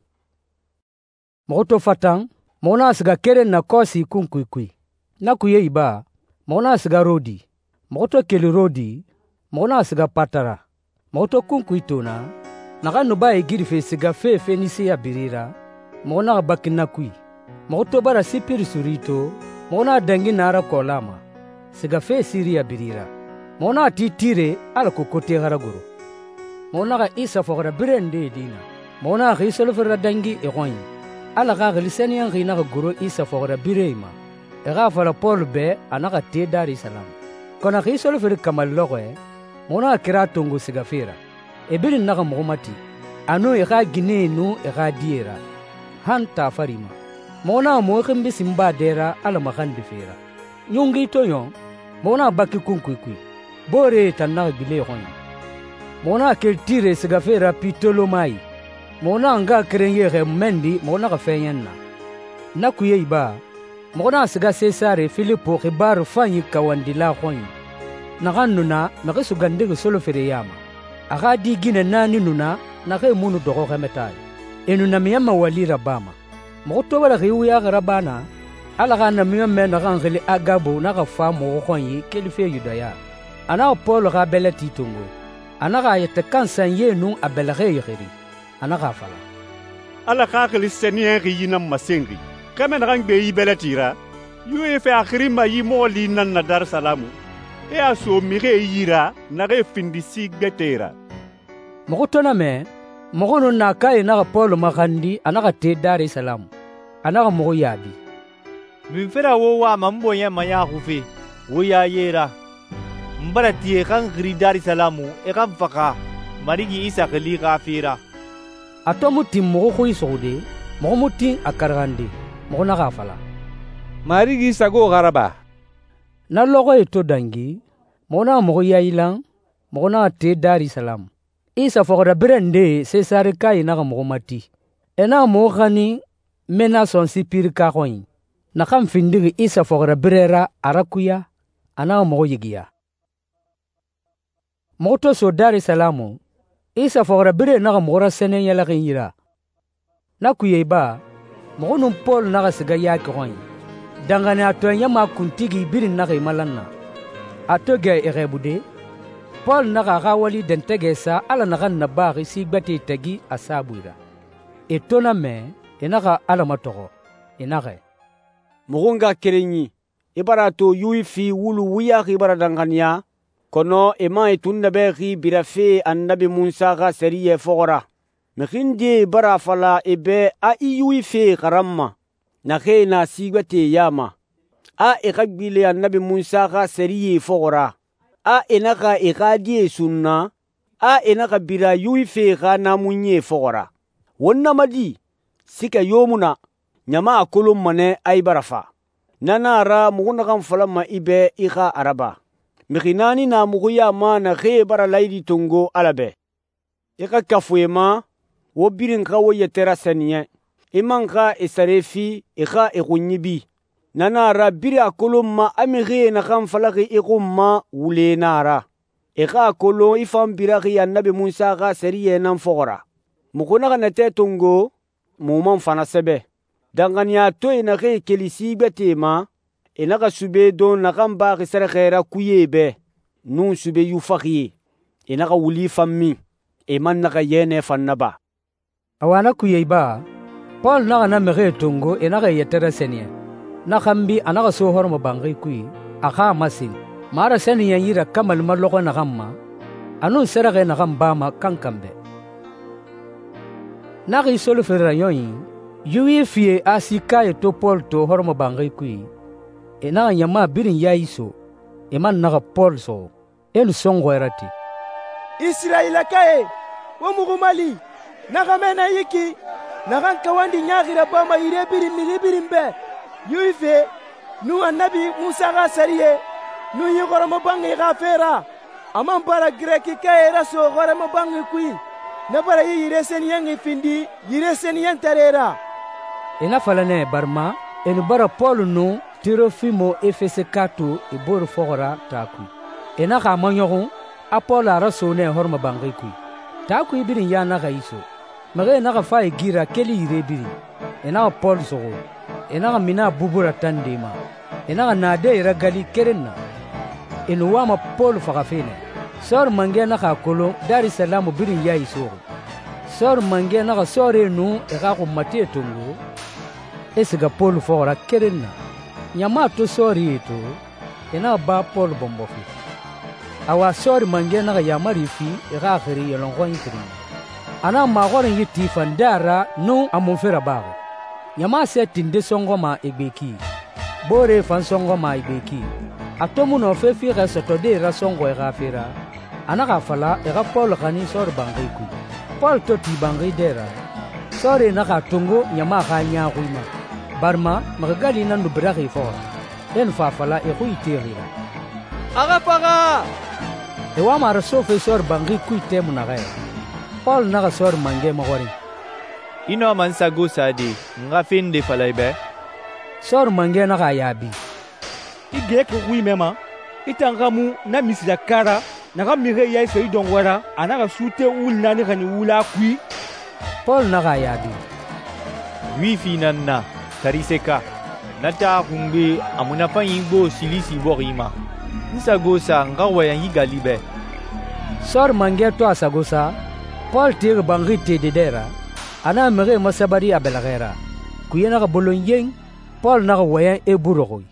moto fatan mona siga kere na kosi kunkuikui na kuye iba mona siga rodi moto keli rodi mona siga patara moto kunkuitona naga nuba egirife siga fe nisi ya birira mona bakina kui moto bara sipiri surito mona dangi nara kolama siga fe siri ya birira mona titire ala kokote garagoro mona ga isa fogra brende dina mona ga isolo fera dangi egoyi ala ga glisani yang ina goro isa fogra bireima ga fara Paul be anaka te Dar es Salaam kona ga isolo fera kamal logoe mona kira tongo siga fera ebirin naga mogomati anu ga gine nu ga diera hanta farima mona mo khimbi simba dera ala magandi fera nyungi toyo mona baki kunkuikui bore tanna gile hoyi mona kel tire siga fera pitolo mai mona nga krenye ge mendi mona ga fenyenna nakuye iba mona siga Cesare Filipo khibar fanyi kawandila hoyi naganuna nagisu gande solo fere yama aga digine nani nuna nage munu dogo gemetai enuna miyama wali rabama moto wala riuya garabana ala gana miyama na gangeli agabo na ga famo hoyi kelife yudaya ana Paul ga belati tungo anaga yete kansan yenu abelage yiri anaga fala
ala khakli senien yina masengi kamen rangbe yibelatira yuefe akhiri ma yimoli nan na Dar Salamu e aso mire yira na re findisi getera
mogotona me mogono na kai na Paul magandi anaga te Dar es Salaam anaga mogo yabi
mifera wo wa mambonya maya hufe wo ya yera mbara tie kan gri Dar es Salaam e kan faka marigi isa kali gafira
atomuti mogo ko isode mogo muti akargandi mogo na gafala
marigi isa go garaba
na logo eto dangi mona mogo yailan mogo na te Dar es Salaam isa fogra brende Cesare kai na mogo mati ena mo gani mena son sipir ka koin na kam findigi isa fogra brera arakuya ana mogo yigiya moto so Dar es Salaam isa fogra bire na mora sene yala ginira na kuyeba mo non Paul na siga ya koin dangane atonya ma kuntigi birin na malanna atoge erebude Paul na ga wali dentegesa ala na ganna bari si gbati tagi asabuira etona me enaga ala matoro enage
mugunga kerenyi ibarato yuifi wulu wuya ibara dangania kono ema itunna begi birafe annabi Musa ga seriye fogora mkhindi bara fala ebe a yuifi karamma na khena sigwate yama a ikagbile annabi Musa ga seriye fogora a enaka ikadie sunna a enaka bira yuifi ga namunye fogora wonna madi sika yomuna nyama akolum mane ay barafa nanara mugu nakan falama ibe ika araba mikinani na mugu yama na khe bara laidi tongo alabe ika kafuyema wo birin ka wo yetera saniye iman ka isarefi ika ikunyibi nanara biri akolon ma amighe nakan falaki ikumma wule nara ika akolon ifan biraki annabi Musa ka seriye nan fogora mugu naka nete tongo muman fana sebe danganiya to ina ke kelisi betema ina ka sube don na kan ba ki sere khera kuye be nun sube yu fakhi ina ka wuli fammi e man na ka yene fannaba
awana kuye ba Paul na na mere tongo ina ka yetere senia na kambi anaka so hormo bangai kui aka masin mara senia yira kamal maloko na kamma anu sere ke na kamba ma kankambe na ki solo fera yoyi yuwi fie asika to Paul to hormo bangai kui ena nyama birin yaiso eman naga Paul so enu songo erati
Israila kae wo mugumali naga mena yiki naga kawandi nyagira bama ire birin be yuwi fe nu annabi Musa ga sariye nu yigoro mo bangai ga fera amam bara greki kae raso gore mo bangai kui na bara yire sen yangi findi yire sen yan tarera
ina falane barma enu bara Paul no Tirofimo efese kato e bor fogora taku ena ka manyogon Paul ara sone horma bangai kui taku birin ya na gaiso mage na ka fa gira keli ire biri ena Paul so ena ka mina bubura tandema ena ka na de ragali kerenna enu wama Paul faga fene sor mange na ka kolo Dar es Salaam birin ya iso sor mange na ka sore nu e ka ko mate tongo esiga Paul fogora kerenna nyama to sori to ena ba Paul bombofi awa sori mange na yamari fi ira khiri yolongo intri ana magore yiti fandara no amonfera bago nyama se tinde songo ma egbeki bore fan songo ma egbeki atomu no fe fi resoto de ra songo ira fera ana ka fala ira Paul kani sori bangai ku Paul to ti bangai dera sori na ka tungo nyama ka nya kuima barma magagali nan du bragi fo en fa fala e ku itira
aga paga
e wa mara so fe sor bangi ku temu na ga Paul na ga sor mange magori
ino man sago sadi nga fin de fala be
sor mange na ga yabi
ige ko wi mema itanga mu na misya kara na ga mire ya so idon wara ana ga sute ul na ni ga ni wula kui
Paul na ga yabi
wi finanna tariseka nata kunge amuna fanyingo silisi borima nsagosa ngawa yangi galibe
sor mange to asagosa Paul tir bangi te dedera ana mere masabari abelagera kuyena ga bolonyeng Paul na ga wayan e burogoi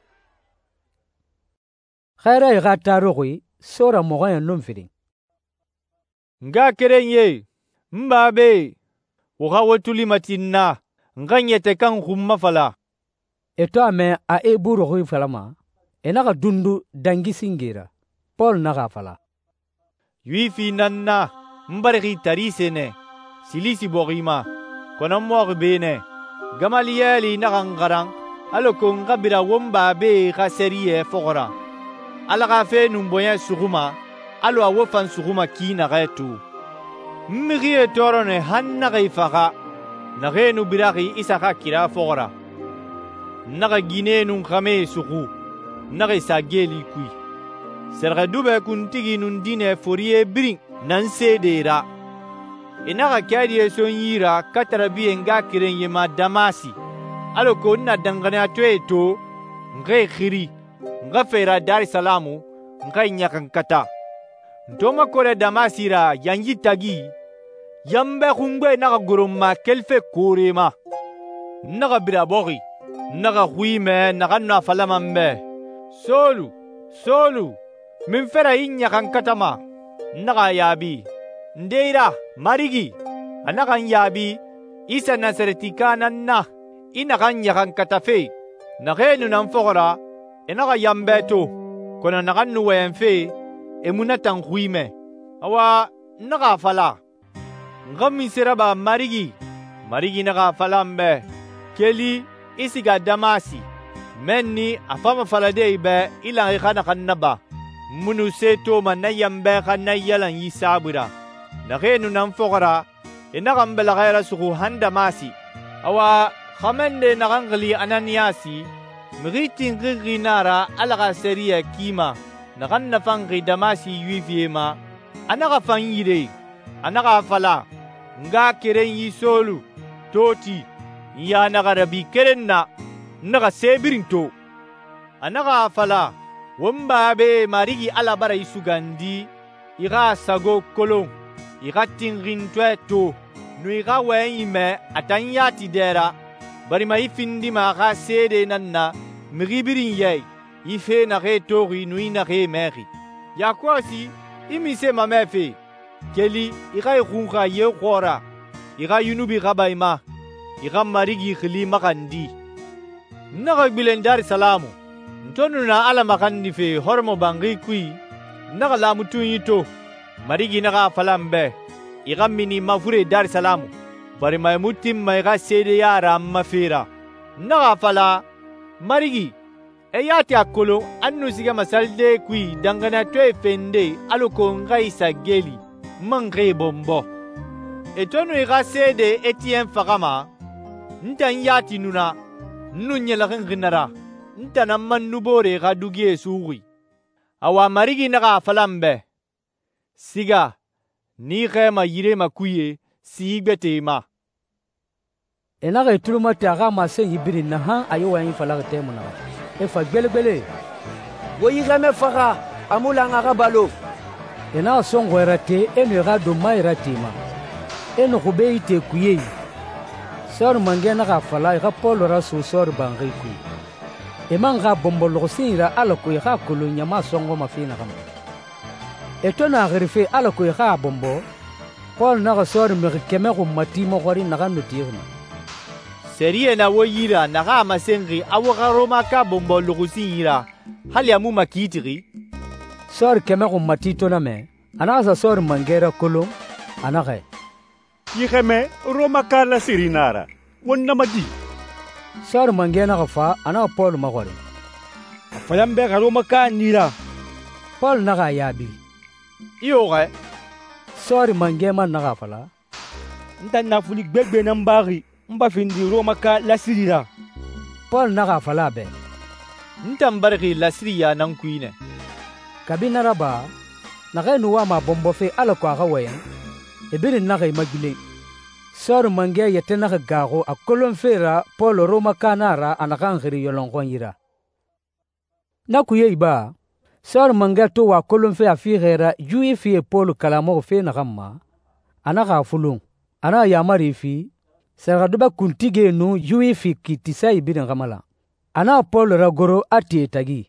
khaira ga tarogoi sora mogan nom fiding
nga kerenye mbabe woga wotuli matinna nganyete kan humma fala
eto ame a e burogoi falama enaka dundu dangi singira Paul naga fala
yuifi nanna mbarigi tarisene silisi borima kono morbene gamaliyeli nagangarang aloko ngabira womba be khaseriye fogora alaga fe numboya suguma alo awofan suguma kina gaitu mmigie torone hanna gaifaga nagenu biragi isaka kira fogora naga ginenu khame sugu naga sageli kui serga dube kuntigi nundine forie bring nansedera inaga kyadiye sonyira katarabiye nga kirenye ma damasi aloko na dangane atweto ngai khiri nga fera Dar es Salaam ngai nyakan kata ntoma kore damasira yangi tagi yambe khungwe naga goroma kelfe korema naga birabogi naga khuime naga na falamambe solu min fera inyakan katama naga yabi ndeira marigi anakan yabi isa nasaretika nanna inakan yakan katafe nagenu nan fogora enaga yambeto kono nagan nuwenfe emunatan khuime awa naga fala ngami seraba marigi naga falambe keli isiga damasi menni afama falade be ilan khana kannaba munu seto manayam be khana yalan yisabura nagenu nan fogara inagam belagayra suku handa masi awa khamende nagangali ananiasi mritin ginara alaga seriya kima naganna fangi damasi yuifiema anaga fanyire anaga fala nga keren yisolu toti ya naga rabi kerenna naga sebirinto anaga fala wamba be marigi alabara isugandi iga sago kolon iga tingintweto nu iga weyime atanyati dera bari ma ifindi ma ga sede nanna migibirin yey ife na ge tori nu ina ge meri yakosi imise ma mefe keli iga ikunga ye khora iga yunubi gabayma iga marigi khili makandi naga bilen Dar es Salaam ntonu na ala makandi fe hormo bangi kui naga la mutuyito marigi naga falambe iga mini mafure Dar es Salaam bari may mutim may ga sede yara mafira naga fala marigi eyati akolo annu siga masalde kui dangana to efende aloko ngai sageli mangre bombo etonu iga sede Etienne Fagama ntan yati nuna nunya la nginara ntana manubore ga dugie suwi awa marigi naga falambe siga ni khema yire makuye sigbete ma
enaga itulumati aga mase yibiri na ha ayo wa infala temuna e fa gbelegbele
wo yigame faga amula nga balo
ena songo erate eno ga do maira tima eno kubeite kuye sor mangena ga fala ga polo rasu sor bangi ku e manga bombolo sira alako ga kulunya ma songo mafina kama etona grife alako ga bombo Paul naga sor mi keme ko matimo gori naga nutirna
seriye na woyira naga masengi awoga roma ka bombo lugusira hali amu makitiri
sor keme ko matito na me anasa sor mangera kolo anaga
yikeme roma ka la sirinara wonna madi
sor mangena ga fa ana Paul magori
fayambe ga roma ka nira
Paul naga yabi
iyoge
sori mangema naga fala
ntan na fuli gbegbe na mbari mba findi roma ka lasirira
Paul naga fala be
ntan barki lasiriya nan kuine
kabina raba naga nuwa ma bombo fe alako aga wayen ebirin naga magile sori mange yete naga gago akolon fera Paul roma kanara anaga ngiri yolongon yira nakuye iba sor manga to wa kolon fe afirera juif ye Paul kalamo fe na gamma ana ga fulung ana ya mari fi sera duba kuntige no juif kitisa ibin gamala ana Paul ragoro ati tagi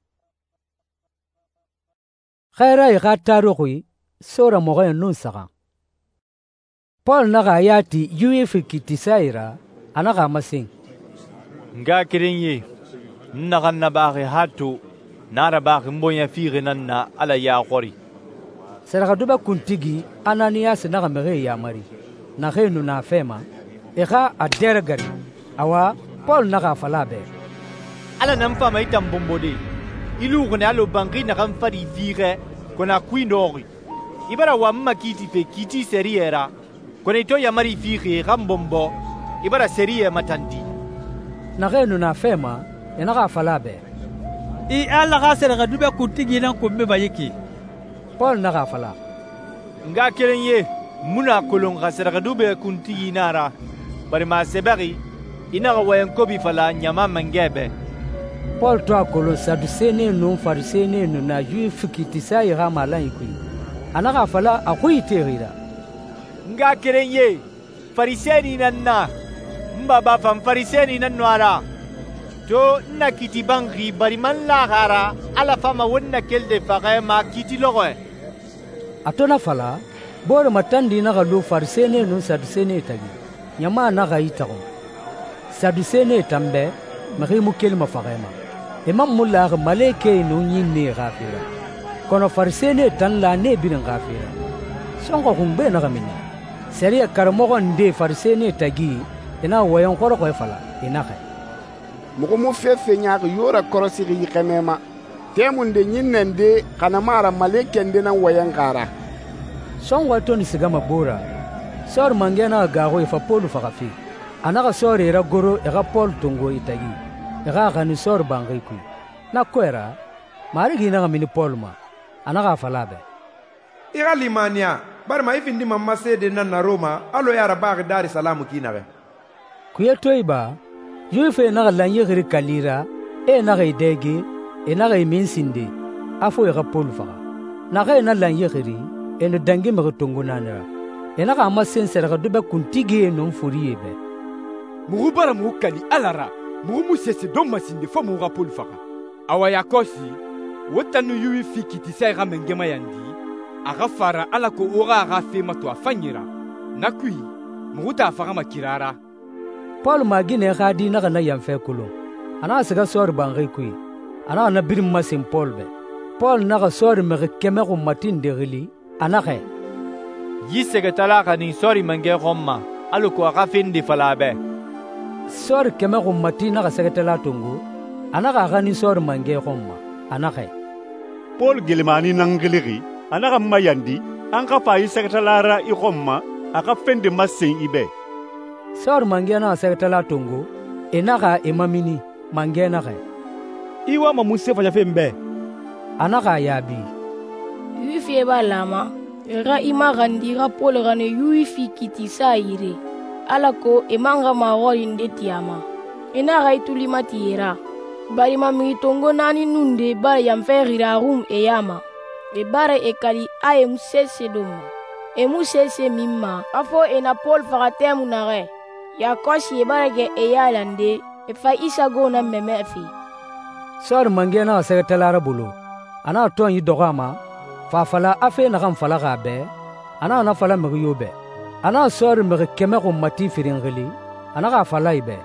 khaira ya taro kui sora mo ga nun saka Paul na ga yati juif kitisa ira ana ga masing
nga kirenye naga na ba hatu nara ba mbonya fire nanna ala ya qori
sera duba kuntigi Ananias naga mere ya mari na khenu na fema ega adergari awa Paul naga falabe
ala nan fa mai tambombode ilu gona alo bangi na kan fari fire kona kwindori ibara wa makiti fe kiti seriera kona ito ya mari fire gambombo ibara serie matandi
na khenu na fema enaga falabe
I ala ga sera ga dube kutigi nan ko me bayiki
Paul naga fala
nga kerenye muna kolon ga sera ga dube kuntigi nara bari ma sebari ina ga wayan ko bi fala nyama mangebe
Paul to akolo sadusene no farisene no na juif kitisa ira malan ku anaga fala akuiterira
nga kerenye fariseni nanna mbaba fam fariseni nanwara to na kiti bangi bari man la gara ala fama wonna kelde faga ma kiti logoe
atona fala bor matandi na galu farsene no sadusene tagi nyama na ga itago sadusene tambe mari mukel ma faga ma imam mulla ga maleke no nyinne gafira kono farsene tan la ne bin gafira songo humbe na gamini seria karmo nde farsene tagi ina wayon koro ko fala ina khay
mogo mo fefe nyaga yora korosigi yikemema temunde nyinnende kana mara malekende nan wayan gara
son wato ni sigama bora sor mangena gago ifa polu fakafi anaka sor era goro ega pol tungo itagi ega gani sor bangai ku na kwera mari gina ga mini polma anaka falabe
iga limania bar ma ifindi mamma sede nan na Roma alo yara baagi Dar es Salaam kinare
kuye toiba yufe na lanye giri kalira na ga idege na ga minsinde afo ega polu faka na ga na lanye giri eno dangi me tungo nanera na ga masensera ga dube kuntige no furiye be
mugu bara mugu kali alara mugu musese do masinde fo mugu polu faka awa yakosi wotanu yuwi fikiti sai ga mengema yandi aga fara ala ko oga aga fema to afanyira nakui muguta afaga makirara
Paul magine khadi na kana yamfe kulo ana siga sor bangai kui ana na birim masim Paul be Paul na ga sor me keme ko matin de gili ana khe
yisega tala kani sori mange gomma alo ko aga findi falabe
sor keme ko matin na ga sega tala tungu ana ga gani sor mange gomma ana khe
Paul gelmani nangiligi ana ga mayandi an ka fa yisegatalara I gomma aga fendi masin ibe
sor mangena sekatala tungu enaka emamini mangena khe
iwa ma musefa ya fembe
anaka yabi
yufi ba lama ra ima gandira pol gane yufi kitisa ire alako emanga magori ndetiama ina ga itulima tira bari mami tongo nani nunde ba yamferira rum eyama e bare ekali aye musese doma e musese mimma afo ena pol fagatemu nare ya kosi e bare ke e yalande e fa isa go na memefi
sor mangena sekatalara bulu ana ton yi dogama fa fala afe na kan fala gabe ana na fala mriyobe ana sor mri keme ko mati firingeli ana ga fala ibe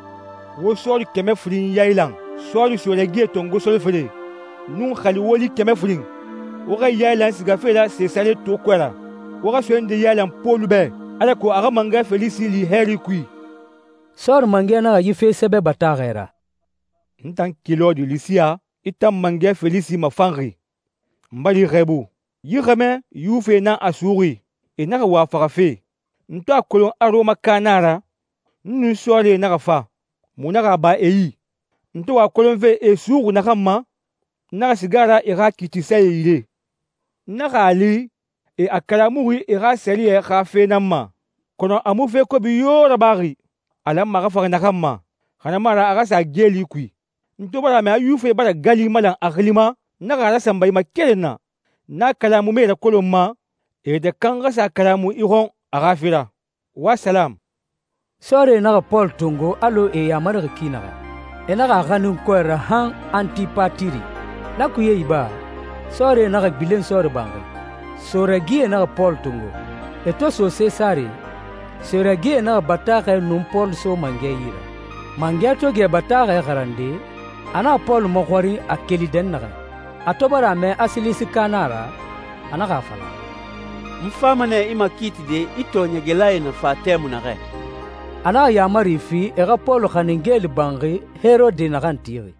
wo sor keme furin yailan sor so le ge tongo so le fere nun khali woli keme furin woga yailan siga fela se sale to kwela woga so ende yailan polube ala ko aga manga felisi li heri kui
sor mangena yi fe sebe batagera
ntan kilo de lisia itam manga felisi mafanri mbali rebu yigame yufe na asuri ina wa farafe nto akolon aroma kanara nnu sole na fa munaka ba eyi nto wa kolon ve esuru na kama na sigara ira kitisa ile na ali e akalamuri ira seli e khafe namma kono amufe ko biyo rabari alamma gafa na kama kana mara aga sa geli kui nto bara me yufe bara gali malan aglima na gara sambai makelena na kalamu me da kolomma e da kanga sa kalamu ihon agafira wa salam
sore na Paul tungo alo e yamar kina e na ga ganun ko rahan antipatiri na ku ye iba sore na ga bilen sore bangai sore gie na Paul tungo e to so se sare sore gie na bataka num Paul so mangeyira mangato ge bataka garande ana Paul mo khori akeli den na atobara me asilisi kanara anaka fala
mfamane ima kiti de itonya gelaye na fatemu na re
ana ya marifi ega Paul khaningeli bangi Herode na gantiri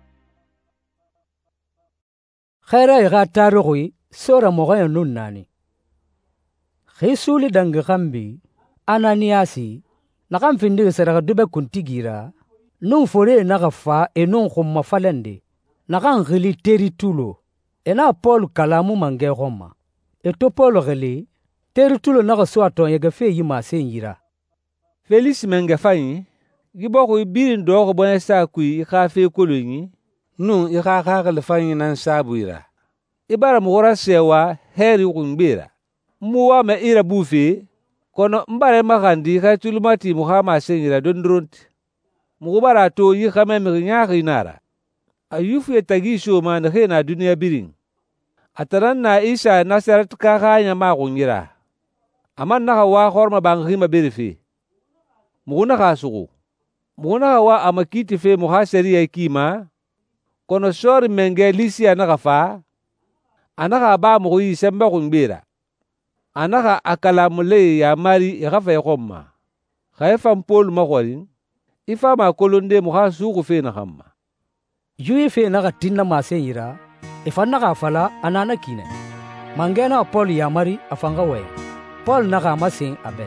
khaira ega tarugui sora moga nunani khisuli dangi khambi Ananiasi na kamfindi sera dube kuntigira nun fore na gafa enun khumma falende na kan gili teritulo ena Paul kalamu mange goma eto Paul gili teritulo na so aton yega fe yima senyira
Felix menge fayi giboko birin dogo bona sa kui ka fe kolonyi nun i ka le fayi nan sabuira ibara mugora sewa heri kungbira muwa me ira bufe kono mbare magandi ka tulumati muhama senyira dondronti mugubara to yi kame mi nyaaki nara ayufu etagisho man na dunia biring ataran na Isa Nasaret ka kanya ma kungira aman na wa horma banghima berifi muguna kasugu muguna wa amakiti fe muhaseri ya kima kono sor mengelisi anagafa anaga ba mu yi semba kungbira anaga akala mule ya mari gafa ya komma khaifa Paul magorin ifama kolonde mu ha sugu fe na hamma.
Yui fe na tinna mase yira, ifanna ka fala anana kine. Mangena Paul yamari afanga we. Paul na ka masin abe.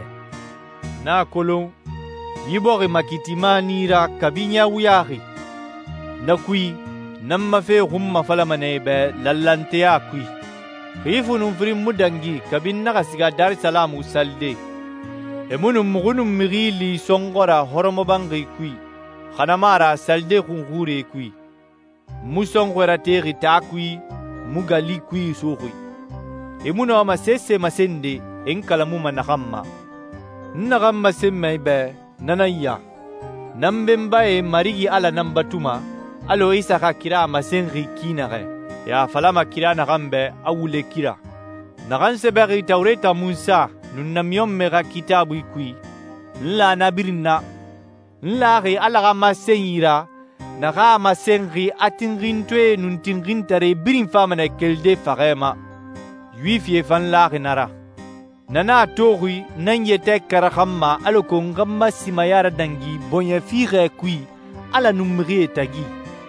Na kolon, yibori makitima nira kabinya wuyari. Na kui, namma fe humma fala manebe lallante ya kui. Hifu numfri mudangi kabin na kasiga Dar es Salaam usalde. Emunum mugunum mirili songora horomobangi kui. Khanamara salde kungure kui. Musongora teri ta kui, mugali kui suri. Emuno ama sese masende enkalamu manakamma. Nakamma semmaibe nanaya. Nambembae marigi ala nambatuma. Alo isa ka kira masenri kinare. Ya falama kira nakambe awule kira. Nakanseberi taureta Musa nunnamion mera kitabu ikui. Nla nabirina. Nlari alaga masenira. Naka masenri atingintwe nuntingintare birin famane kelde farema. Yuifie fan lari nara. Nana torui nanyete karakamma aloko ngamma simayara dangi bonya fire kui ala numri etagi.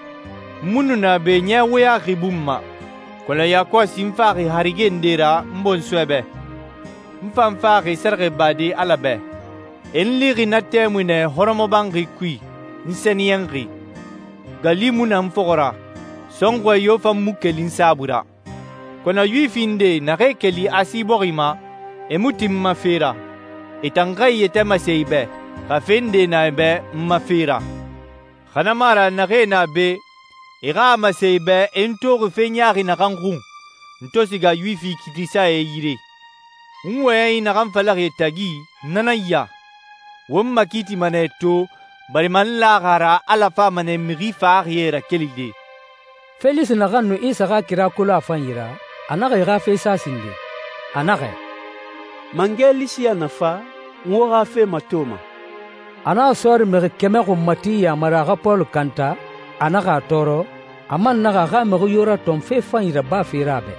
Munu na be nyewe ya ribumma. Kola ya kwa simfari harigendera mbonswebe. Mfamfari serge badi alabe. Enliri na temune horomobangi kui. Nseniyengi. Galimu na mfogora. Songwa yofa mukelin sabura. Kona yuifinde na rekeli asiborima. Emutim mafira. Etangai etema seibe. Kafende na ebe mafira. Khanamara na rena be. Ega maseibe entoru fenyari na kangrung. Ntosiga yuifi kitisa e yire. Unwe na kamfalari etagi nanaya. Womma kiti maneto. Bariman la gara alafa mane mirifa arriera kelide.
Félix na ganu isa ka kira kula afanyira. Anaka ga fesa sinde. Anaka.
Mangeli siya nafa ngora fe matoma.
Ana sori mere keme ko mati ya mara Paul kanta. Anaka toro. Aman naga ga me yora tom fe fanyira ba firabe.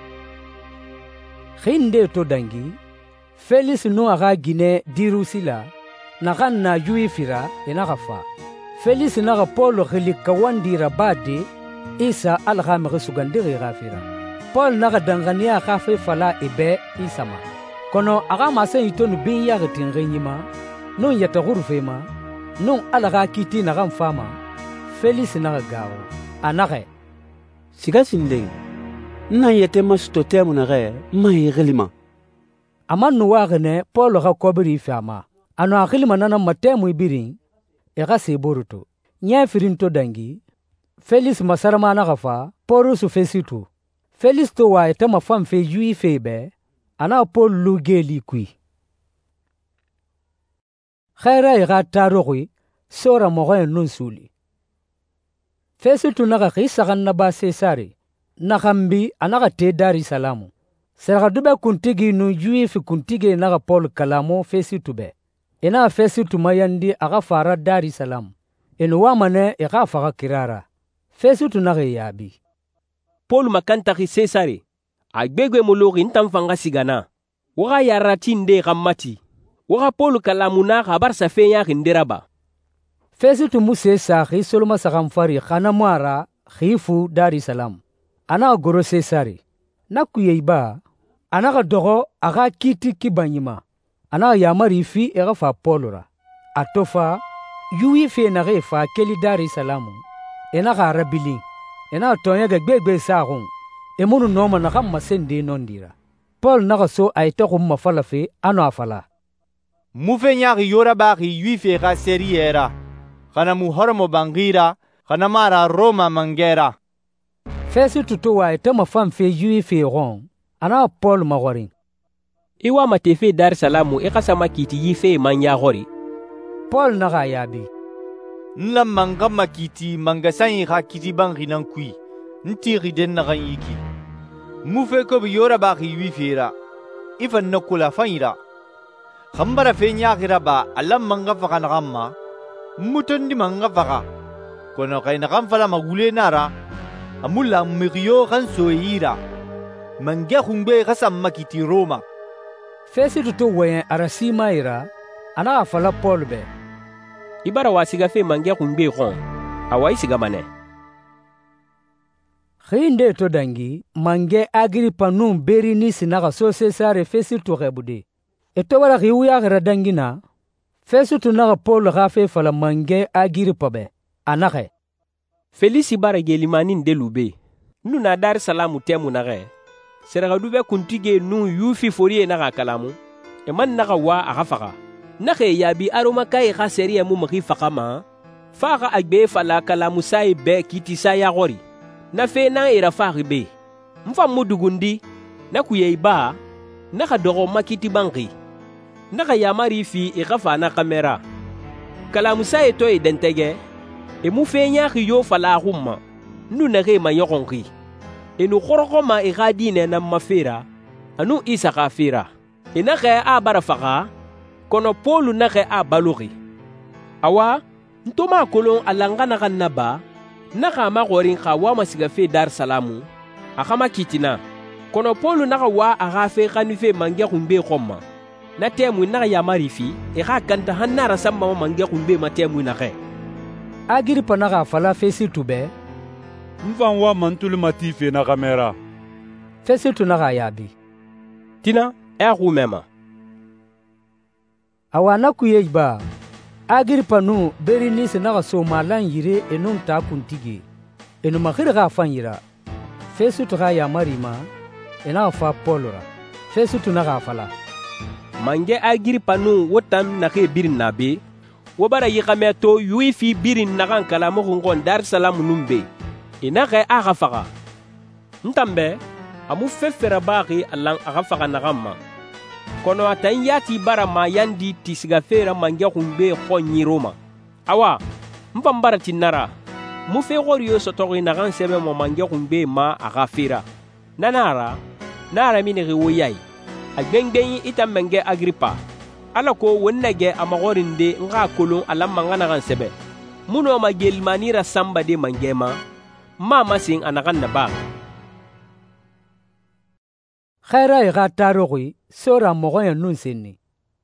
Khinde to dangi. Félix no aga gine dirusila. Nakan na yui fira enagafa. Félix naga Paul khilika wandira bade isa alghamre sugandiri gafira. Paul naga dangania khafe fala ebe isama. Kono aga mase itonu bin yagatin renyima non yata gurfema non alaga kiti naga mfama. Félix naga gawo anage
siga sindeng na yete mastote munage mai gelima.
Amanu wagne Paul ga kobri fama. Ano akilima nana matemu ibirin, ega seboruto. Nya firinto dangi, Félix masarama nagafa, porusu fesitu. Félix to wa etama fam fe yui febe, ana Paul lugeli kui. Khaira ega tarogui, sora mogoy nunsuli. Fesitu naga khisagan naba Cesare, nagambi anaga te Dar es Salaam. Serga dube kuntigi nu yui fi kuntigi naga Paul kalamo fesitu be. Ena fesitu mayandi aga fara Dar es Salaam. Enu wamane ega faga kirara. Fesitu nage yabi.
Paul makantaki Cesare. Agbegwe mologi ntamfanga sigana. Waga yaratinde gamati. Waga Paul kalamuna gabar safenya ginderaba.
Fesitu musesa khisoloma sagamfari khanamara khifu Dar es Salaam. Ana goro Cesare. Nakuyeiba. Anaga dogo aga kiti kibanyima. Ana yamari fi ega fa Paulura. Atofa yui fi na fa keli Dar es Salaam. Ena ga rabili. Ena tonya ga gbegbe sagun. Emunu noma na kam masende nondira. Paul naga so aita ko mafala fe ano afala.
Mufenyari yora bari yui fi ga seriera. Kana mu hormo bangira, kana mara Roma mangera.
Fesi tutu wa aita mafam fe yui fi ron. Ana Paul magorin.
Iwa matefe Dar es Salaam ekasama kiti yife manya gori.
Paul naga yabi.
Nla manga makiti mangasanyi ha kiti bangi nankui. Ntiri den naga yiki. Mufe ko yora baki wifira. Ifa nakula fanyira. Khambara fenya giraba alam manga faka nagamma. Mutondi manga faka. Kono kay nagamfala magule nara. Amula miriyo kanso yira. Manga khungbe kasam makiti Roma.
Fesi tutu wayan arasima ira, ana afala Paul be.
i bara wa siga fe mange kunbe gon awa i siga mane.
Khinde to dangi mange Agripa num Berenice naga so Cesare Fesito rebude. Eto wala riuya gara dangina Fesito naga Paul gafe fala mange Agripa be anake.
Felisi bara gelimanin delube. Nu na Dar Salamu temu nage. Seraga dube kuntige nu yufi forie naga kalamu. E man naga wa agafaka. Nake yabi aroma kai ga serie mu magi fakama. Faga agbe fala kalamu sai be kiti sai agori. Na fe na ira fagi be. Mfa mudugundi na kuye ba naka dogo makiti bangi. Naka yamari fi igafa na kamera. Kalamu sai to identege. E mu fe nyaki yo fala humma. Nu nage ma yokonki. E nu koroko ma igadine na mafira. Anu isa kafira. E nake a barafaka. Kono Polu nake a balugi. Awa, ntoma kolon alangana kanaba. Naka magorin kawa masiga fe Dar Salamu. Akama kitina. Kono Polu naka wa agafe kanife mange kumbe koma. Na temu naka yamari fi. Eka kanta hanara samba mange kumbe ma temu nake.
Agripa naga fala Fesito be.
Mfan wa mantulu matife na kamera.
Fesito naga yabi.
Tina, mema.
Awana kuyejba. Agripa nu Berenice naga so malan yire enun ta kuntigi. Enu makhir ga fanyira. Fesito ga yamari ma ena fa Polora. Fesito naga fala.
Mange Agripa nu wotam nake birin nabe. Wobara yikameto yuifi birin nagan kalamu ngon Dar Salamu numbe. Inake agafaka. Ntambe amu fefera baki alang agafaka nagamma. Kono atan yati bara ma yandi tisiga fera mange kumbe khonyi Roma. Awa mpambara tinara. Mu fe goriyo sotori nagan sebe mo mange kumbe ma agafira. Nanara nara mini riwoyai. Agbengbeng itam mange Agripa. Ala ko wonnage amagorinde nga kolon alam mangana kan sebe. Muno magel manira samba de mangema. Mama sing anakan na ba.
Khaira iga tarogui sora mogoya nun sinni.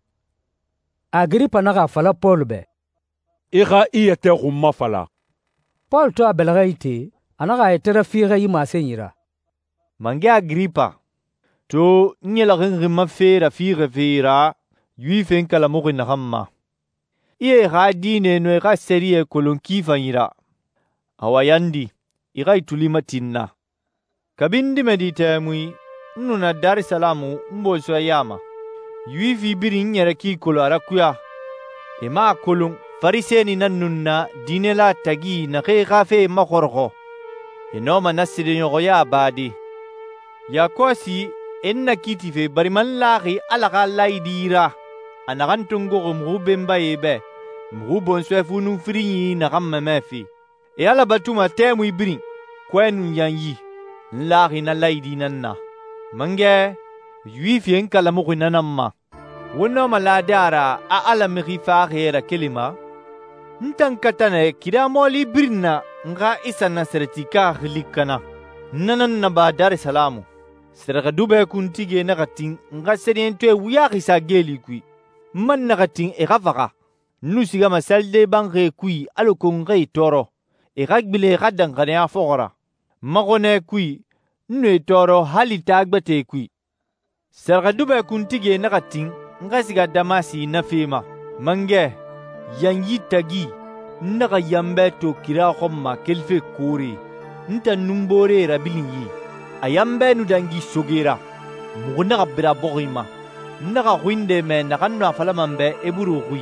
Agripa naga fala Paul be.
Iga iyete gumma fala.
Paul to abelgaiti anaga etera figa yima senyira.
Mange Agripa to nyela ngima fera figa fera yuifen kala mogi nagamma. Iye ga dine no ga serie kolonki fanyira. Awayandi iga itulima tinna. Kabindi medite mui nuna Dar Salamu mboso yama. Yuifi biri nyere ki kolo arakuya. Ema kolon fariseni na nunna dinela tagi na ke gafe makorgo. Enoma nasiri nyogoya badi. Yakosi enna kitife bariman lagi alaga laidira. Anagan tungo mrubemba ebe. Mrubon funu frinyi na gammemefi. E ala batuma temu ibrin kwenu yanyi lagi na laidi nanna mange yuifi en kala mo nanamma wonna maladara a ala mi fa hera kelima ntan katane kida moli birna nga isa nasretika khlikana nanan na ba Dar Salamu seraga dube kuntige na gatin nga seriente wiya khisa geli kui man na gatin e gafaka nusiga masalde bangre kui alo kongai toro Iragbile radangane a fogora. Magone kui, nwe toro hali tagbate kui. Sergadube kuntige nagating, ngasiga damasi na fema. Mange, yanyi tagi, naga yambe to kira khomma kelfe kore. Nta numbore rabilingi. Ayambe nudangi sogera. Mugunaga bira bogima. Naga winde me naganwa falamambe eburu kui.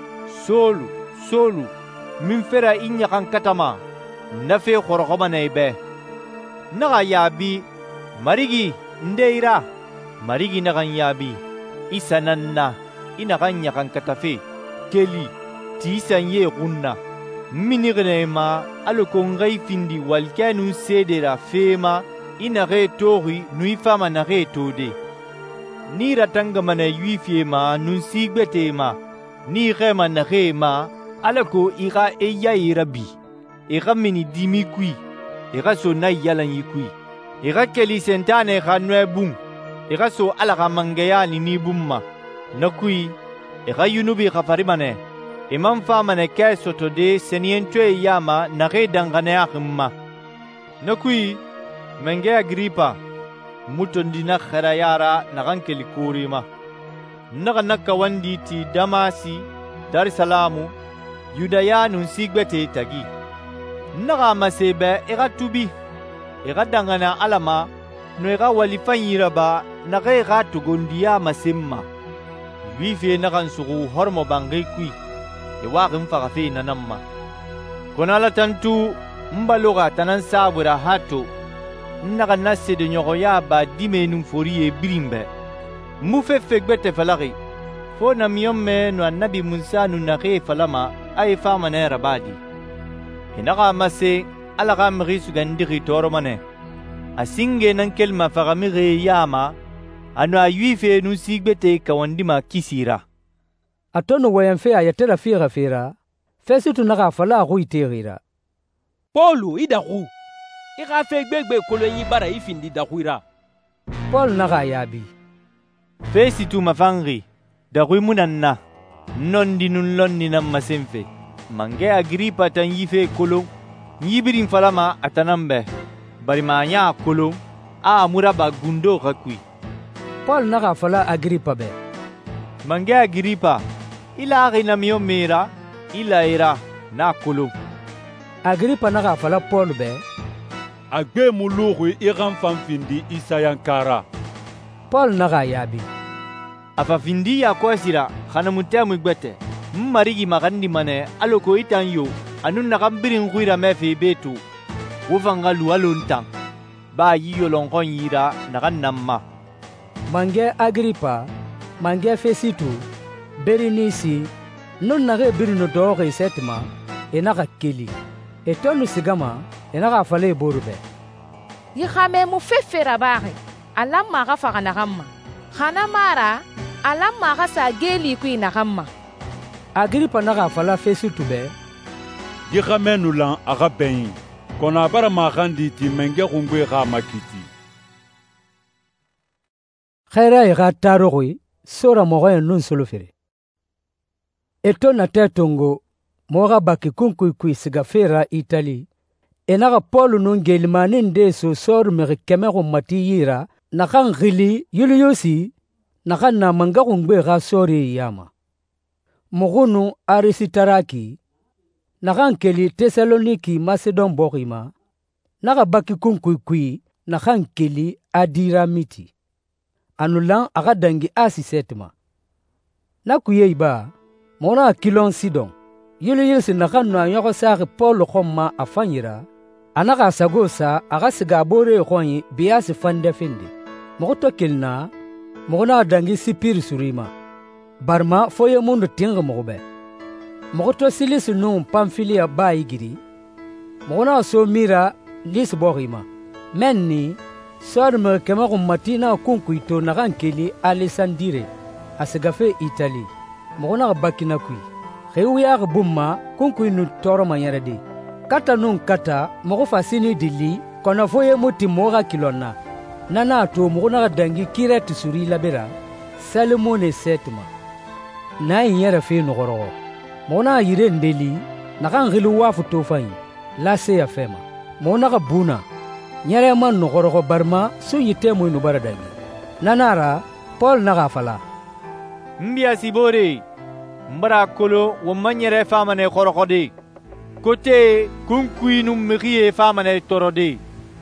Solu. Min fera inya kan katama nafe khorogoma neibe naga yabi marigi ndeira marigi nagan yabi isananna inaganya kan katafe keli tisanye gunna minignema alokongai findi walkanu sedera fema inage tori nuifama nage tode ni ratanga mana yuifiema nunsigbetema ni rema nage ma alako ira eya irabi ira mini dimi kui ira so na yalan yikui ira keli sentane khanwe bum ira so alaga mangeya ni bumma nakui ira yunubi khafarimane imam famane kay sotode senientwe yama nage dangane akma nakui menge Agripa mutondi na khara yara nagan keli kurima naga nakawandi ti Damasi Dar Salamu Yudaya nun sigbete tagi naga masebe ega tubi ega dangana alama no ega walifanyira ba naga ega tugondiya masimma wife nagan sugu hormo bangai kui e waqin fagafe nanamma konala tantu mbaloga tanan sabura hato naga nasse de nyogoya ba dimenum foriye birimbe mu fegbete falari fo na miyomme no annabi Musa nu nage falama ay famane rabadi inaga mase alaga mri sugandiri toromane asinge nan kelma fagamire yama anu ayuife nu sigbete kawandima kisira
atono wayanfe ayatela fira fesitu naga fala ruitegira
Paulu idaku ika fe gbegbe kolonyi bara ifindi dakuira
Paul naga yabi
fesitu mafangri dakui munanna nondi nun lonni nam masemfe mange Agripa tan yife kolo nyibirin falama atanambe bari manya kolo a muraba gundo kakui
Paul naga fala Agripa be
mange Agripa ila agina miyo mera ila era na kolo
Agripa naga fala Paul be
agbe mulugu iran fanfindi isayankara
Paul naga yabi
afafindi ya kwasira khana mutamu gbete marigi magandi mane aloko itanyo anun nagambirin guira mefe betu wofanga lualuntan ba yiyo longon yira nagannamma
mange Agripa mange Fesitu Berinisi non nage birino doge setma enaga keli etonu sigama enaga fale borbe
yi khame mu fefera bare alam ma ga faga nagamma khana mara alam ma ga sa geli ku nagamma
Agripa naga fala Fesitu be
yi khame nulan aga ben kona bara magandi ti menge gungwe ga makiti
khaira ga tarogui sora mogo nun solofere eto na tetongo moga baki kunkui siga fera Itali enaga Paul nun gelmani ndeso sor mere kemego mati yira nakan gili Yuliyosi nakan na manga gungbe ga sori yama mogunu Arisitaraki nakan keli Tesaloniki Macedon bogima naga baki kunkui nakan keli Adiramiti anulan aga dangi Asi setma nakuye iba mona kilon Sidon Yuliyosi nakan no anyogo sari Paul khomma afanyira anaga sagosa aga siga bore khonyi biasi fande finde mogoto kilna mogona dangi Sipir surima barma foye mundu tinga mogobe mogoto Silis nu Pamfilia bayigiri mogona so mira Lisborima menni sorme kemago matina kunkuito nakan keli Alessandire asigafe Itali mogona bakina kui khewya bumma kunkui nu toroma yarade kata nun kata mogo fasini dili kono foye muti moga kilonna nana to mogona dangi Kirete suri labera Salmone setma na yara fe nogoro mona yire ndeli nakan gilu wafu tofanyi lase ya fema mona ga buna nyare man nogoro barma so yite mo no baradangi nanara Paul naga fala
mbia sibore mbara kolo wo manyere famane korokode kote kunkui num mirie famane torode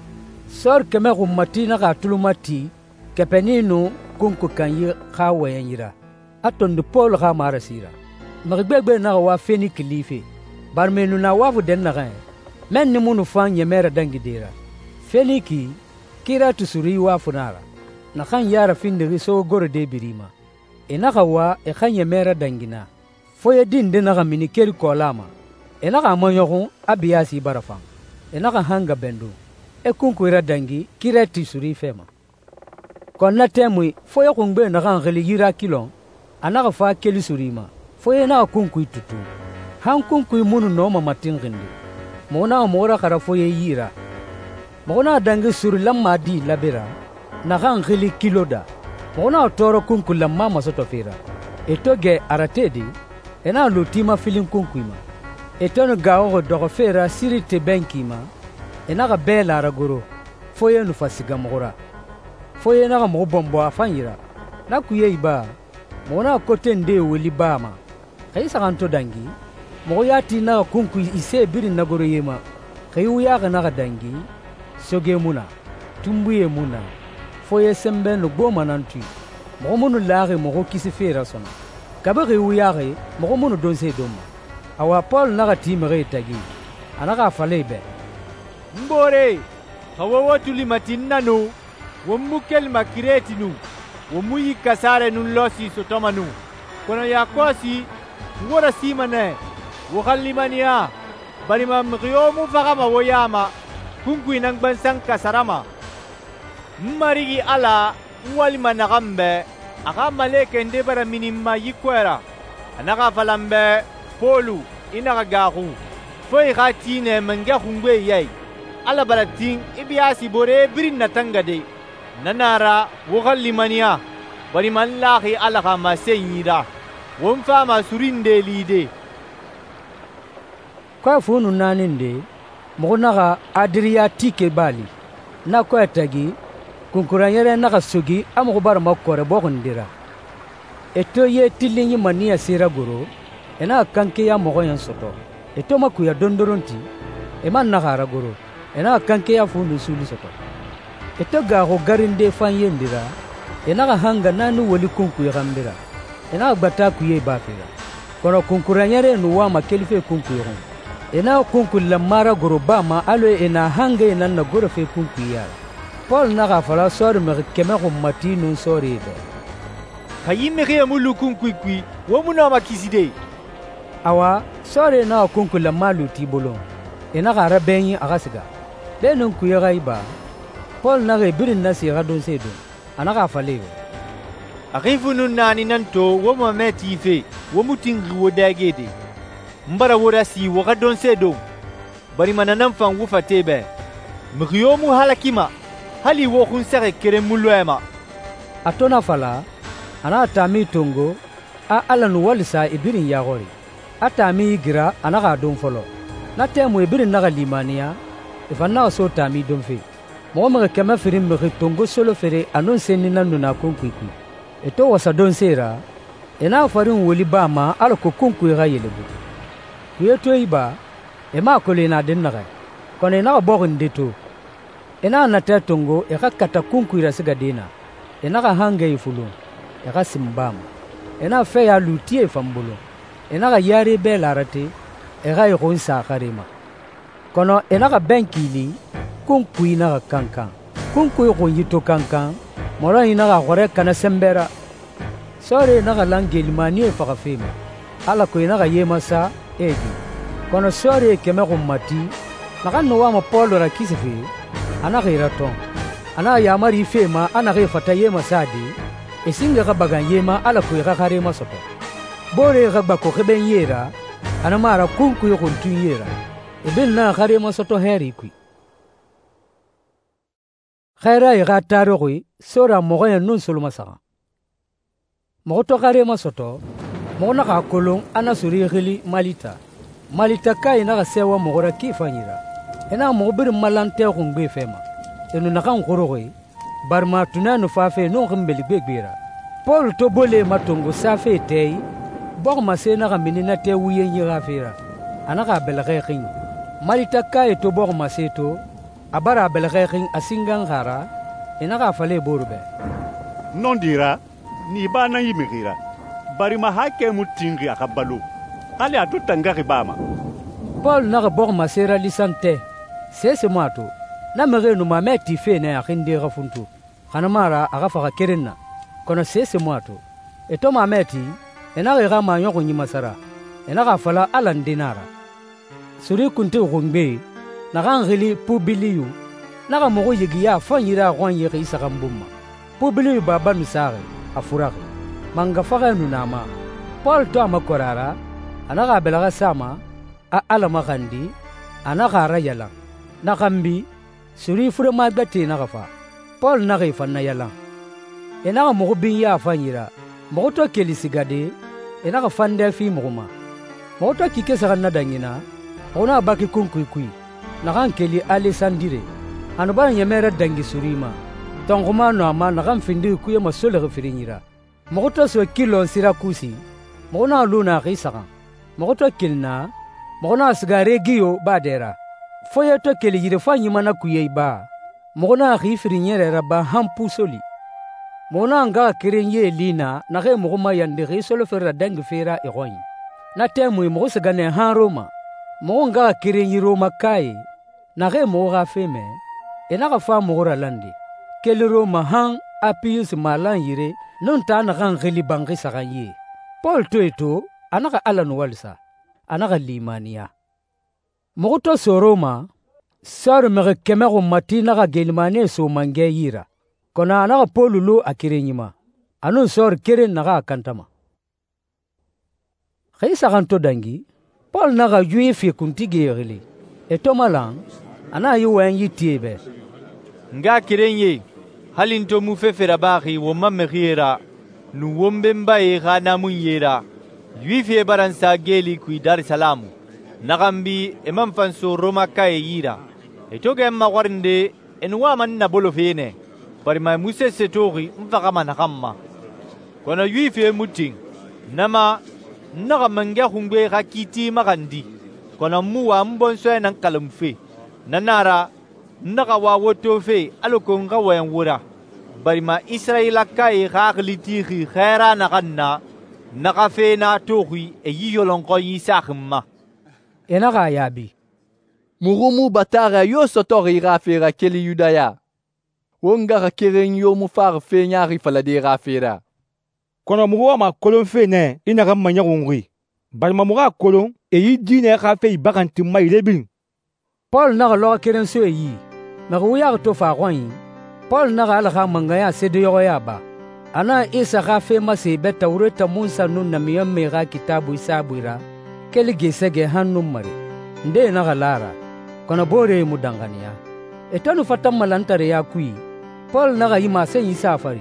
sor keme gummati naga tulumati kepeninu kunku kanyi khawayira atondu Paul ga marasira magbegbe naga wa feni klife barmenu na wafu den naga men ni munu fanye mera dangi dira feniki Kirete suri wafu nara nakan yara finde so goro de birima enaga wa e khanye mera dangina foye din de naga mini keri kolama enaga monyogun abiyasi barafan enaga hanga bendu e kunkuira dangi Kirete suri fema konna temui foye kungbe naga ngeli yira kilon anaga fa keli surima foye naga kunkui tutu han kunkui munu no mamatingindi mona mora kara foye yira mona dangi suri lamma di labera naga ngeli kiloda mona toro kunku lamma masotofira etoge aratedi ena lo tima filin kunkuima etonu gawo dogo fera siri te benkima ena ga bela ragoro foye nu fasiga mogora foye na ga mo bombo afanyira na kuye iba mona kote nde weli bama kaisa kanto dangi mo yati na kunku ise biri nagoro yema kayu ya ga na ga dangi soge muna tumbuye muna foye sembe no goma nantu mo munu laare mo kisi fera sona kabere uyare mo munu donse doma awa Paul na ga timere tagi anaka falebe
mbore hawawa tuli matinnanu wammukel makiretinu wamuyi kasare nun losi sotomanu kono yakosi wora simane wakhallimaniya barima mqiyomu fagama woyama kunkui nang bansang kasarama marigi ala walima nagambe aka maleke nde bara minimma yikwera anaka falambe polu inaka gahu foi gatine manga khungwe yai ala baratin ibiasi bore birin natangade nanara wakhallimaniya barima lahi ala kama senyida wonfa masurinde lide
kwa funu naninde monaga Adriatike bali na kwa tagi kunkuranyere na kasugi amu bar makore bogondira eto ye tilinyi mania sira guru ena kanke ya mogoyan soto eto makuya dondoronti eman na gara guru ena kanke ya funu suli soto eto gago garinde fanyendira ena ga hanga nanu wali kunku ya gambira ena gbata kuye bafira kono kunkuranyere nuwa makelife kunku ya ena kunku lamara guru bama alo ena hanga ena na guru fe kunku ya Paul na ga fala sori me keme ko mati nun sori be
kayime ke mulu kunku kui wo muna makiside
awa sori na kunku lamalu tibolo ena ga rabenyi agasiga benun ku ya gaiba Paul na ga birin na si gadon sedo anaka falego
agifunu nani nanto wo mameti fe wo mutingi wo dagede mbara wora si wo gadon sedo bari mananan fan wufa tebe mriyomu halakima hali wo kun sare kere mulwema
atona fala ana tami tongo a alanu walisa ibirin yagori atami gira anaka don folo na temu ibirin naga limaniya ifanna so tami don fe mo ma kema firin me tongo solo fere anon senni nanu na konkuiku eto wasa don sera ena farin woli bama ala ko konku ga yelebu kuyeto iba e ma ko le na den naga kono na bogon deto ena na tatongo e ka kata konku ira siga dina ena ga hange ifulu e ga simbam ena fe ya lutie fambulo ena ga yare be larate e ga y gonsa karima kono ena ga benkili kunku ina ga kankan kunku ko yito kankan mora ina ga gore kana sembera sore na ga langeli manie fa ga fema ala ko ina ga yema sa egi kono sore keme ko mati na ga no wa mo polo ra kisifi ana ga iraton ana ya mari fema ana ga fata yema sadi esinga ga bagan yema ala ko ga kare masoto bore ga ba ko kheben yera ana mara kunku yo kun yera ibin na kare masoto heri kui khaira ya tarogui sora mogoya nun sulma sa moto kare masoto mogona ka kolon ana suri khili malita kai na ga sewa mogora kifanyira ena mogobir malante khungbe fema enu na kan khorogui barma tunanu fafe no khambeli begbera Paul to bole matongo safe tei bor masena ga minina te wuye nyira fera ana ga belge khin malita kai to bor maseto abara belghekin asingan gara ina ga fale borbe
non dira ni bana yimigira bari ma hake mutingi akabalu hali atutanga ribama
Paul na bor masera lisante sese mato na mere no mameti fe na akinde gafuntu kana mara aga fa kerenna kono sese mato eto mameti ina ga ma nyoko nyimasara ina ga fala alandinara suri kunte gongbe na gangeli pubiliyu naga mogo yigiya fanyira gwan yegi isagambumma pubiliyu baba misare afurage manga faga nunama Paul to amakorara anaga belaga sama a alama gandi anaga rayala nagambi suri fure magbati naga fa Paul naga ifanna yala enaga mogo binya fanyira mogo to kelisigade ina ka fande fi muguma mota kike sagan na dangina ona baki kunkui na kan keli alessandire anu ba nyemere dangi surima tonguma no ama na kan findi kuye masole refirinyira mota so kilo sirakusi mona luna risaka mota kilna mona sigare giyo badera foye to keli yire fanyi mana kuye ba mona refirinyere raba hampusoli mona nga kirenye lina na ge muguma yande risolo ferra dangi fera egoyi na temu mo sigane han Roma mo nga kirenyi Roma kai na ge mo ga feme ena ga fa mo ra landi kele Roma han apius malan yire non ta na gan geli bangi sagaye Paul to anaka alan walsa anaka limania mo to so Roma sar me kemero matina ga gelmane so mange yira kona anaka Paul lo akirenyima anon sor keren naga kantama Khaisa ganto dangi Paul naga juifi kuntige yele etomalan ana yuwen yitiebe
nga kirenye halinto mu fefera bagi wo mameriera nu wombe mbaye gana munyera juifi baransa geli ku Dar es Salaam nagambi emam fanso Roma kai yira etoge magwarinde enwa man na bolofene bari ma muse setori mfaga manakamma kona juifi muting nama naga mangya hungwe rakiti magandi kona muwa mbonso nan kalamfe nanara naga wa woto fe aloko nga wayan wura bari ma Israila kai ragliti khaira naganna naga fe na tohi e yiyolon ko yisakhma
enaga yabi
murumu batara yo sotori rafera keli Yudaya wonga rakeren yo mu far fe nyari falade rafera
kono mugo ma kolon fe ne ina ga manya ngri balma muga kolon e yi dine ka fe bakanti mai lebin
Paul na lo keren so yi na go ya to fa gwan Paul na ga la manga ya se de yo ya ba ana isa ga fe mase beta ureta munsa nun na miyam me ga kitabu isabuira keli gesege hannum mari nde na ga lara kono bore mu dangania etanu fatam malantare ya kui Paul na ga yi ma sen yi safari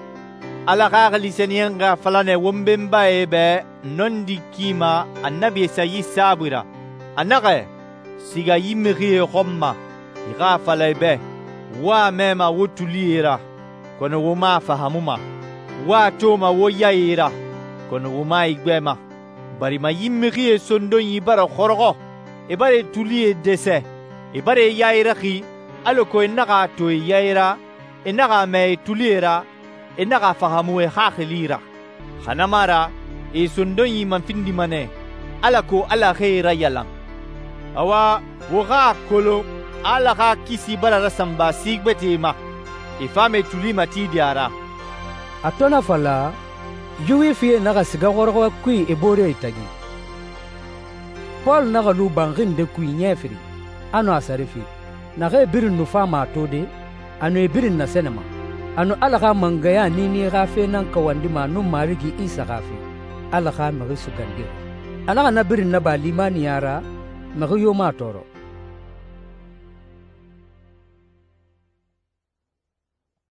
ala kagali senyenga falane wombemba ebe nondi kima annabi sayi sabira anake siga yimri khomma iga falaibe wa mema wotulira kono woma fahamuma wa toma woyaira kono woma igbema bari ma yimri sondon yibara khorgo ibare tulie dese ibare yaira khi aloko enaka to yaira enaka me tulira enaka fahamu e khakhilira khanamara e sondonyi manfindi mane alako ala khaira yalan awa woga kolo ala kha kisi barara samba sigbetema e fame tulima tidiara
atona fala yuwi fie naga siga gorgo kui e bore itagi Paul naga lu bangin de kui nyefri ano asarifi naga birin no fama tode ano e birin na senema anu alaka mangaya nini gafe nan kawandi ma nu marigi isa gafe alaka magi sugandi alaka na birin na balimani yara magi yo ma toro